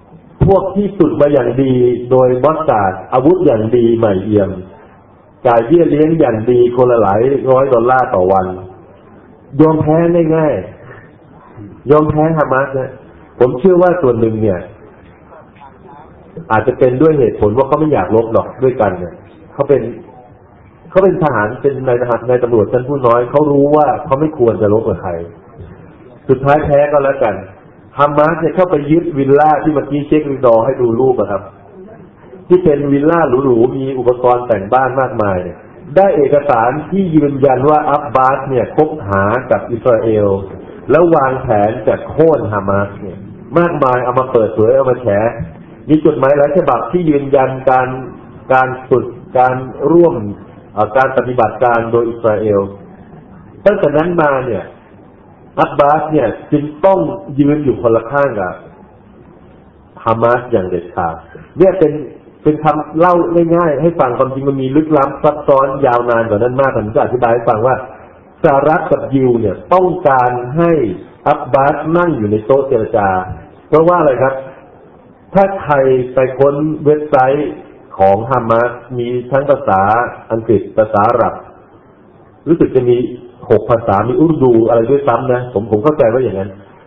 C: พวกที่ฝึกมาอย่างดีโดยมอสซาดอาวุธอย่างดีใหม่เอี่ยมจ่ายเบี้ยเลี้ยงอย่างดีคนละหลายร้อยดอลลาร์ต่อวันยอมแพ้ง่ายๆยอมแพ้ฮามาสเนี่ยผมเชื่อว่าส่วนหนึ่งเนี่ยอาจจะเป็นด้วยเหตุผลว่าเขาไม่อยากรบหรอกด้วยกันเนี่ยเขาเป็นเขาเป็นทหารเป็นนายทหารนายตำรวจชั้นผู้น้อยเขารู้ว่าเขาไม่ควรจะรบกับใครสุดท้ายแพ้ก็แล้วกันฮามาสเนี่ยเข้าไปยึดวิลล่าที่เมื่อกี้เช็ครีดอให้ดูรูปอะครับที่เป็นวิลล่าหรูๆมีอุปกรณ์แต่งบ้านมากมายเนี่ยได้เอกสารที่ยืนยันว่าอับบาสเนี่ยคบหากับอิสราเอลแล้ววางแผนจะโค่นฮามาสเนี่ยมากมายเอามาเปิดเผยเอามาแฉมีจดหมายหลายฉบับที่ยืนยันการการฝึกการร่วมการปฏิบัติการโดยอิสราเอลตั้งแต่นั้นมาเนี่ยอับบาสเนี่ยจึงต้องยืนอยู่คนละข้างกับฮามาสอย่างเด็ดขาดเนี่ยเป็นเป็นคำเล่าง่ายๆให้ฟังความจริงมันมีลึกล้ำซับซ้อนยาวนานกว่านั้นมากผมจะอธิบายให้ฟังว่าสหรัฐกับยิวเนี่ยต้องการให้อับบาสนั่งอยู่ในโต๊ะเจรจาเพราะว่าอะไรครับถ้าใครไปค้นเว็บไซต์ของฮามาสมีทั้งภาษาอังกฤษภาษาอาหรับรู้สึกจะมีหกภาษามีอุรดูอะไรด้วยซ้ำนะผมผมเข้าใจว่าอย่างนั้น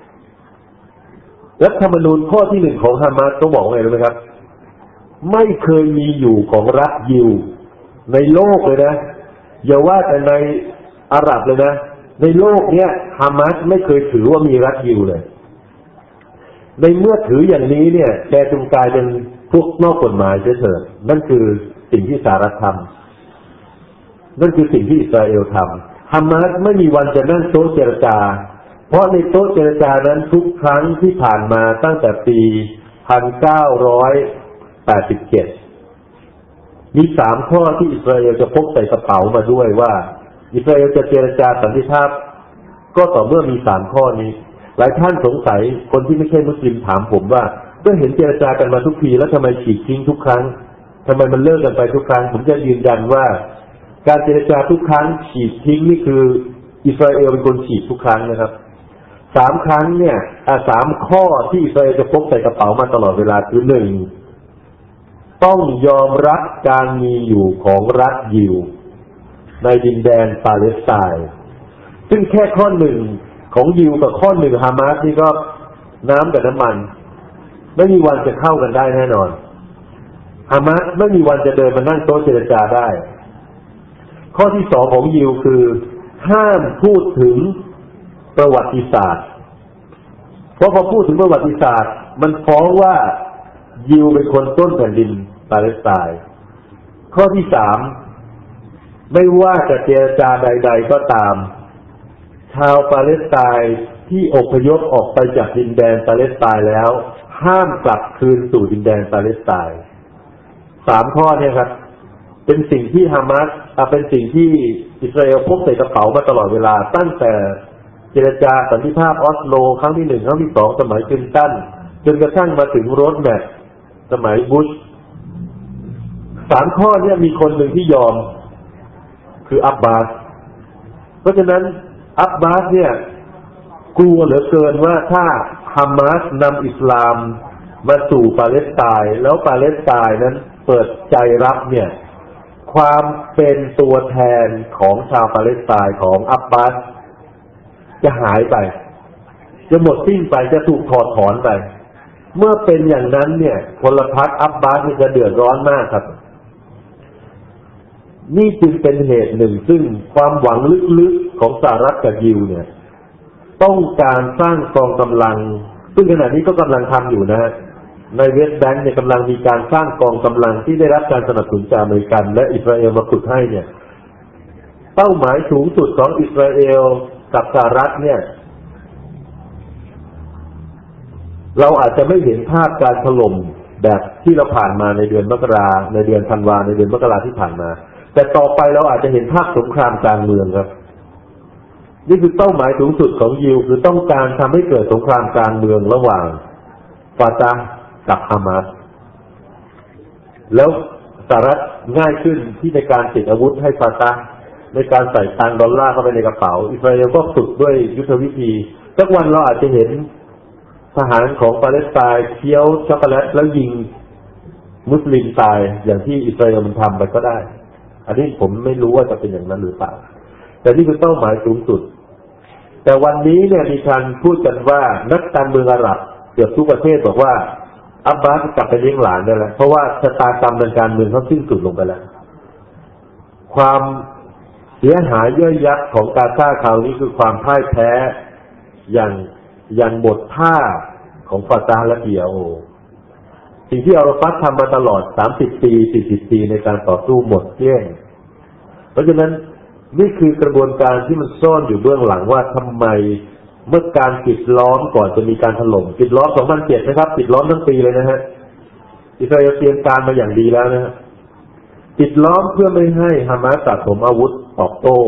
C: รัฐธรรมนูญข้อที่หนึ่งของฮามาสต้องบอกว่าไงรู้ไหมครับไม่เคยมีอยู่ของรัฐยิวในโลกเลยนะอย่าว่าแต่ในอาหรับเลยนะในโลกเนี้ยฮามาสไม่เคยถือว่ามีรัฐยิวเลยในเมื่อถืออย่างนี้เนี่ยแกจงกลายเป็นพวกนอกกฎหมายเถิดนั่นคือสิ่งที่สหรัฐทำนั่นคือสิ่งที่อิสราเอลทำฮามาสไม่มีวันจะนั่งโต๊ะเจรจาเพราะในโต๊ะเจรจานั้นทุกครั้งที่ผ่านมาตั้งแต่ปีหนึ่งพันเก้าร้อยแปดสิบเจ็ดมีสามข้อที่อิสราเอลจะพกใส่กระเป๋ามาด้วยว่าอิสราเอลจะเจรจาสันติภาพก็ต่อเมื่อมีสามข้อนี้หลายท่านสงสัยคนที่ไม่ใช่มุสลิมถามผมว่าก็เห็นเจรจากันมาทุกทีแล้วทำไมฉีกทิ้งทุกครั้งทำไมมันเลิกกันไปทุกครั้งผมจะยืนยันว่าการเจรจาทุกครั้งฉีกทิ้งนี่คืออิสราเอลเป็นคนฉีกทุกครั้งนะครับสามครั้งเนี่ยสามข้อที่อิสราเอลจะพกใส่กระเป๋ามาตลอดเวลาคือหนึ่งต้องยอมรับการมีอยู่ของรัฐยิวในดินแดนปาเลสไตน์ซึ่งแค่ข้อหนึ่งของยิวกับข้อหนึ่งฮามาสนี่ก็น้ำกับน้ำมันไม่มีวันจะเข้ากันได้แน่นอนฮามาสไม่มีวันจะเดินมานั่งโต๊ะเจรจาได้ข้อที่สองของยิวคือห้ามพูดถึงประวัติศาสตร์เพราะพอพูดถึงประวัติศาสตร์มันฟ้องว่ายิวเป็นคนต้นแผ่นดินปาเลสไตน์ข้อที่สามไม่ว่าจะเจรจาใดๆก็ตามชาวปาเลสไตน์ที่อพยพออกไปจากดินแดนปาเลสไตน์แล้วห้ามกลับคืนสู่ดินแดนปาเลสไตน์สามข้อเนี่ยครับเป็นสิ่งที่ฮามาสเป็นสิ่งที่อิสราเอลพกใส่กระเป๋ามาตลอดเวลาตั้งแต่เจรจาสันติภาพออสโลครั้งที่หนึ่งครั้งที่สองสมัยคลินตันจนกระทั่งมาถึงโรดแมพสมัยบุชสามข้อนี้มีคนหนึ่งที่ยอมคืออับบาสเพราะฉะนั้นอับบาสเนี่ยกลัวเหลือเกินว่าถ้าฮามาสนำอิสลามมาสู่ปาเลสไตน์แล้วปาเลสไตน์นั้นเปิดใจรับเนี่ยความเป็นตัวแทนของชาวปาเลสไตน์ของอับบาสจะหายไปจะหมดสิ้นไปจะถูกถอดถอนไปเมื่อเป็นอย่างนั้นเนี่ยพลพรรคอับบาสจะเดือดร้อนมากครับนี่จึงเป็นเหตุหนึ่งซึ่งความหวังลึกๆของสหรัฐกับยิวเนี่ยต้องการสร้างกองกำลังซึ่งขณะนี้ก็กำลังทำอยู่นะฮะในเวสต์แบงค์เนี่ยกำลังมีการสร้างกองกำลังที่ได้รับการสนับสนุนจากอเมริกันและอิสราเอลมาฝึกให้เนี่ยเป้าหมายสูงสุดของอิสราเอลกับสหรัฐเนี่ยเราอาจจะไม่เห็นภาพการถล่มแบบที่เราผ่านมาในเดือนมกราในเดือนธันวาในเดือนมกราที่ผ่านมาแต่ต่อไปเราอาจจะเห็นภาพสงครามกลางเมืองครับนี่คือเป้าหมายสูงสุดของยิวคือต้องการทำให้เกิดสงครามกลางเมืองระหว่างฟาตาห์กับฮามาสแล้วสหรัฐง่ายขึ้นที่ในการติดอาวุธให้ฟาตาห์ในการใส่ตังค์ดอลลาร์เข้าไปในกระเป๋าอิสราเอลก็ฝึกด้วยยุทธวิธีสักวันเราอาจจะเห็นทหารของปาเลสไตน์เคี้ยวช็อกโกแลตแล้วยิงมุสลิมตายอย่างที่อิสราเอลมันทำไปก็ได้อันนี้ผมไม่รู้ว่าจะเป็นอย่างนั้นหรือเปล่าแต่นี่คือเป้าหมายสูงสุดแต่วันนี้เนี่ยมีการพูดกันว่านักการเมืองอาหรับเกือบทุกประเทศบอกว่าอับบาสกลับไปเลี้ยงหลานได้แล้วเพราะว่าชะตากรรมทางการเมืองเขาสิ้นสุดลงไปแล้วความเสียหายย่อยยับของกาซาคราวนี้คือความพ่ายแพ้อย่างอย่างบทท่าของฟาตาห์และอี โอ สิ่งที่อาราฟัตทำมาตลอดสามสิบปีสี่สิบปีในการต่อสู้หมดเกลี้ยงเพราะฉะนั้นนี่คือกระบวนการที่มันซ่อนอยู่เบื้องหลังว่าทำไมเมื่อการปิดล้อมก่อนจะมีการถล่มปิดล้อมสองพันเจ็ดนะครับปิดล้อมทั้งปีเลยนะฮะอิสราเอลเตรียมการมาอย่างดีแล้วนะฮะปิดล้อมเพื่อไม่ให้ฮามาสสะสมอาวุธตอบโต้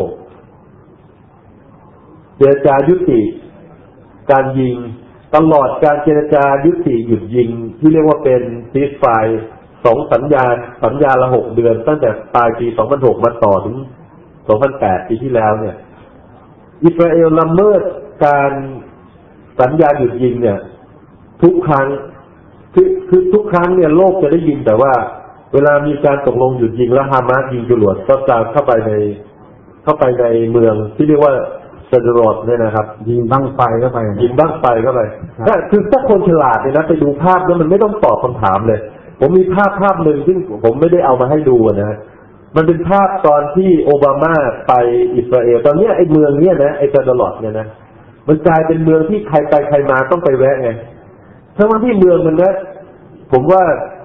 C: เจรจายุติการยิงตลอดการเจรจายุติหยุดยิงที่เรียกว่าเป็นซีซไฟร์สองสัญญาสัญญาละหกเดือนตั้งแต่ปลายปีสองพันหกมาต่อถึงสองพันแปดปีที่แล้วเนี่ยอิสราเอลละเมิดการสัญญาหยุดยิงเนี่ยทุกครั้งคือคือทุกครั้งเนี่ยโลกจะได้ยินแต่ว่าเวลามีการตกลงหยุดยิงแล้วฮามาสยิงจรวดก็จะเข้าไปในเข้าไปในเมืองที่เรียกว่าเซดรอดเนี่ยนะครับ
A: ยิงบั้งไฟเข้าไป
C: ยิงบั้งไฟเข้าไปถ้าคือถ้าคนฉลาดเนี่ยนะไปดูภาพแล้วมันไม่ต้องตอบคำถามเลยผมมีภาพภาพหนึ่งซึ่งผมไม่ได้เอามาให้ดูนะมันเป็นภาพตอนที่โอบามาไปอิสราเอลตอนนี้ไอ้เมืองเนี้ยนะไอ้เซดรอดเนี่ยนะมันกลายเป็นเมืองที่ใครไปใครมาต้องไปแวะไงทั้งที่เมืองมันนะผมว่า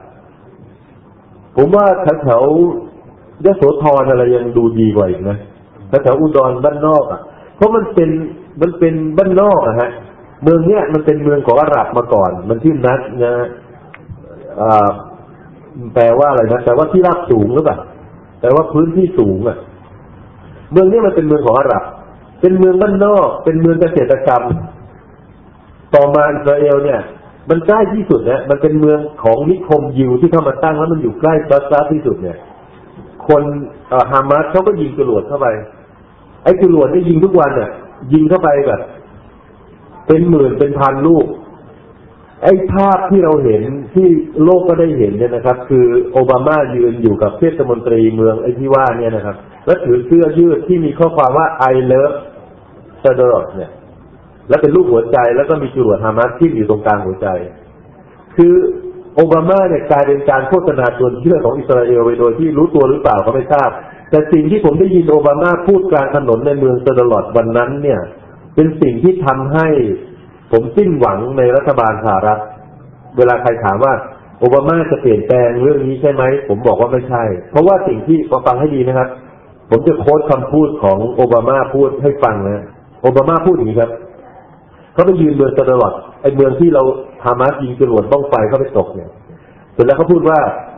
C: ผมว่าแถวๆยโสธรอะไรยังดูดีกว่าอีกนะแถวๆอุดรบ้านนอกอ่ะเพราะมันเป็นมันเป็นบ้านนอกอะฮะเมืองเนี้ยมันเป็นเมืองของอาหรับมาก่อนมันชื่อนัดนะอ่าแปลว่าอะไรนะแปลว่าที่ราบสูงหรือเปล่าแปลว่าพื้นที่สูงอ่ะเมืองนี้มันเป็นเมืองของอาหรับเป็นเมืองบ้านนอกเป็นเมืองเกษตรกรรมต่อมาอิสราเอลเนี่ยมันใกล้ที่สุดนะมันเป็นเมืองของนิคมยิวที่เข้ามาตั้งแล้วมันอยู่ใกล้กาซาที่สุดเนี่ยคนฮามาสเขาก็ยิงจรวดเข้าไปไอ้จรวดนี่ยิงทุกวันเนี่ยยิงเข้าไปแบบเป็นหมื่นเป็นพันลูกไอ้ภาพที่เราเห็นที่โลกก็ได้เห็นเนี่ยนะครับคือโอบามายืนอยู่กับเทศมนตรีเมืองไอ้ที่ว่าเนี่ยนะครับแล้วถือเสื้อยืดที่มีข้อความว่า I love Sderot เนี่ยแล้วเป็นรูปหัวใจแล้วก็มีจรวดฮามาสที่อยู่ตรงกลางหัวใจคือโอบามาเนี่ยกลายเป็นการโฆษณาชวนเชื่อของอิสราเอลไปโดยที่รู้ตัวหรือเปล่าก็ไม่ทราบแต่สิ่งที่ผมได้ยินโอบามาพูดกลางถนนในเมืองเซดรอดวันนั้นเนี่ยเป็นสิ่งที่ทำให้ผมสิ้นหวังในรัฐบาลสหรัฐเวลาใครถามว่าโอบามาจะเปลี่ยนแปลงเรื่องนี้ใช่ไหมผมบอกว่าไม่ใช่เพราะว่าสิ่งที่ฟังให้ดีนะครับผมจะโค้ดคำพูดของโอบามาพูดให้ฟังนะโอบามาพูดอย่างนี้ครับเขาไปยืนเมืองเซดรอดไอ้เมืองที่เราฮามาสยิงจรวดบ้องไฟเข้าไปตกเนี่ยเสร็จแล้วเขาพูดว่า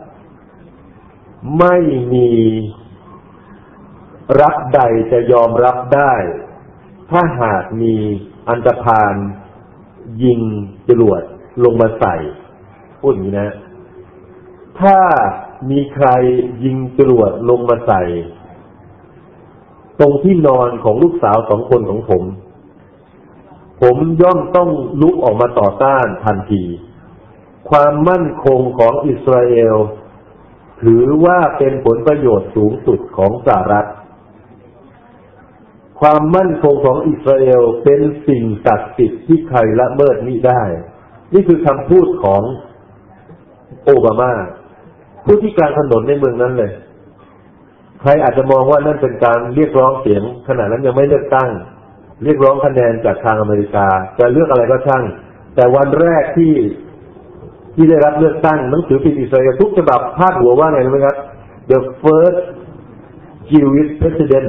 C: ไม่มีรัฐใดจะยอมรับได้ถ้าหากมีอันธพาลยิงจรวดลงมาใส่พูดอย่างนี้นะถ้ามีใครยิงจรวดลงมาใส่ตรงที่นอนของลูกสาวสองคนของผมผมย่อมต้องลุกออกมาต่อต้านทันทีความมั่นคงของอิสราเอลถือว่าเป็นผลประโยชน์สูงสุดของสหรัฐความมั่นคงของอิสราเอลเป็นสิ่งศักดิ์สิทธิ์ที่ใครละเมิดมิได้นี่คือคำพูดของโอบามาพูดที่กลางถนนในเมืองนั้นเลยใครอาจจะมองว่านั่นเป็นการเรียกร้องเสียงขณะนั้นยังไม่เลือกตั้งเรียกร้องคะแนนจากทางอเมริกาจะเลือกอะไรก็ช่างแต่วันแรกที่ที่ได้รับเลือกตั้งหนังสือพิมพ์อิสราเอลทุกฉบับพาดหัวว่าไงรู้ไหมครับ The first Jewish president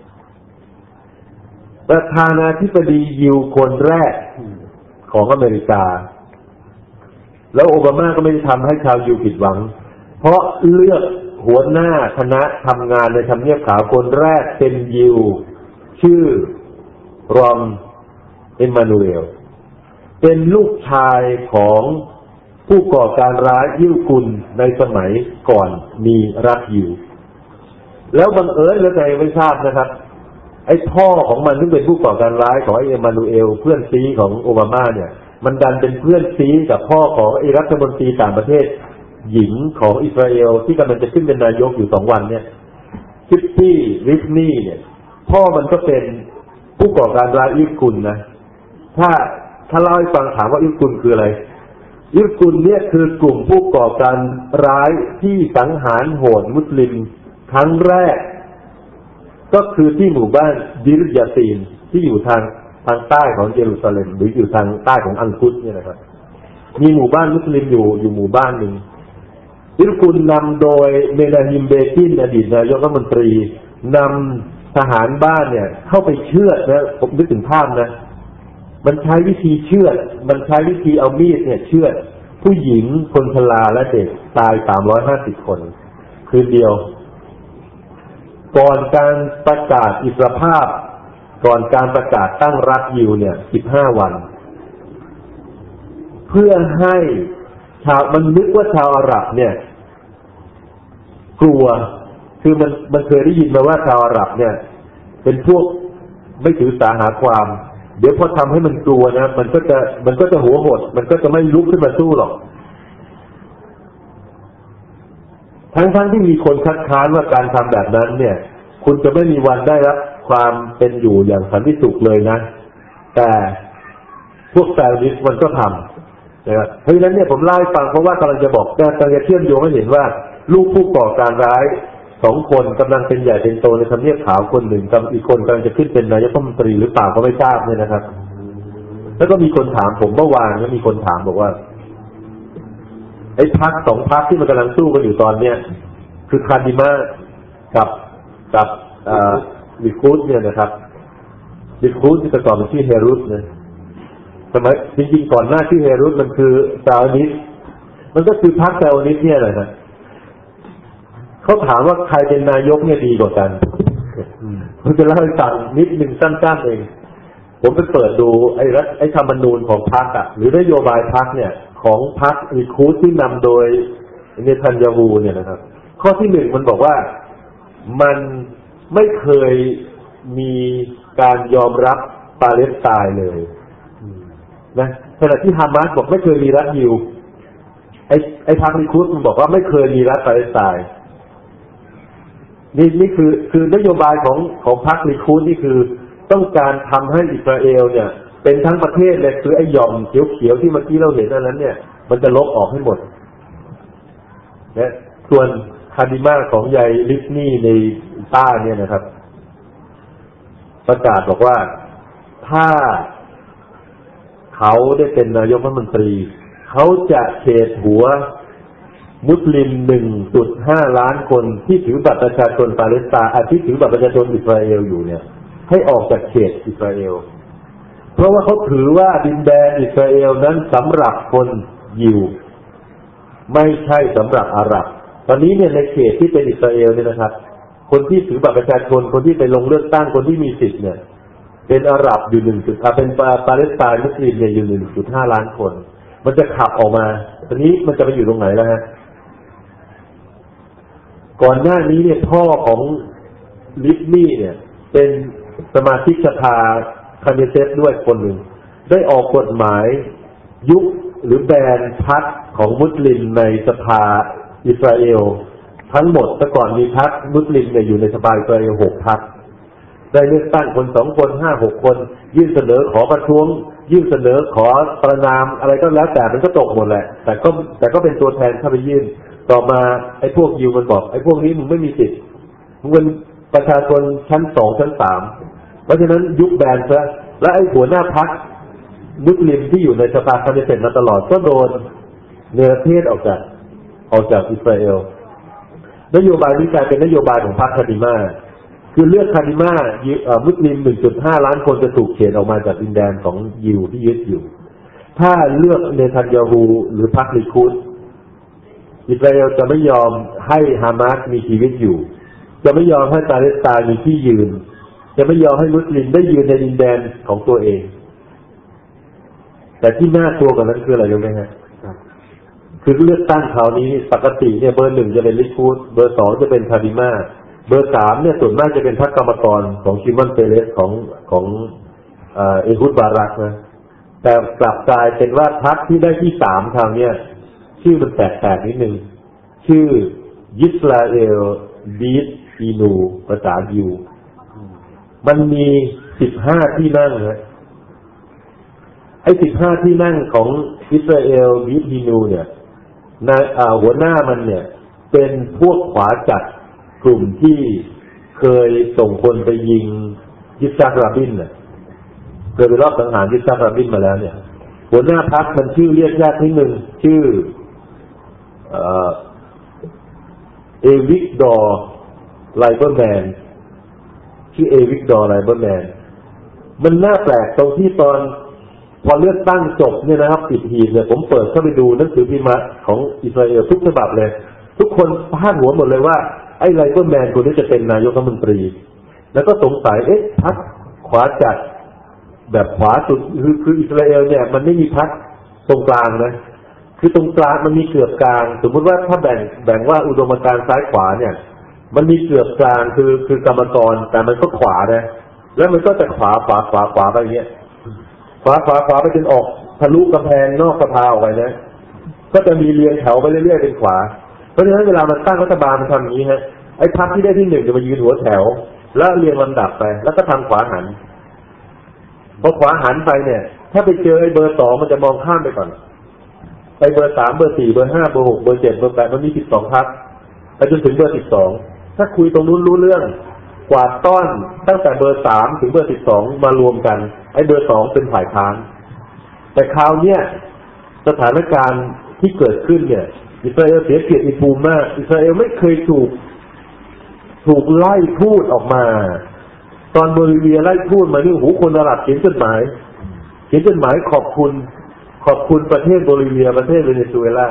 C: ประธานาธิบดียิวคนแรกของอเมริกาแล้วโอบามาก็ไม่ได้ทำให้ชาวยิวผิดหวังเพราะเลือกหัวหน้าคณะทำงานในทำเนียบขาวคนแรกเป็นยิวชื่อรอมเอมมานูเอลเป็นลูกชายของผู้ก่อการร้ายยิวกุลในสมัยก่อนมีรัฐยิวแล้วบังเอิญแล้วใจไม่ทราบนะครับไอ้พ่อของมันซึ่งเป็นผู้ก่อการร้ายของไอ้เอมมานูเอลเพื่อนซีของโอบามาเนี่ยมันดันเป็นเพื่อนซีกับพ่อของไอ้รัฐมนตรีต่างประเทศหญิงของอิสราเอลที่กำลังจะขึ้นเป็นนายกอยู่สองวันเนี่ยซิปปี้ริฟนี่เนี่ยพ่อมันก็เป็นผู้ก่อการร้ายอิสกุลนะถ้าถ้าเล่าให้ฟังถามว่าอิสกุลคืออะไรอิสกุลเนี่ยคือกลุ่มผู้ก่อการร้ายที่สังหารโหดมุสลิมครั้งแรกก็คือที่หมู่บ้านดิรยาตีนที่อยู่ทางทางใต้ของเยรูซาเล็มหรืออยู่ทางใต้ของอัลกุดเนี่ยนะครับมีหมู่บ้านมุสลิมอยู่อยู่หมู่บ้านหนึ่งอิสกุลนำโดยเมนาฮิมเบกินอดีตนายกรัฐมนตรีนำทหารบ้านเนี่ยเข้าไปเชือดนะผมนึกถึงภาพนะมันใช้วิธีเชือดมันใช้วิธีเอามีดเนี่ยเชือดผู้หญิงคนชราและเด็กตายสามร้อยห้าสิบคนคืนเดียวก่อนการประกาศอิสรภาพก่อนการประกาศตั้งรัฐยิวเนี่ยสิบห้าวันเพื่อให้ชาวมันนึกว่าชาวอาหรับเนี่ยกลัวคือมันมันเคยได้ยินมาว่าชาวอาหรับเนี่ยเป็นพวกไม่ถือสาหาความเดี๋ยวพอทำให้มันกลัวนะมันก็จะมันก็จะหัวหดมันก็จะไม่ลุกขึ้นมาสู้หรอกทั้งๆที่มีคนคัดค้านว่าการทำแบบนั้นเนี่ยคุณจะไม่มีวันได้รับความเป็นอยู่อย่างสันติสุขเลยนะแต่พวกซาอุดิสมันก็ทำนะครับเพราะฉะนั้นเนี่ยผมเล่าให้ฟังเพราะว่ากำลังจะบอกกำลังจะเชื่อมโยงให้เห็นว่าลูกผู้ก่อการร้ายสองคนกำลังเป็นใหญ่เป็นโตในทำเนียบขาวคนหนึ่งกับอีกคนกำลังจะขึ้นเป็นนายกรัฐมนตรีหรือเปล่าก็ไม่ทราบเนี่ยนะครับแล้วก็มีคนถามผมเมื่อวานก็มีคนถามบอกว่าไอ้พรรคสองพรรคที่มันกำลังสู้กันอยู่ตอนเนี้ยคือคาดิมากับกับลิคูดเนี่ยนะครับลิคูดที่แต่ก่อนมันชื่อเฮรุสนะสมัยจริงๆก่อนหน้าชื่อเฮรุสมันคือซาอุนิสมันก็คือพรรคซาอุนิสเนี่ยแหละนะเขาถามว่าใครเป็นนายกเนี่ยดีกว่ากันผมจะเล่าให้ฟังนิดหนึ่งสั้นๆเองผมไปเปิดดูไอ้รัฐไอ้ธรรมนูญของพรรคอะหรือนโยบายพรรคเนี่ยของพรรคลิคูดที่นำโดยเนทันยาฮูเนี่ยนะครับข้อที่หนึ่งมันบอกว่ามันไม่เคยมีการยอมรับปาเลสไตน์เลยนะขณะที่ฮามาสบอกไม่เคยมีรัฐยิวไอ้ไอ้พรรคลิคูดมันบอกว่าไม่เคยมีรัฐปาเลสไตน์นี่นี่คือคือนโยบายของของพรรคลิคูดนี่คือต้องการทำให้อิสราเอลเนี่ยเป็นทั้งประเทศเลยคือไอ้หย่อมเขียวๆที่เมื่อกี้เราเห็นอันนั้นเนี่ยมันจะลบออกให้หมดนะส่วนคาดิมาของยายลิฟนี่ในใต้เนี่ยนะครับประกาศบอกว่าถ้าเขาได้เป็นนายกรัฐมนตรีเขาจะเฉดหัวมุสลิม หนึ่งจุดห้า ล้านคนที่ถือบัตรประชาชนปาเลสไตน์ที่ถือบัตรประชาชนอิสราเอลอยู่เนี่ยให้ออกจากเขตอิสราเอลเพราะว่าเขาถือว่าดินแดนอิสราเอลนั้นสำหรับคนยิวไม่ใช่สำหรับอาหรับตอนนี้เนี่ยในเขตที่เป็นอิสราเอลเนี่ยนะครับคนที่ถือบัตรประชาชนคนที่ไปลงเลือกตั้งคนที่มีสิทธิ์เนี่ยเป็นอาหรับอยู่หนึ่งจุดเป็นปาเลสไตน์มุสลิมเนี่ยอยู่ หนึ่งจุดห้า ล้านคนมันจะขับออกมาตอนนี้มันจะไปอยู่ตรงไหนแล้วฮะก่อนหน้านี้เนี่ยพ่อของลิฟนี่เนี่ยเป็นสมาชิกสภาคาเนเซตด้วยคนหนึ่งได้ออกกฎหมายยุบหรือแบนพรรคของมุสลิมในสภาอิสราเอลทั้งหมดแต่ก่อนมีพรรคมุสลิมเนี่ยอยู่ในสภาอิสราเอลหกพรรคได้เลือกตั้งคนสองคนห้าหกคนยื่นเสนอขอประท้วงยื่นเสนอขอประนามอะไรก็แล้วแต่มันก็ตกหมดแหละแต่ก็แต่ก็เป็นตัวแทนเข้าไปยื่นต่อมาไอ้พวกยิวมันบอกไอ้พวกนี้มึงไม่มีสิทธิ์มึงเป็นประชาชนชั้นสองชั้นสามเพราะฉะนั้นยุบแบนซะและไอ้หัวหน้าพรรคมุสลิมที่อยู่ในสภาคาเนเซตมาตลอดก็โดนเนรเทศออกจากออกจากอิสราเอลนโยบายนี้กลายเป็นนโยบายของพรรคคาดิมาคือเลือกคาดิมามุสลิม หนึ่งจุดห้า ล้านคนจะถูกเฉดออกมาจากดินแดนของยิวที่ยึดอยู่ถ้าเลือกเนทันยาฮูหรือพรรคลิคูดอิสราเอลจะไม่ยอมให้ฮามาสมีชีวิตอยู่จะไม่ยอมให้ปาเลสไตน์มีที่ยืนจะไม่ยอมให้มุสลิมได้ยืนในดินแดนของตัวเองแต่ที่น่ากลัวกว่านั้นคืออะไรรู้ไหมฮะคือเลือกตั้งคราวนี้ปกติเนี่ยเบอร์หนึ่งจะเป็นลิคูดเบอร์สองจะเป็นคาดิมาเบอร์สามเนี่ยส่วนมากจะเป็นพรรคกรรมกรของชิมอนเปเรสของของเอฮุดบารักนะแต่กลับกลายเป็นว่าพรรคที่ได้ที่สามคราวนี้ชื่อมันแปลกๆนิดนึงชื่อยิสราเอลบีทอีนูภาษายิวมันมีสิบห้าที่นั่งนะไอ้สิบห้าที่นั่งของอิสราเอลบีทอีนูเนี่ยนายหัวหน้ามันเนี่ยเป็นพวกขวาจัดกลุ่มที่เคยส่งคนไปยิงยิสราราบินเนี่ยเคยไปรอบสังหารยิสราราบินมาแล้วเนี่ยหัวหน้าพรรคมันชื่อเรียกยากนิดนึงชื่อเอวิกดอร์ไลเบอร์แมนชื่อเอวิกดอร์ไลเบอร์แมนมันน่าแปลกตรงที่ตอนพอเลือกตั้งจบเนี่ยนะครับปิดหีบเนี่ยผมเปิดเข้าไปดูหนังสือพิมพ์ของอิสราเอลทุกฉบับเลยทุกคนพาดหัวหมดเลยว่าไอ้ไลเบอร์แมนคนนี้จะเป็นนายกรัฐมนตรีแล้วก็สงสัยเอ๊ะพรรคขวาจัดแบบขวาสุดคือคืออิสราเอลเนี่ยมันไม่มีพรรคตรงกลางนะคือตรงกลางมันมีเกือบกลางสมมติว่าถ้าแบ่งแบ่งว่าอุดมการณ์ซ้ายขวาเนี่ยมันมีเกือบกลางคือคือกรรมกรแต่มันก็ขวานะแล้วมันก็จะขวาขวาขวาขวาไปอย่างเงี้ยขวาขวาขวาไปจนออกทะลุกำแพงนอกสภาออกไปนะก็จะมีเรียงแถวไปเรื่อยๆเป็นขวาเพราะฉะนั้นเวลามันตั้งรัฐบาลมันทำอย่างนี้ฮะไอ้พรรคที่ได้ที่หนึ่งจะมายืนหัวแถวแล้วเรียงลำดับไปแล้วก็ทำขวาหันพอขวาหันไปเนี่ยถ้าไปเจอไอ้เบอร์สองมันจะมองข้ามไปก่อนไปเบอร์สามเบอร์สี่เบอร์ห้าเบอร์หกเบอร์เจ็ดเบอร์แปดมันมีสิบสองพรรคไปจนถึงเบอร์สิบสองถ้าคุยตรงนู้นรู้เรื่องกวาดต้อนตั้งแต่เบอร์สามถึงเบอร์สิบสองมารวมกันไอ้เบอร์สองเป็นฝ่ายค้านแต่คราวเนี้ยสถานการณ์ที่เกิดขึ้นเนี่ยอิสราเอลเสียเกียรติภูมิมากอิสราเอลไม่เคยถูกถูกไล่พูดออกมาตอนโบลิเวียไล่พูดมานี่หูคนอาหรับเขียนจดหมายเขียนจดหมายขอบคุณขอบคุณประเทศโบลิเวียประเทศเวเนซุเอลา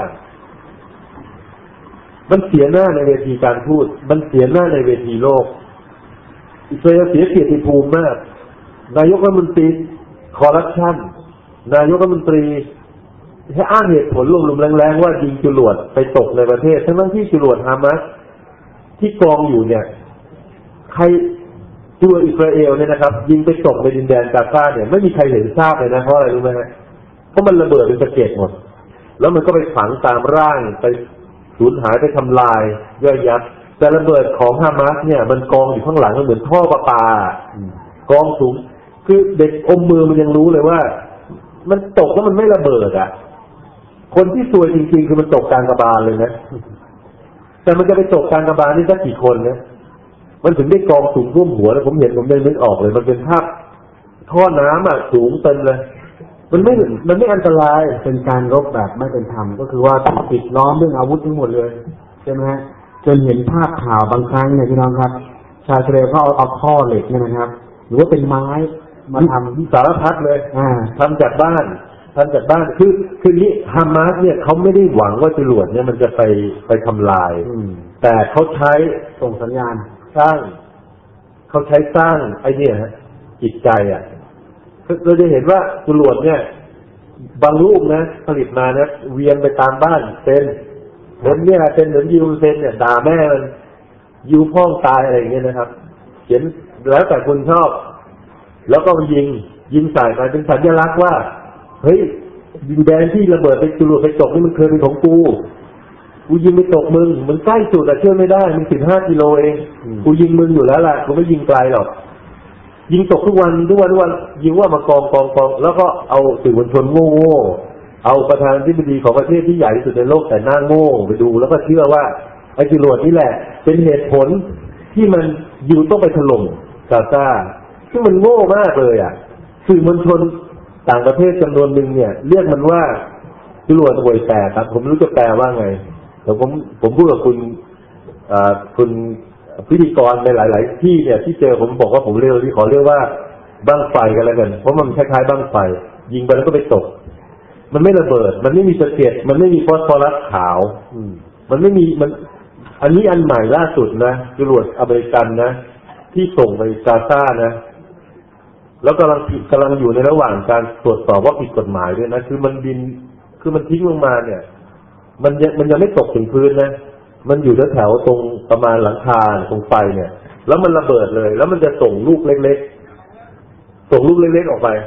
C: มันเสียหน้าในเวทีการพูดมันเสียหน้าในเวทีโลกอิสราเอลเสียเกียรติภูมิมากนายกรัฐมนตรีคอร์รัปชันนายกรัฐมนตรีให้อ้างเหตุผลลมๆแรงๆว่ายิงจรวดไปตกในประเทศทั้งที่จรวดฮามาสที่กองอยู่เนี่ยใครตัวอิสราเอลเนี่ยนะครับยิงไปตกในดินแดนกาซาเนี่ยไม่มีใครเห็นทราบเลยนะเพราะอะไรรู้ไหมฮะเพราะมันระเบิดเป็นสะเก็ดหมดแล้วมันก็ไปฝังตามร่างไปสูญหายไปทำลายย่อยยับแต่ระเบิดของฮามาสเนี่ยมันกองอยู่ข้างหลังมันเหมือนท่อประปากองสูงคือเด็กอมมือมันยังรู้เลยว่ามันตกแล้วมันไม่ระเบิดอ่ะคนที่ซวยจริงๆคือมันตกกลางกระบาลเลยนะแต่มันจะไปตกกลางกระบาลนี่สักกี่คนนะมันถึงได้กองสูงท่วมหัวแล้วผมเห็นผมได้นึกออกเลยมันเป็นภาพท่อน้ำอ่ะสูงเต็มเลยมันไม่มันไม่อันตราย
A: เป็นการรบแบบไม่เป็นธรรมก็คือว่าปิดล้อมเรื่องอาวุธทั้งหมดเลยใช่ไหมฮะจนเห็นภาพข่าวบางครั้งเนี่ยพี่น้องครับชาวอิสราเอลเขาเอาเอาข้อเหล็กเนี่ยนะครับหรือว่าเป็นไม้มาทำ
C: สารพัดเลย
A: อ่า
C: ทำจากบ้านทำจากบ้านคือคือนี้ฮามาสเนี่ยเขาไม่ได้หวังว่าจรวดเนี่ยมันจะไปไปทำลายแต่เขาใช้
A: ส่งสัญญาณ
C: สร้างเขาใช้สร้างไอ้นี่ฮะจิตใจอ่ะเราจะเห็นว่าจรวดเนี่ยบางลูกนะผลิตมานะเวียนไปตามบ้านเซนเหมือนเนี่ยเป็นเหมือนยิวเซนเนี่ยด่าแม่มันยิวพ่องตายอะไรอย่างเงี้ยนะครับเขียนแล้วแต่คุณชอบแล้วก็ยิงยิงใส่ไปเป็นสัญลักษณ์ว่าเฮ้ยดินแดนที่ระเบิดไปจรวดไปตกนี่มันเคยเป็นของกูกูยิงไปตกมึงมันใกล้จุดแต่เชื่อไม่ได้มันสิบห้ากิโลเองกูยิงมึงอยู่แล้วล่ะกูไม่ยิงไกลหรอกยิงตกทุกวันทุกวันทุกวันยิงว่ามากองกองกองแล้วก็เอาสื่อมวลชนโง่โง่เอาประธานาธิบดีของประเทศที่ใหญ่ที่สุดในโลกแต่หน้าโง่ไปดูแล้วก็เชื่อว่าไอ้จรวดนี่แหละเป็นเหตุผลที่มันอยู่ต้องไปถล่มกาซาซึ่งมันโง่มากเลยอ่ะสื่อมวลชนต่างประเทศจำนวนหนึ่งเนี่ยเรียกมันว่าจรวดห่วยแตกครับผมไม่รู้จะแปลว่าไงแต่ผมผมพูดกับคุณคุณพิธีกรในหลายๆที่เนี่ยที่เจอผมบอกว่าผมเรียกที่ขอเรียกว่าบั้งไฟกันแล้วกันเพราะมันคล้ายๆบั้งไฟยิงไปแล้วก็ไปตกมันไม่ระเบิดมันไม่มีสะเก็ดมันไม่มีฟอสฟอรัสขาวมันไม่มีมันอันนี้อันใหม่ล่าสุดนะจรวดอเมริกันนะที่ส่งไปกาซานะแล้วกำลังกำลังอยู่ในระหว่างการตรวจสอบว่าผิดกฎหมายด้วยนะคือมันบินคือมันทิ้งลงมาเนี่ยมันยังมันยังไม่ตกถึงพื้นนะมันอยู่แถวๆตรงประมาณหลังคาตรงไฟเนี่ยแล้วมันระเบิดเลยแล้วมันจะส่งลูกเล็กๆส่งลูกเล็กๆออกไป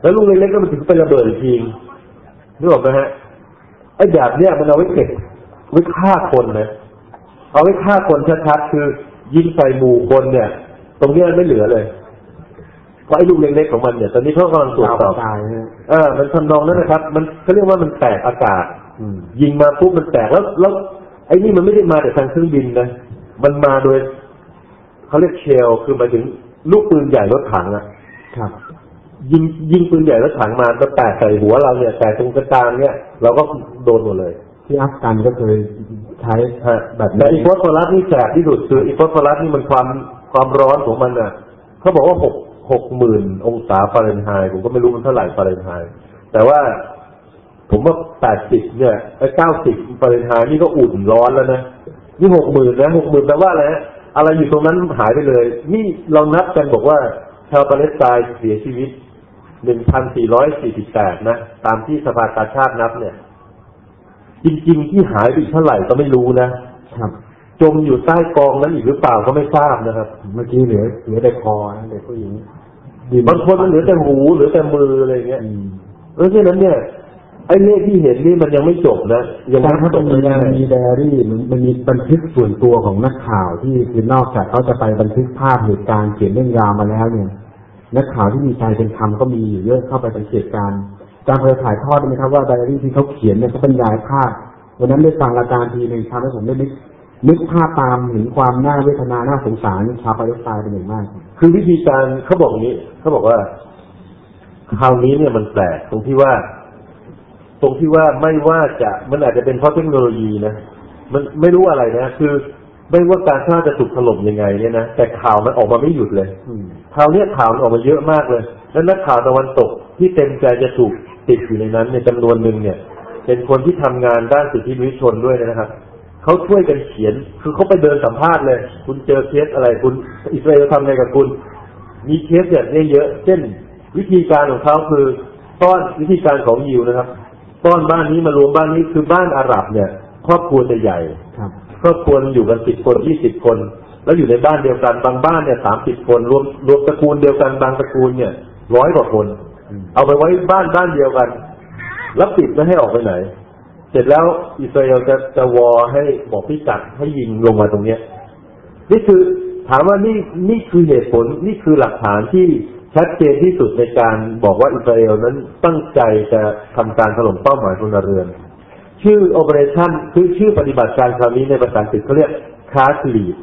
C: แล้วลูกเล็กๆก็มันถึงไประเบิดจริงนึกออกไหมฮะไอ้แบบเนี้ยมันเอาไว้เก็บไว้ฆ่าคนนะเอาไว้ฆ่าคนชัดๆคือยิงใส่หมู่คนเนี่ยตรงนี้ไม่เหลือเลยเพราะไอ้ลูกเล็กๆของมันเนี่ยตอนนี้เขากำลังตรวจสอบเออมันทำนองนั้นนะครับมันเขาเรียกว่ามันแตกอากาศยิงมาปุ๊บมันแตกแล้วแล้วไอ้นี่มันไม่ได้มาแต่ทางเครื่องบินนะมันมาโดยเขาเรียกเชลคือหมายถึงลูกปืนใหญ่รถถังอ่ะครับยิงยิงปืนใหญ่รถถังมาก็แตกใส่หัวเราเนี่ยแต่ตรงกระจางเนี่ยเราก็โดนหมดเลย
A: ที่อัฟกันก็เคยใช้แบบ
C: แต่อีโฟสฟอรัสนี่แสบที่สุดคืออีโฟสฟอรัสนี่มันความความร้อนของมันอ่ะเขาบอกว่าหกหกหมื่นองศาฟาเรนไฮต์ผมก็ไม่รู้มันเท่าไหร่ฟาเรนไฮต์แต่ว่าผมว่าแปดสิบเนี่ยไอ้เก้าสิบฟาเรนไฮต์นี่ก็อุ่นร้อนแล้วนะนี่หกหมื่นนะหกหมื่นแปลว่าอะไรอะไรอยู่ตรงนั้นหายไปเลยนี่เรานับกันบอกว่าชาวปาเลสไตน์เสียชีวิตหนึ่งพันสี่ร้อยสี่สิบแปดนะตามที่สภากาชาดนับเนี่ยจริงๆที่หายไปเท่าไหร่ก็ไม่รู้นะครับจมอยู่ใต้กองนั้นอีกหรือเปล่าก็ไม่ทราบนะครับ
A: เมื่อกี้เหลือเหลือแต่คอนะเด็กผู้หญิง
C: บางคนมันเหลือแต่หูเหลือแต่มืออะไรเงี้ยเพราะฉะนั้นเนี่ยไอ้เลขที่เห็นนี่มันยังไม่จบนะ
A: ยังไม่จบเลยมันมีไดอารี่มันมีบันทึกส่วนตัวของนักข่าวที่คือนอกจากเขาจะไปบันทึกภาพเหตุการณ์เขียนเรื่องราวมาแล้วเนี่ยนักข่าวที่มีใจเป็นธรรมก็มีอยู่เยอะเข้าไปสังเกตการณ์จำเคยถ่ายทอดไหมครับว่าไดอารี่ที่เขาเขียนเนี่ยเขาบรรยายภาพวันนั้นได้ฟังรายการทีหนึ่งทำให้ผมได้นึกนึกภาพตามเห็นความน่าเวทนาน่าสงสารชาวปาเลสไตน์เป็นอย่างมาก
C: คือวิธีการเขาบอกอย่างนี้เขาบอกว่าคราวนี้เนี่ยมันแปลกตรงที่ว่าตรงที่ว่าไม่ว่าจะมันอาจจะเป็นเพราะเทคโนโลยีนะมันไม่รู้อะไรนะคือไม่ว่าการฆ่าจะถูกถล่มยังไงเนี่ยนะแต่ข่าวมันออกมาไม่หยุดเลยคราวนี้ข่าวมันออกมาเยอะมากเลยแล้วนักข่าวตะวันตกที่เต็มใจจะถูกติดอยู่ในนั้นในจำนวนหนึ่งเนี่ยเป็นคนที่ทำงานด้านสิทธิมนุษยชนด้วยนะครับเขาช่วยกันเขียนคือเขาไปเดินสัมภาษณ์เลยคุณเจอเคสอะไรคุณอิสราเอลทำอะไรกับคุณมีเคสแบบนี้เยอะเช่นวิธีการของเขาคือต้อนวิธีการของยิวนะครับต้อนบ้านนี้มารวมบ้านนี้คือบ้านอาหรับเนี่ยครอบครัวจะใหญ่ครอบครัวอยู่กันสิบคนยี่สิบคนแล้วอยู่ในบ้านเดียวกันบางบ้านเนี่ยสามสิบคนรวมรวมตระกูลเดียวกันบางตระกูลเนี่ยร้อยกว่าคนเอาไปไว้บ้านบ้านเดียวกันแล้วปิดไม่ให้ออกไปไหนเสร็จแล้วอิสราเอลจะจะวอให้บอกพิกัดให้ยิงลงมาตรงเนี้ยนี่คือถามว่านี่นี่คือเหตุผลนี่คือหลักฐานที่ชัดเจนที่สุดในการบอกว่าอิสราเอลนั้นตั้งใจจะทำการถล่มเป้าหมายพลเรือนชื่อ Operation คือชื่อปฏิบัติการคราวนี้ในภาษาอังกฤษเขาเรียก Cast Lead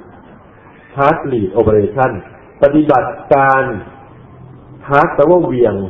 C: Cast Lead Operation ปฏิบัติการ Cast แปลว่าเหวี่ยง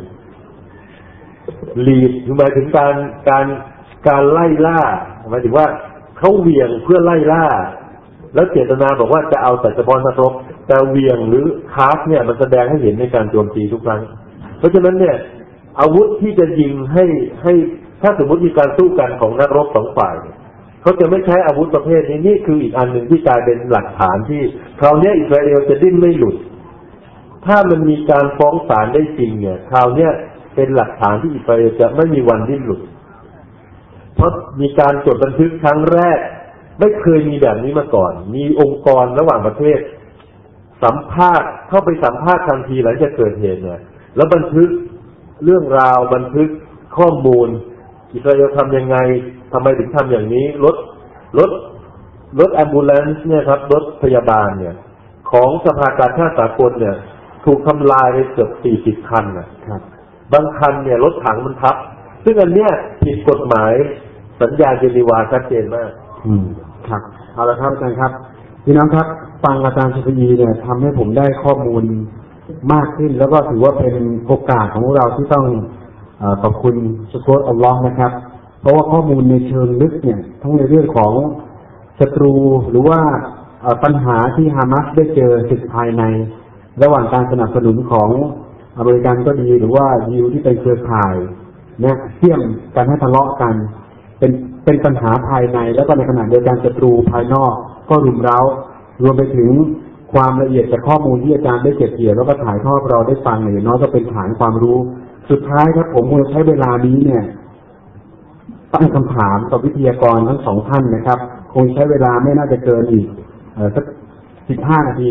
C: Lead หมายถึงการการการไล่ล่าหมายถึงว่าเขาเหวี่ยงเพื่อไล่ล่าแล้วเจตนาบอกว่าจะเอาแต่เฉพาะนักรบแต่เหวี่ยงหรือคาสเนี่ยมันแสดงให้เห็นในการโจมตีทุกครั้งเพราะฉะนั้นเนี่ยอาวุธที่จะยิงให้ให้ถ้าสมมติมีการสู้กันของนักรบสองฝ่ายเขาจะไม่ใช้อาวุธประเภทนี้นี่คืออีกอันหนึ่งที่กลายเป็นหลักฐานที่คราวนี้อิสราเอลจะดิ้นไม่หลุดถ้ามันมีการฟ้องศาลได้จริงเนี่ยคราวนี้เป็นหลักฐานที่อิสราเอลจะไม่มีวันดิ้นหลุดเพราะมีการจดบันทึกครั้งแรกไม่เคยมีแบบนี้มาก่อนมีองค์กรระหว่างประเทศสัมภาษณ์เข้าไปสัมภาษณ์ทันทีหลังจากเกิดเหตุเนี่ยแล้วบันทึกเรื่องราวบันทึกข้อมูลอิสราเอลทำยังไงทำไมถึงทำอย่างนี้รถรถรถแอมบูเลนซ์เนี่ยครับรถพยาบาลเนี่ยของสภากาชาดสากลเนี่ยถูกทำลายไปเกือบสี่สิบคันนะครับบางคันเนี่ยรถถังมันทับซึ่งอันเนี้ยผิดกฎหมายสัญญาเจนีวาชัดเจนมาก
A: อืมครับเอาละครับอาจารย์ครับพี่น้องครับฟังอาจารย์ชฟอีเนี่ยทำให้ผมได้ข้อมูลมากขึ้นแล้วก็ถือว่าเป็นโอกาสของเราที่ต้องเอ่อขอบคุณสุโขทัยอัลลอฮ์นะครับเพราะว่าข้อมูลในเชิงลึกเนี่ยทั้งในเรื่องของศัตรูหรือว่าปัญหาที่ฮามาสได้เจอศึกภายในระหว่างการสนับสนุนของอเมริกันก็ดีหรือว่ายิวที่เป็นเครือข่ายเนี่ยเสี่ยมกันให้ทะเลาะกันเป็นเป็นปัญหาภายในแล้วก็ในขณะเดียวกันศัตรูภายนอกก็รุมเร้ารวมไปถึงความละเอียดจากข้อมูลที่อาจารย์ได้เก็บเกี่ยวแล้วก็ถ่ายทอดเราได้ฟังเนี่ยน้อยก็เป็นฐานความรู้สุดท้ายครับผมคงใช้เวลานี้เนี่ยตั้งคำถามต่อวิทยากรทั้งสองท่านนะครับคงใช้เวลาไม่น่าจะเกินอีกเอ่อสักสิบห้านาที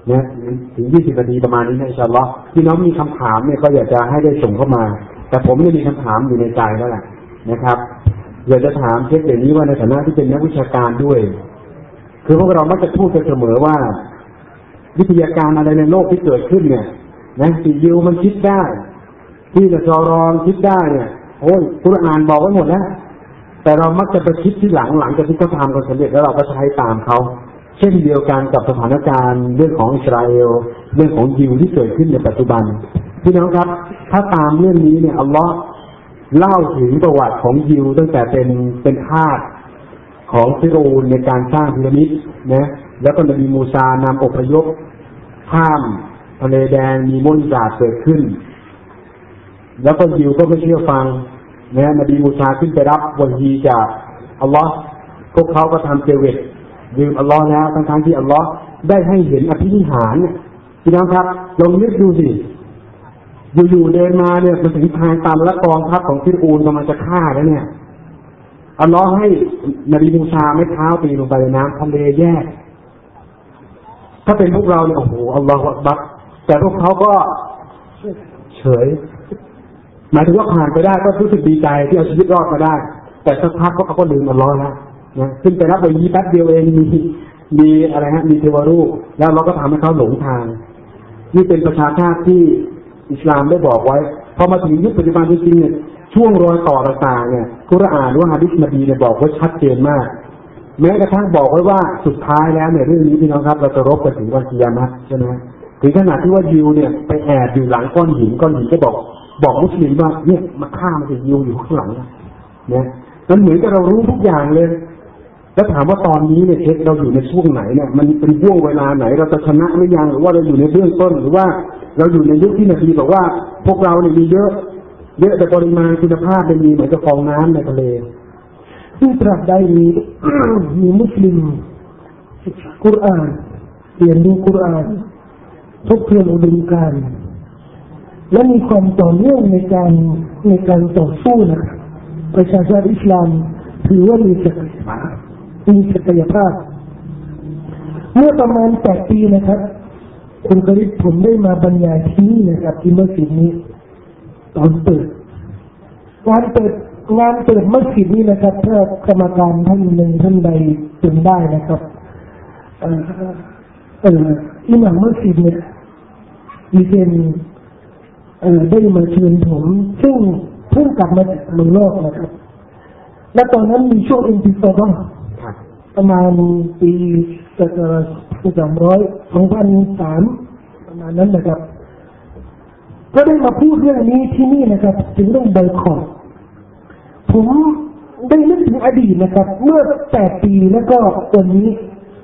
A: นะถึงยี่สิบนาทีประมาณนี้นะอินชาอัลลอฮ์พี่น้องมีคำถามเนี่ยก็อยากจะให้ได้ส่งเข้ามาแต่ผมไม่มีคำถามอยู่ในใจแล้วแหละนะครับอยากจะถามเช็คอย่างนี้ว่าในฐานะที่เป็นนักวิชาการด้วยคือพวกเรามักจะพูดกันเสมอว่าวิทยาการอะไรในโลกที่เกิดขึ้นเนี่ยนะที่ยิวมันคิดได้ที่จะจอรอนคิดได้เนี่ยโอ้ยกุรอานบอกไว้หมดแล้วแต่เรามักจะไปคิดที่หลังหลังจากที่เขาทำกันสำเร็จแล้วเราก็ใช้ตามเขาเช่นเดียวกันกับสถานการณ์เรื่องของอิสราเอลเรื่องของยิวที่เกิดขึ้นในปัจจุบันพี่น้องครับถ้าตามเรื่องนี้เนี่ยอัลลอฮ์เล่าถึงประวัติของยิวตั้งแต่เป็นเป็นทาสของฟิโรห์ในการสร้างพีระมิดนะแล้วก็นบีมูซานำอพยพข้ามทะเลแดงมีมุสลิมเกิดขึ้นแล้วก็ยิวก็ไม่เชื่อฟังนะนบีมูซาขึ้นไปรับวะฮีจากอัลลอฮ์พวกเขาก็ทำเจวิตลืมอัลลอฮ์แล้วทั้งๆที่อัลลอฮ์ได้ให้เห็นอภินิหารพี่น้องครับลองนึกดูสิอยู่ๆเดินมาเนี่ยมันถึงทางตันและกองทัพของฟิรอูนกำลังจะฆ่าแล้วเนี่ยอัลลอฮ์ให้นบีมูซาไม่เท้าตีลงไปในน้ำทะเลแยกถ้าเป็นพวกเราเนี่ยโอ้โหอัลลอฮฺอักบัรแต่พวกเขาก็เฉยหมายถึงว่าผ่านไปได้ก็รู้สึกดีใจที่เอาชีวิตรอดมาได้แต่สักพักเขาก็ลืมอัลลอฮ์แล้วนะขึ้นไปรับไปยีแป๊บเดียวเองมีมีอะไรฮะมีเทวรูปแล้วเราก็ทำให้เขาหลงทางนี่เป็นประชาชาติที่อิสลามได้บอกไว้พอมาถึงยุคปัจจุบันจริงๆเนี่ยช่วงรอยต่อต่างๆเนี่ยกุรอานหรือว่าหะดีษนบีเนี่ยบอกไว้ชัดเจนมากแม้กระทั่งบอกไว้ว่าสุดท้ายแล้วเนี่ยเรื่องนี้พี่น้องครับเราจะรบกันถึงวันกิยามะฮ์ใช่ไหมถึงขนาดที่ว่ายิวเนี่ยไปแอบอยู่หลังก้อนหินก้อนหินก็บอกบอกมุสลิมว่าเนี่ยมาฆ่ามันจะยิวอยู่ข้างหลังเนี่ยมันเหมือนกับเรารู้ทุกอย่างเลยแล้วถามว่าตอนนี้เนี่ยเช็คเราอยู่ในช่วงไหนเนี่ยมันเป็นช่วงเวลาไหนเราจะชนะหรือยังหรือว่าเราอยู่ในเบื้องต้นหรือว่าเราอยู่ในยุคที่นบีบอกว่าพวกเราเนี่ยมีเยอะเยอะแต่ปริมาณคุณภาพไม่มีเหมือนกับฟองน้ำในทะเล
B: ซึ่งตราบใดมี มีมุสลิมศึกษากุรอานเรียนรู้กุรอานทบทวนอุดมการณ์และมีความต่อเนื่องในการในการต่อสู้นะครับประชาชาติอิสลามถือว่ามีศักยภาพมีศักยภาพเมื่อประมาณแปดปีนะครับคุณกฤษผมได้มาบรรยายที่นี่นะครับที่มัสยิดนี้ตอนเปิดงานเปิดงานเปิดมัสยิดนี้นะครับถ้ากรรมการท่านหนึ่งท่านใดจำได้นะครับเอ่อเอ่ออิหม่ามมัสยิดเนี่ยมีเป็นเอ่อได้มาเชิญผมซึ่งเพิ่งกลับมาจากเมืองนอกนะครับและตอนนั้นมีช่วงอินติฟาดะห์ประมาณปีศักราชสองร้อยสองพันสามประมาณนั้นนะครับก็ได้มาพูดเรื่องนี้ที่นี่นะครับถึงเรื่องบอยคอตผมได้นึกถึงอดีตนะครับเมื่อแปดปีแล้วก็ตอนนี้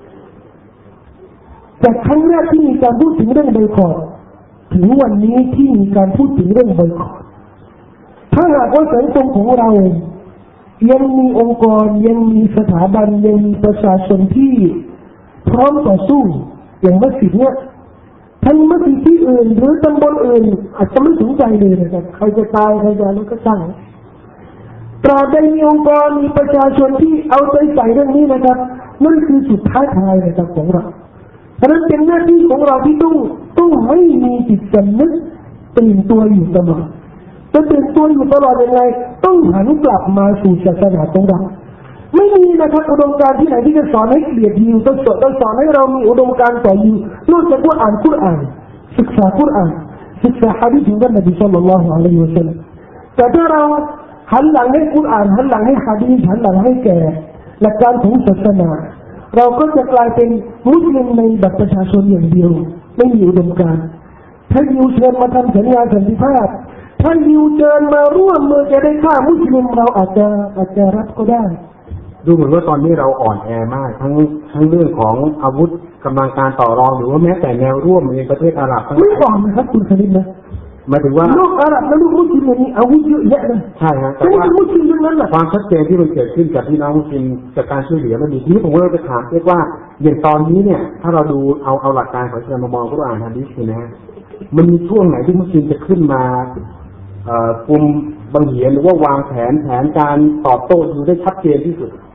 B: จากครั้งแรกที่มีการพูดถึงเรื่องบอยคอตถึงวันนี้ที่มีการพูดถึงเรื่องบอยคอตถ้าหากว่าสังคมของเรายังมีองค์กรยังมีสถาบันยังมีประชาชนที่พร้อมต่อสู้อย่างมัสยิดเนี่ยทั้งมัสยิดที่อื่นหรือตำบลอื่นอาจจะไม่สนใจเลยนะครับใครจะตายใครจะอะไรก็ช่างตราบใดมีองค์กรมีประชาชนที่เอาใจใส่เรื่องนี้นะครับนั่นคือจุดท้าทายนะครับของเราเพราะนั้นเป็นหน้าที่ของเราที่ต้องต้องไม่มีจิตสำนึกตื่นตัวอยู่ตลอดจะตื่นตัวอยู่ตลอดยังไงต้องหันกลับมาสู่ศาสนาของเราไม่มีนะครับอุดมการณ์ที่ไหนที่จะสอนให้เกลียดยิวต้องสอนต้องสอนให้เรามีอุดมการณ์ต่อยิวนอกจากว่าอ่านกุรอานศึกษากุรอานศึกษาหะดีษของท่านนบีศ็อลลัลลอฮุอะลัยฮิวะซัลลัมแต่ถ้าเราหันหลังให้กุรอานหันหลังให้หะดีษหันหลังให้แก่หลักการของศาสนาเราก็จะกลายเป็นมุสลิมในบัตรประชาชนอย่างเดียวไม่มีอุดมการณ์ถ้ายิวเชิญมาทำสัญญาสันติภาพถ้ายิวเชิญมาร่วมมือจะได้ฆ่ามุสลิมเราอาจจะอาจจะรับก็ได้
A: ดูเหมือนว่าตอนนี้เราอ่อนแอมากทั้งทั้งเรื่องของอาวุธกำลังการต่อรองหรือว่าแม้แต่แนวร่วมในประเทศอาหรับ
B: ไม่อ่อนนะครับคุณคณิตนะ
A: หมายถึงว่า
B: โลกอาหรับและโลกมุสลิมมีอาวุธเยอะแยะเลย
A: ใช่ฮะแต่ว่ามุสลิมทั้งนั้นแหละความชัดเจนที่มันเกิดขึ้นกับพี่น้องมุสลิมจากการช่วยเหลือมันมีที่ผมก็เลยไปถามเรียกว่าอย่างตอนนี้เนี่ยถ้าเราดูเอาเอาหลักการของอิสลามมองกุรอานฮะดีษนะฮะมันมีช่วงไหนที่มุสลิมจะขึ้นมากลุ่มบังเหียนหรือว่าวางแผนแผนการตอบโต้อยู่ได้ชัดเจนที่สุด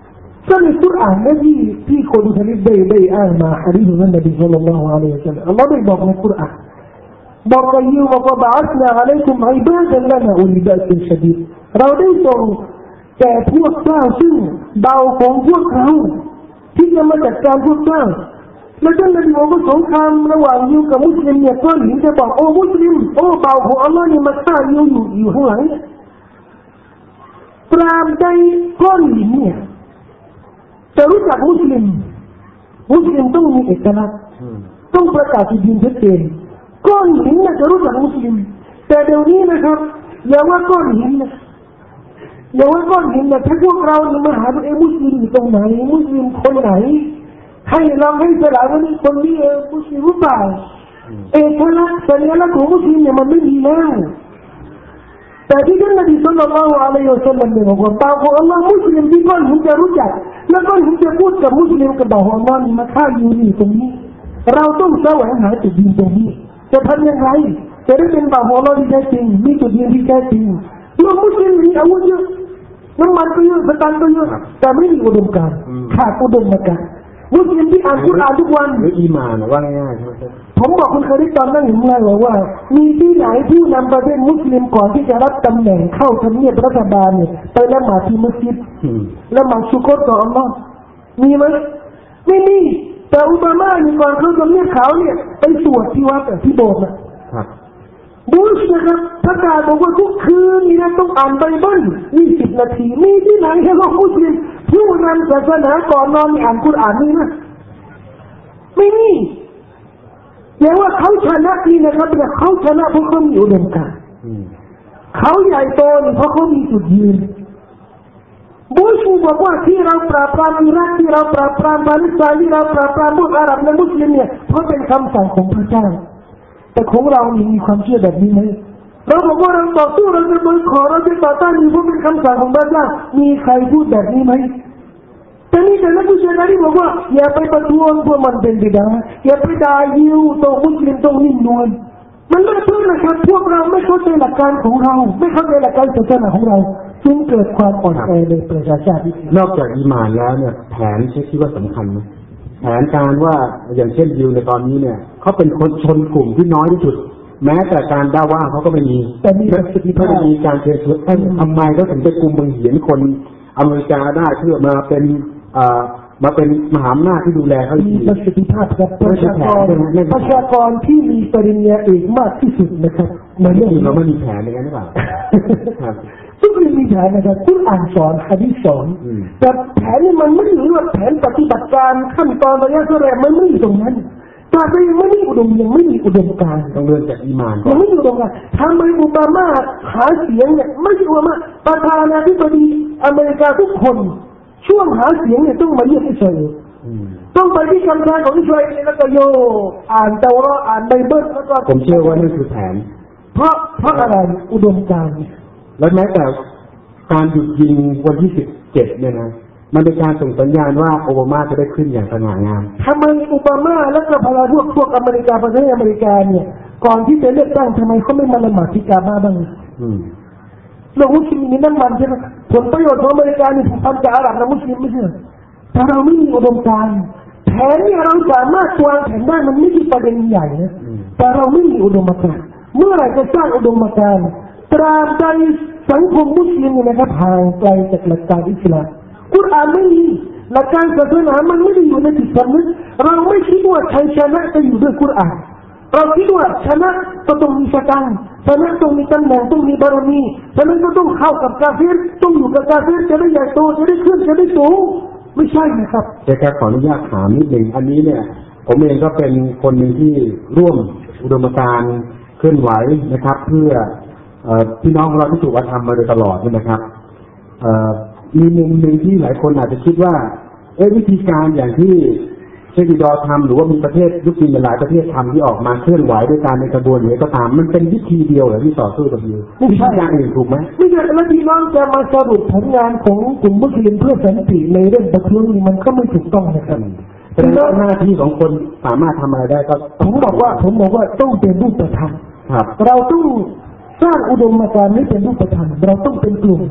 B: ก็ในกุรอานนะที่ที่คนทะเลได้ได้อ่านมาฮะดีษของท่านนบีศ็อลลัลลอฮุอะลัยฮิวะซัลลัมอัลลอฮ์ได้บอกในกุรอานบอกกับยูบอกว่าบะอัสนาอะลัยกุมอิบาดันลานะอุลิบะซินชะดีดเราได้ส่งแก่พวกเจ้าซึ่งเบาของพวกเราที่จะมาจัดการพวกเจ้าแล้วท่านนบีบอกว่าสงครามระหว่างยูกับมุสลิมเนี่ยก้อนหินจะบอกโอ้มุสลิมโอ้เบาของอัลลอฮ์นี่มาฆ่ายูอยู่อยู่ข้างหลังเนี่ยตราบใดก้อนหินเนี่ยจะรู้จักมุสลิมมุสลิมต้องมีเอกลักษณ์ต้องประกาศที่ดินชัดเจนก้อนหินน่ะจะรู้จักมุสลิมแต่เดี๋ยวนี้นะครับอย่าว่าก้อนหินนะอย่าว่าก้อนหินนะถ้าพวกเราเนี่ยมาหาตัวเองมุสลิมอยู่ตรงไหนมุสลิมคนไหนให้ลองให้สลายว่านี่คนนี้เองมุสลิมหรือเปล่าเอกลักษณ์สัญลักษณ์ของมุสลิมเนี่ยมันไม่มีแล้วแต่ที่ท่านนบีศ็อลลัลลอฮุอะลัยฮิวะซัลลัมเนี่ยบอกว่าบ่าวของอัลลอฮ์มุสลิมที่ก้อนหินจะรู้จักแล้วก้อนหินจะพูดกับมุสลิมกับบ่าวของอัลลอฮ์นี่มาฆ่าอยู่นี่ตรงนี้เราต้องแสวงหาจุดยืนตรงนี้จะทำยังไงจะได้เป็นบ่าวของอัลลอฮ์ที่แท้จริงมีจุดยืนที่แท้จริงเมื่อมุสลิมมีอาวุธเยอะน้ำมันก็เยอะสตางค์ก็เยอะแต่ไม่มีอุดมการณ์ขาดอุดมการณ์มุสลิมที่อ่านกุรอานทุกวัน
A: หรืออีหม่านว่าง่ายๆใช่ไหมครับ
B: ผมบอกคุณเคยได้ตอนนั่งอยู่ข้างล่างว่ามีที่ไหนผู้นำประเทศมุสลิมก่อนที่จะรับตำแหน่งเข้าทำเนียบรัฐบาลเนี่ยไปละหมาดที่มัสยิดละหมาดชุกรต่ออัลลอฮ์มีไหมไม่มีแต่อุบามาเนี่ยก่อนเข้าทำเนียบเขาเนี่ยไปสวดที่วัดที่โบสถ์นะครับบุชนะครับประกาศบอกว่าทุกคืนนี่นะต้องอ่านไบเบิลยี่สิบนาทีมีที่ไหนให้เรามุสลิมผู้นำศาสนาก่อนนอนอ่านกุรอานนี่นะไม่มีแปลว่าเขาชนะนี่นะครับแต่เขาชนะเพราะเขามีอุดมการณ์เขาใหญ่โตเพราะเขามีจุดยืนบุชบอกว่าที่เราปราบปรามอิรักที่เราปราบปรามปาเลสไตน์ที่เราปราบปรามพวกอาหรับและมุสลิมเนี่ยเพราะเป็นคำสั่งของพระเจ้าแต่ของเรานี่มีความเชื่อแบบนี้ไหมเราบอกว่าเราต่อสู้เราจะบอยคอเราจะต่อต้านนี่เพราะเป็นคำสั่งของพระเจ้ามีใครพูดแบบนี้ไหมแต่นี่แต่นักวิชาการที่บอกว่าอย่าไปประท้วงพวกมันเป็นบิดาอย่าไปด่ายิวตัวมุสลิมต้องนิ่มนวลมันไม่เพื่อนะครับพวกเราไม่เข้าใจหลักการของเราไม่เข้าใจหลักการศาสนาของเราจึงเกิดความอ่อนแอในประชาชาติ
A: นอกจากอีหม่านแล้วเนี่ยแผนใช้คิดว่าสำคัญไหมแผนการว่าอย่างเช่นยิวในตอนนี้เนี่ยเขาเป็นคนชนกลุ่มที่น้อยที่สุดแม้แต่การด่าว่าเขาก็ไม่มี
B: แต่มีประสิทธิภาพ
A: มีการเชิญชวนทำไมเขาถึงไปกลุ่มบังเหียนคนอเมริกาได้เพื่อมาเป็นมาเป็นมหาอำนาจที่ดูแลเขา
B: มีประสิทธิภาพกับประชากรประชากรที่มีปริญญาเอกมากที่สุดนะครับ
A: ในเรื่องนี้เราไม่มีแผนอย่างนั้นหรือเปล่า
B: ทุกเรื่องมีแผนนะครับทุกอ่านสอนหะดีษสอนแต่แผนนี่มันไม่มีว่าแผนปฏิบัติการขั้นตอนระยะแรกมันไม่อยู่ตรงนั้นแต่ก็ยังไม่มีอุดมยังไม่มีอุดมการณ์
A: ต้องเริ่มจากอีหม่าน
B: ยังไม่มีอุดมการณ์ทำไมโอบามาหาเสียงเนี่ยไม่ใช่โอบามาประธานาธิบดีอเมริกาทุกคนช่วงหาเสียงเนี่ยต้องมาเยี่ยมอิสราเอลต้องไปที่กำแพงของอิสราเอลแล้วก็โยอ่านเตาระอ่านไบเบิลแล้วก็
A: ผมเชื่อว่านั่นคือแผน
B: เพราะเพราะอะไรอุดมการณ์
A: แล้วแม้แต่การหยุดยิงวันที่สิบเจ็ดเนี่ยนะมันเป็นการส่งสัญญาณว่าโอบามาจะได้ขึ้นอย่างสง่างาม
B: ทำไมโอบามาแล้วก็พลพวกพวกอเมริกาประเทศอเมริกาเนี่ยก่อนที่จะเลือกตั้งทำไมเขาไม่มาละหมาดที่กาบาบ้างโลกมุสลิมมีน้ำมันใช่ไหมผลประโยชน์ของอเมริกานี่ผูกพันกับอาหรับและมุสลิมไม่ใช่แต่เราไม่มีอุดมการณ์แผนเนี่ยเราสามารถวางแผนได้มันไม่ใช่ประเด็นใหญ่นะแต่เราไม่มีอุดมการณ์เมื่อไหร่จะสร้างอุดมการณ์ตราบใดสังคมมุสลิมเนี่ยนะครับห่างไกลจากหลักการอิสลามกุรอานไม่มีหลักการศาสนามันไม่ได้อยู่ในจิตสำนึกเราไม่คิดว่าชัยชนะจะอยู่ด้วยกุรอานเราคิดว่าชนะก็ต้องมีสตังค์ชนะต้องมีตำแหน่งต้องมีบารมีฉะนั้นก็ต้องเข้ากับกาเฟรต้องอยู่กับกาเฟรจะได้ใหญ่โตจะได้ขึ้นจะได้สูงไม่ใช่นะครับ
A: แต่การขออนุญาตถามนิดหนึ่งอันนี้เนี่ยผมเองก็เป็นคนหนึ่งที่ร่วมอุดมการณ์เคลื่อนไหวนะครับเพื่อพี่น้องเราที่ถูกกระทำมาโดยตลอดนี่นะครับมีมุมหนึ่งที่หลายคนอาจจะคิดว่าเอ๊ะวิธีการอย่างที่เชคดิดอทำหรือว่ามีประเทศยุคนี้หลายประเทศทำที่ออกมาเคลื่อนไหวด้วยการในกระบวนการก็ตามมันเป็นวิธีเดียวเหรอที่ต่อสู้กับยูไม่ใช่อย่างอื่นถูกไหม
B: ไม่ใช่แล้วพี่น้องจะมาสรุปผลงานของกลุ่มมุสลิมเพื่อสันติในเรื่องประท้วงนี้มันก็ไม่ถูกต้องนะครับ
A: เป็นหน้าที่ของคนสามารถทำอะไรได้ก็
B: ผมบอกว่าผมบอกว่าต้องเป็นรูปธรรมเราต้องสร้างอุดมการณ์ให้เป็นรูปธรรมเราต้องเป็นกลุ่ม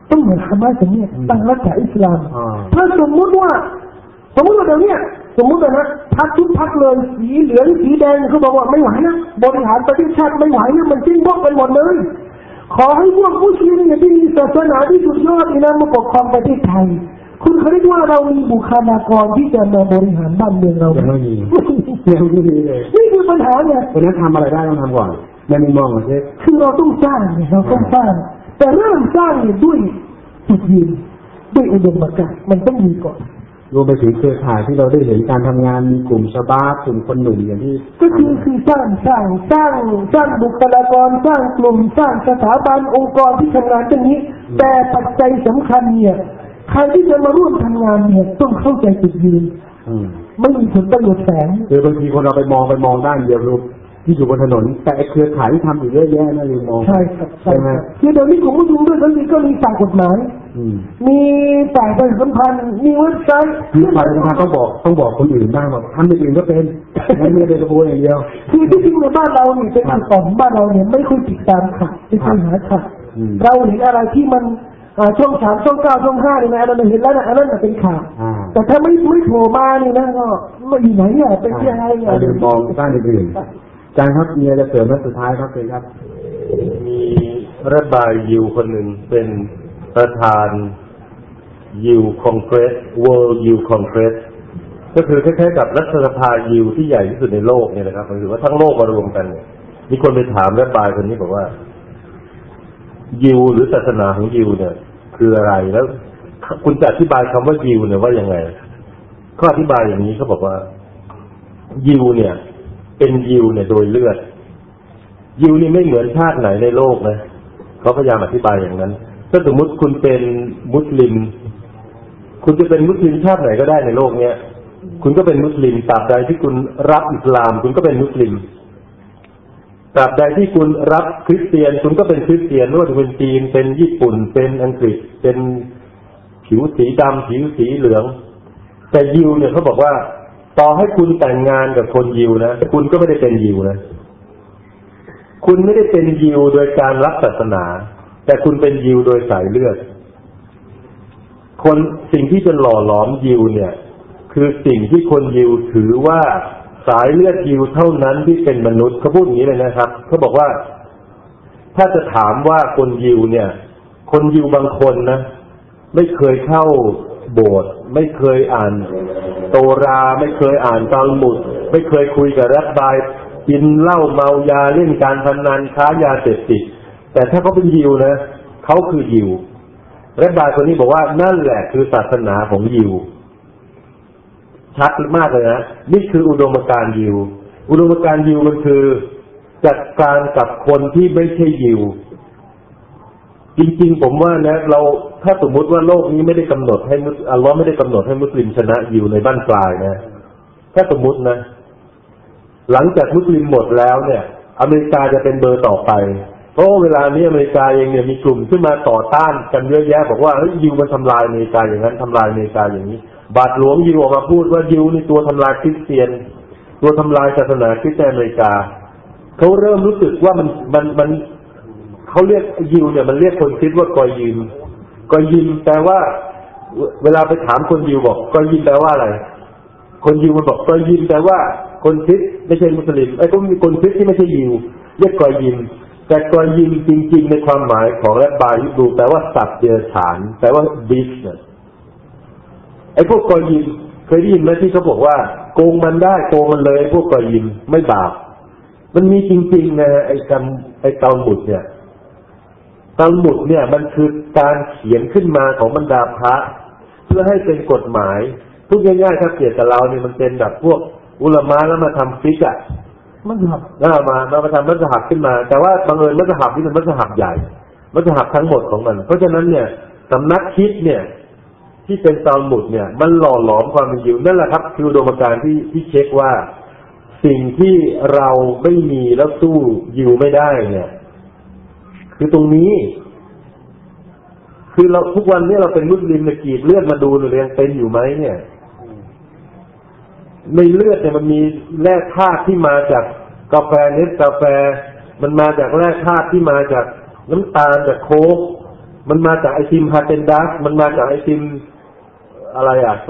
B: ต้องเหมือนฮามาสอย่างนี้ตั้งรัฐอิสลามถ้าสมมุติว่าสมมติว่าเดี๋ยวนี้สมมตินะพรรคทุกพรรคเลยสีเหลืองสีแดงเขาบอกว่าไม่ไหวนะบริหารประเทศชาติไม่ไหวนะมันสิ้นพวกไปหมดเลยขอให้พวกมุสลิมเนี่ยที่มีศาสนาที่สุดยอดนี่นะมาปกครองประเทศไทยคุณเคยได้ว่าเรามีบุคลากรที่จะมาบริหารบ้านเมืองเรา
A: ยังไม่มียังไม่มีเลย
B: นี่คือปัญหาเนี่ย
A: เพราะนั้นทำอะไรได้ต้องทำก่อนในมุมมองของเชฟ
B: คือเราต้องสร้างเนี่ยเราต้องสร้างแต่เริ่มสร้างเนี่ยด้วยจุดยืนด้วยอุดมการณ์มันต้องมีก่อน
A: รวมไปถึงเครือข่ายที่เราได้เห็นการทำงานมีกลุ่มชบาบกลุ่มคนหนุ่มอย่างที่
B: ก็คือคือสร้างสร้างสร้างสร้างบุคลากรสร้างกลุ่มสร้างสถาบันองค์กรที่ทำงานเช่นนี้แต่ปัจจัยสำคัญเนี่ยใครที่จะมาร่วมทำงานเนี่ยต้องเข้าใจจุดยืนไม่มีผลประโยชน์แฝง
A: คือบางทีคนเราไปมองไปมองด้านเดียวรูปที่อยู่บนถนนแต่เครือข่ายที่ทำอยู่เยอะแยะนั่นเองมอง
B: ใช่ครับใช่ไหมคือเดี๋ยวนี้กลุ่มผู้ชุมนุมด้วยกันก็มีฝ่ายกฎหมายมีฝ่ายประชาสัมพันธ์มีเว็บไซต์
A: มีฝ่ายประชาสัมพันธ์ต้องบอกต้องบอกคนอื่นบ้างว่าทำอื่นก็เป็นไม่ไม่ได้กระโวยอย่างเดียว
B: คือที่จริงในบ้านเราเนี่ยเป็นจุดอ่อนบ้านเราเนี่ยไม่ค่อยติดตามข่าวไม่ค่อยหาข่าวเราเห็นอะไรที่มันช่องสามช่องเก้าช่องห้านี่นะเราเห็นแล้วนะอันนั้นเป็นข่าวแต่ถ้าไม่ไม่โผล่มานี่นะก็ไม่อยู่ไหนเนี่ยเป็นยังไง
A: อ่ะเรามองด้านอื่นอาจารย์ครับมีอะไรจะเสริมมาสุดท้ายครับเป็นครับ
C: มีระบายยิวคนหนึ่งเป็นประธานยิวคอนเกรส World ยิวคอนเกรสก็คือคล้ายๆกับรัฐสภายิวที่ใหญ่ที่สุดในโลกเนี่ยนะครับหรือว่าทั้งโลกมารวมกันเนี่ยมีคนไปถามระบายคนนี้บอกว่ายิวหรือศาสนาของยิวเนี่ยคืออะไรแล้วคุณจะอธิบายคำว่ายิวเนี่ยว่ายังไงเขาอธิบายอย่างนี้เขาบอกว่ายิวเนี่ยเป็นยิวเนี่ยโดยเลือดยิวนี่ไม่เหมือนชาติไหนในโลกนะเขาพยายามอธิบายอย่างนั้นถ้าสมมติคุณเป็นมุสลิมคุณจะเป็นมุสลิมชาติไหนก็ได้ในโลกเนี้ยคุณก็เป็นมุสลิมตราบใดที่คุณรับอิสลามคุณก็เป็นมุสลิมตราบใดที่คุณรับคริสเตียนคุณก็เป็นคริสเตียนไม่ว่าจะเป็นจีนเป็นญี่ปุ่นเป็นอังกฤษเป็นผิวสีดำผิวสีเหลืองแต่ยิวเนี่ยเขาบอกว่าต่อให้คุณแต่งงานกับคนยิวนะคุณก็ไม่ได้เป็นยิวนะคุณไม่ได้เป็นยิวโดยการรับศาสนาแต่คุณเป็นยิวโดยสายเลือดคนสิ่งที่จะหล่อหลอมยิวเนี่ยคือสิ่งที่คนยิวถือว่าสายเลือดยิวเท่านั้นที่เป็นมนุษย์เขาพูดอย่างนี้เลยนะครับเขาบอกว่าถ้าจะถามว่าคนยิวเนี่ยคนยิวบางคนนะไม่เคยเข้าโบสถ์ไม่เคยอ่านโตราไม่เคยอ่านตัลมุดไม่เคยคุยกับรับบายกินเหล้าเมายาเล่นการพนันค้ายาเสพติดแต่ถ้าเขาเป็นยิวนะเขาคือยิวรับบายคนนี้บอกว่านั่นแหละคือศาสนาของยิวชัดมากเลยนะนี่คืออุดมการณ์ยิวอุดมการณ์ยิวมันคือจัดการกับคนที่ไม่ใช่ยิวจริงๆผมว่านะเราถ้าสมมุติว่าโลกนี้ไม่ได้กำหนดให้มุสอัลเลาะห์ไม่ได้กำหนดให้มุสลิมชนะยิวในบ้านปลายนะถ้าสมมุตินะหลังจากมุสลิมหมดแล้วเนี่ยอเมริกาจะเป็นเบอร์ต่อไปเพราะเวลานี้อเมริกาเองเนี่ยมีกลุ่มขึ้นมาต่อต้านกันเยอะแยะบอกว่าเฮ้ยยิวมันทำลายอเมริกาอย่างนั้นทำลายอเมริกาอย่างนี้บาทหลวงยิวออกมาพูดว่ายิวนี่ตัวทำลายคริสเตียนตัวทำลายศาสนาคริสต์ในอเมริกาเขาเริ่มรู้สึกว่ามันมันมันเขาเรียกยิวเนี่ยมันเรียกคนคริสต์ว่ากอยยิมกอยยิมแปลว่าเวลาไปถามคนยิวบอกกอยยิมแปลว่าอะไรคนยิวมันบอกกอยยิมแปลว่าคนคริสต์ไม่ใช่มุสลิมไอ้ก็มีคนคริสต์ที่ไม่ใช่ยิวเรียกกอยยิมแต่กอยยิมจริงๆในความหมายของรัฐบาลฮิบรูแปลว่าสัตว์เดรัจฉานแปลว่าบีสเนี่ยไอ้พวกกอยยิมเคยได้ยินไหมที่เขาบอกว่าโกงมันได้โกงมันเลยพวกกอยยิมไม่บาปมันมีจริงๆนะไอ้คำไอ้ตัลมุดเนี่ยตัลมุดเนี่ยมันคือการเขียนขึ้นมาของบรรดาพระเพื่อให้เป็นกฎหมายพูดง่ายๆถ้าเปรียบกับเราเนี่ยมันเป็นแบบพวกอุลามะแล้วมาทำฟิกอะ
B: มัสฮับ
C: แล้วมาเรามาทำมัสฮับขึ้นมาแต่ว่าบังเอิญมัสฮับนี่เป็นมัสฮับใหญ่มัสฮับทั้งหมดของมันเพราะฉะนั้นเนี่ยสำนักคิดเนี่ยที่เป็นตัลมุดเนี่ยมันหล่อหลอมความเป็นยิวนั่นแหละครับคืออุดมการณ์ที่ที่เช็คว่าสิ่งที่เราไม่มีแล้วสู้ยิวไม่ได้เนี่ยคือตรงนี้คือเราทุกวันนี้เราเป็นมุสลิมเนี่ยกรีดเลือดมาดูหรือยังเป็นอยู่ไหมเนี่ยในเลือดเนี่ยมันมีแร่ธาตุที่มาจากกาแฟเนสกาแฟมันมาจากแร่ธาตุที่มาจากน้ำตาลจากโค้กมันมาจากไอติมฮาเทนดัสมันมาจากไอติมอะไรอ่ะ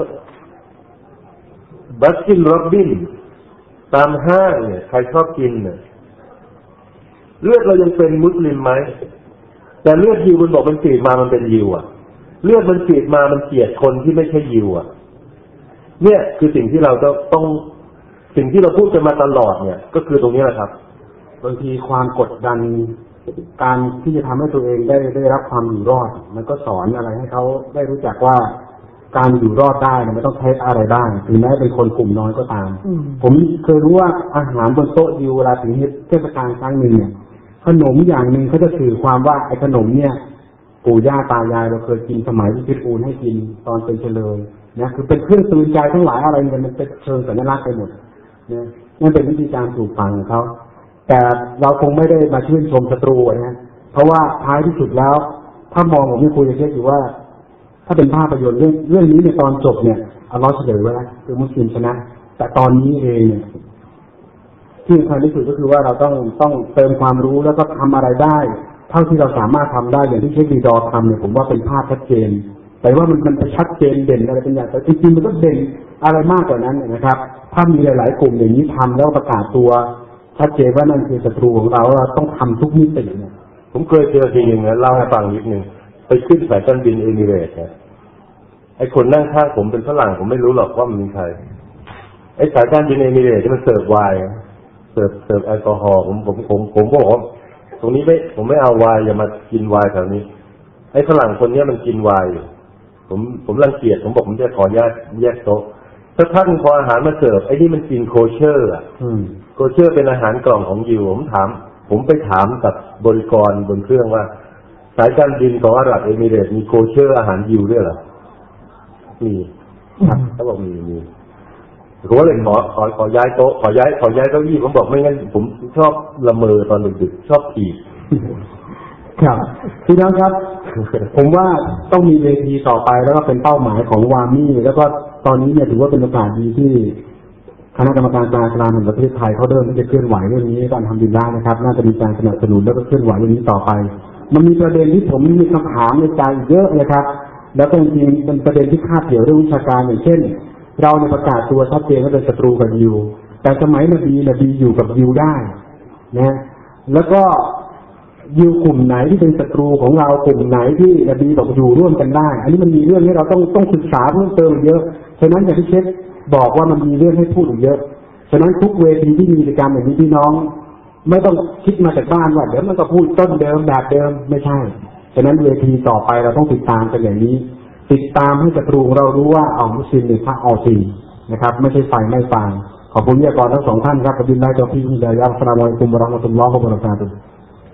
C: บัสกินโรบินตามห้างเนี่ยใครชอบกินเนี่ยเลือดเรายังเป็นมุสลิมไหมแต่เลือดยิวมันบอกมันฉีดมามันเป็นยิวอ่ะเลือดมันฉีดมามันเกลียดคนที่ไม่ใช่ยิวอ่ะเนี่ยคือสิ่งที่เราจะต้องสิ่งที่เราพูดกันมาตลอดเนี่ยก็คือตรงนี้แหละครับ
A: บางทีความกดดันการที่จะทำให้ตัวเองได้ได้รับความอยู่รอดมันก็สอนอะไรให้เขาได้รู้จักว่าการอยู่รอดได้มันต้องใช้อะไรบ้างถึงแม้เป็นคนกลุ่มน้อยก็ตามผมเคยรู้ว่าอาหารบนโต๊ะยิวเวลาถึงเทศกาลครั้งหนึ่งเนี่ยขนมอย่างหนึ่งเขาจะสื่อความว่าไอ้ขนมเนี่ยปู่ย่าตายายเราเคยกินสมัยที่พิทูลให้กินตอนเป็นเฉลยนะคือเป็นเครื่องตื่นใจทั้งหลายอะไรมันเป็นเชิงสัญลักษณ์ไปหมดนะนั่นเป็นวิธีการปลูกฝังของเขาแต่เราคงไม่ได้มาชื่นชมศัตรูนะเพราะว่าท้ายที่สุดแล้วถ้ามองผมที่คุยกับเชฟอยู่ว่าถ้าเป็นภาพยนตร์เรื่องเรื่องนี้ในตอนจบเนี่ยอัลลอฮ์เฉลยไว้แล้วคือมุสลิมชนะแต่ตอนนี้เองเนี่ยที่สำคัญที่สุดก็คือว่าเราต้องต้องเติมความรู้แล้วก็ทำอะไรได้เท่าที่เราสามารถทำได้อย่างที่เชฟดีดอทำเนี่ยผมว่าเป็นภาพชัดเจนแต่ว่ามันมันชัดเจนเด่นอะไรเป็นอย่างแต่จริงๆมันก็เด่นอะไรมากกว่านั้นนะครับถ้ามีหลายๆกลุ่มอย่างนี้ทำแล้วประกาศตัวชัดเจนว่านั่นคือศัตรูของเราเราต้องทำทุกมิติเนี่ย
C: ผมเคยเจอทีนึงนะเล่าให้ฟังนิดนึงไปขึ้นสายการบินเอมิเรตส์เนี่ยไอ้คนนั่งข้างผมเป็นฝรั่งผมไม่รู้หรอกว่ามันเป็นใครไอ้สายการบินเอมิเรตส์ที่มันเสิร์ฟไวน์เสิร์ฟเสิร์ฟแอลกอฮอล์ผมผมผมผมก็บอกว่าตรงนี้ไม่ผมไม่เอาไวน์อย่ามากินไวน์แถวนี้ไอ้ฝรั่งคนนี้มันกินไวน์อยู่ผมผมรังเกียจผมบอกผมจะขอแยกแยกโต๊ะสักพักพออาหารมาเสิร์ฟไอ้นี่มันกินโคเชอร์อ่ะโคเชอร์เป็นอาหารกล่องของยิวผมถามผมไปถามกับบริกรบนเครื่องว่าสายการบินของอาหรับเอมิเรตส์มีโคเชอร์อาหารยิวด้วยเหรอมีครับเขาบอกมีมีผมก็เลยขอขอขอย้ายโต๊ะขอย้ายขอย้ายเก้าอี้ผมบอกไม่งั้นผมชอบละเมอตอนดึกๆชอบผี
A: ครับพี่น้องครับผมว่าต้องมีเวทีต่อไปแล้วก็เป็นเป้าหมายของวามี่แล้วก็ตอนนี้เนี่ยถือว่าเป็นโอกาสดีที่คณะกรรมการการอิสลามแห่งประเทศไทยเขาเริ่มที่จะเคลื่อนไหวเรื่องนี้การทำดีแล้วนะครับน่าจะมีการสนับสนุนแล้วก็เคลื่อนไหวเรื่องนี้ต่อไปมันมีประเด็นที่ผมมีคำถามในใจเยอะนะครับแล้วก็จริงๆเป็นประเด็นที่คาดเกี่ยวเรื่องวิชาการอย่างเช่นเราในประกาศตัวชัดเจนว่าเป็นศัตรูกับยิวแต่สมัยนบีนบีอยู่กับยิวได้นะแล้วก็ยิวกลุ่มไหนที่เป็นศัตรูของเรากลุ่มไหนที่นบีบอกอยู่ร่วมกันได้อันนี้มันมีเรื่องที่เราต้องต้องศึกษาเพิ่มเติมเยอะฉะนั้นอย่างที่เชฟบอกว่ามันมีเรื่องให้พูดเยอะฉะนั้นทุกเวทีที่มีกิจกรรมแบบนี้พี่น้องไม่ต้องคิดมาจากบ้านว่าเดี๋ยวมันก็พูดต้นเดิมแบบเดิมไม่ใช่ฉะนั้นเวทีต่อไปเราต้องติดตามกันอย่างนี้ติดตามให้ศัตรูเรารู้ว่าเอามุสลิมเนี่ยพระเอาจริงนะครับไม่ใช่ไฟไม่ฟางขอบคุณวิทยากรทั้งสองท่านครับขอบคุณนายเจ้าพี่ฮิดายะฮ์อัสสลามุอะลัยกุมวะเราะห์มะตุลลอฮ์วะบะเราะกาตุฮ์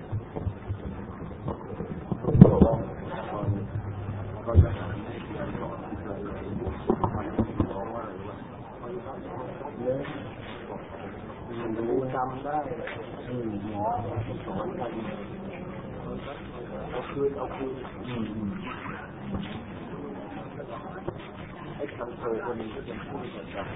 A: จำได้อืมสอนกันเอาคืนเอาคืนอืมไอ้คำเธอคนนี้ก็จะพูดแบบนั้น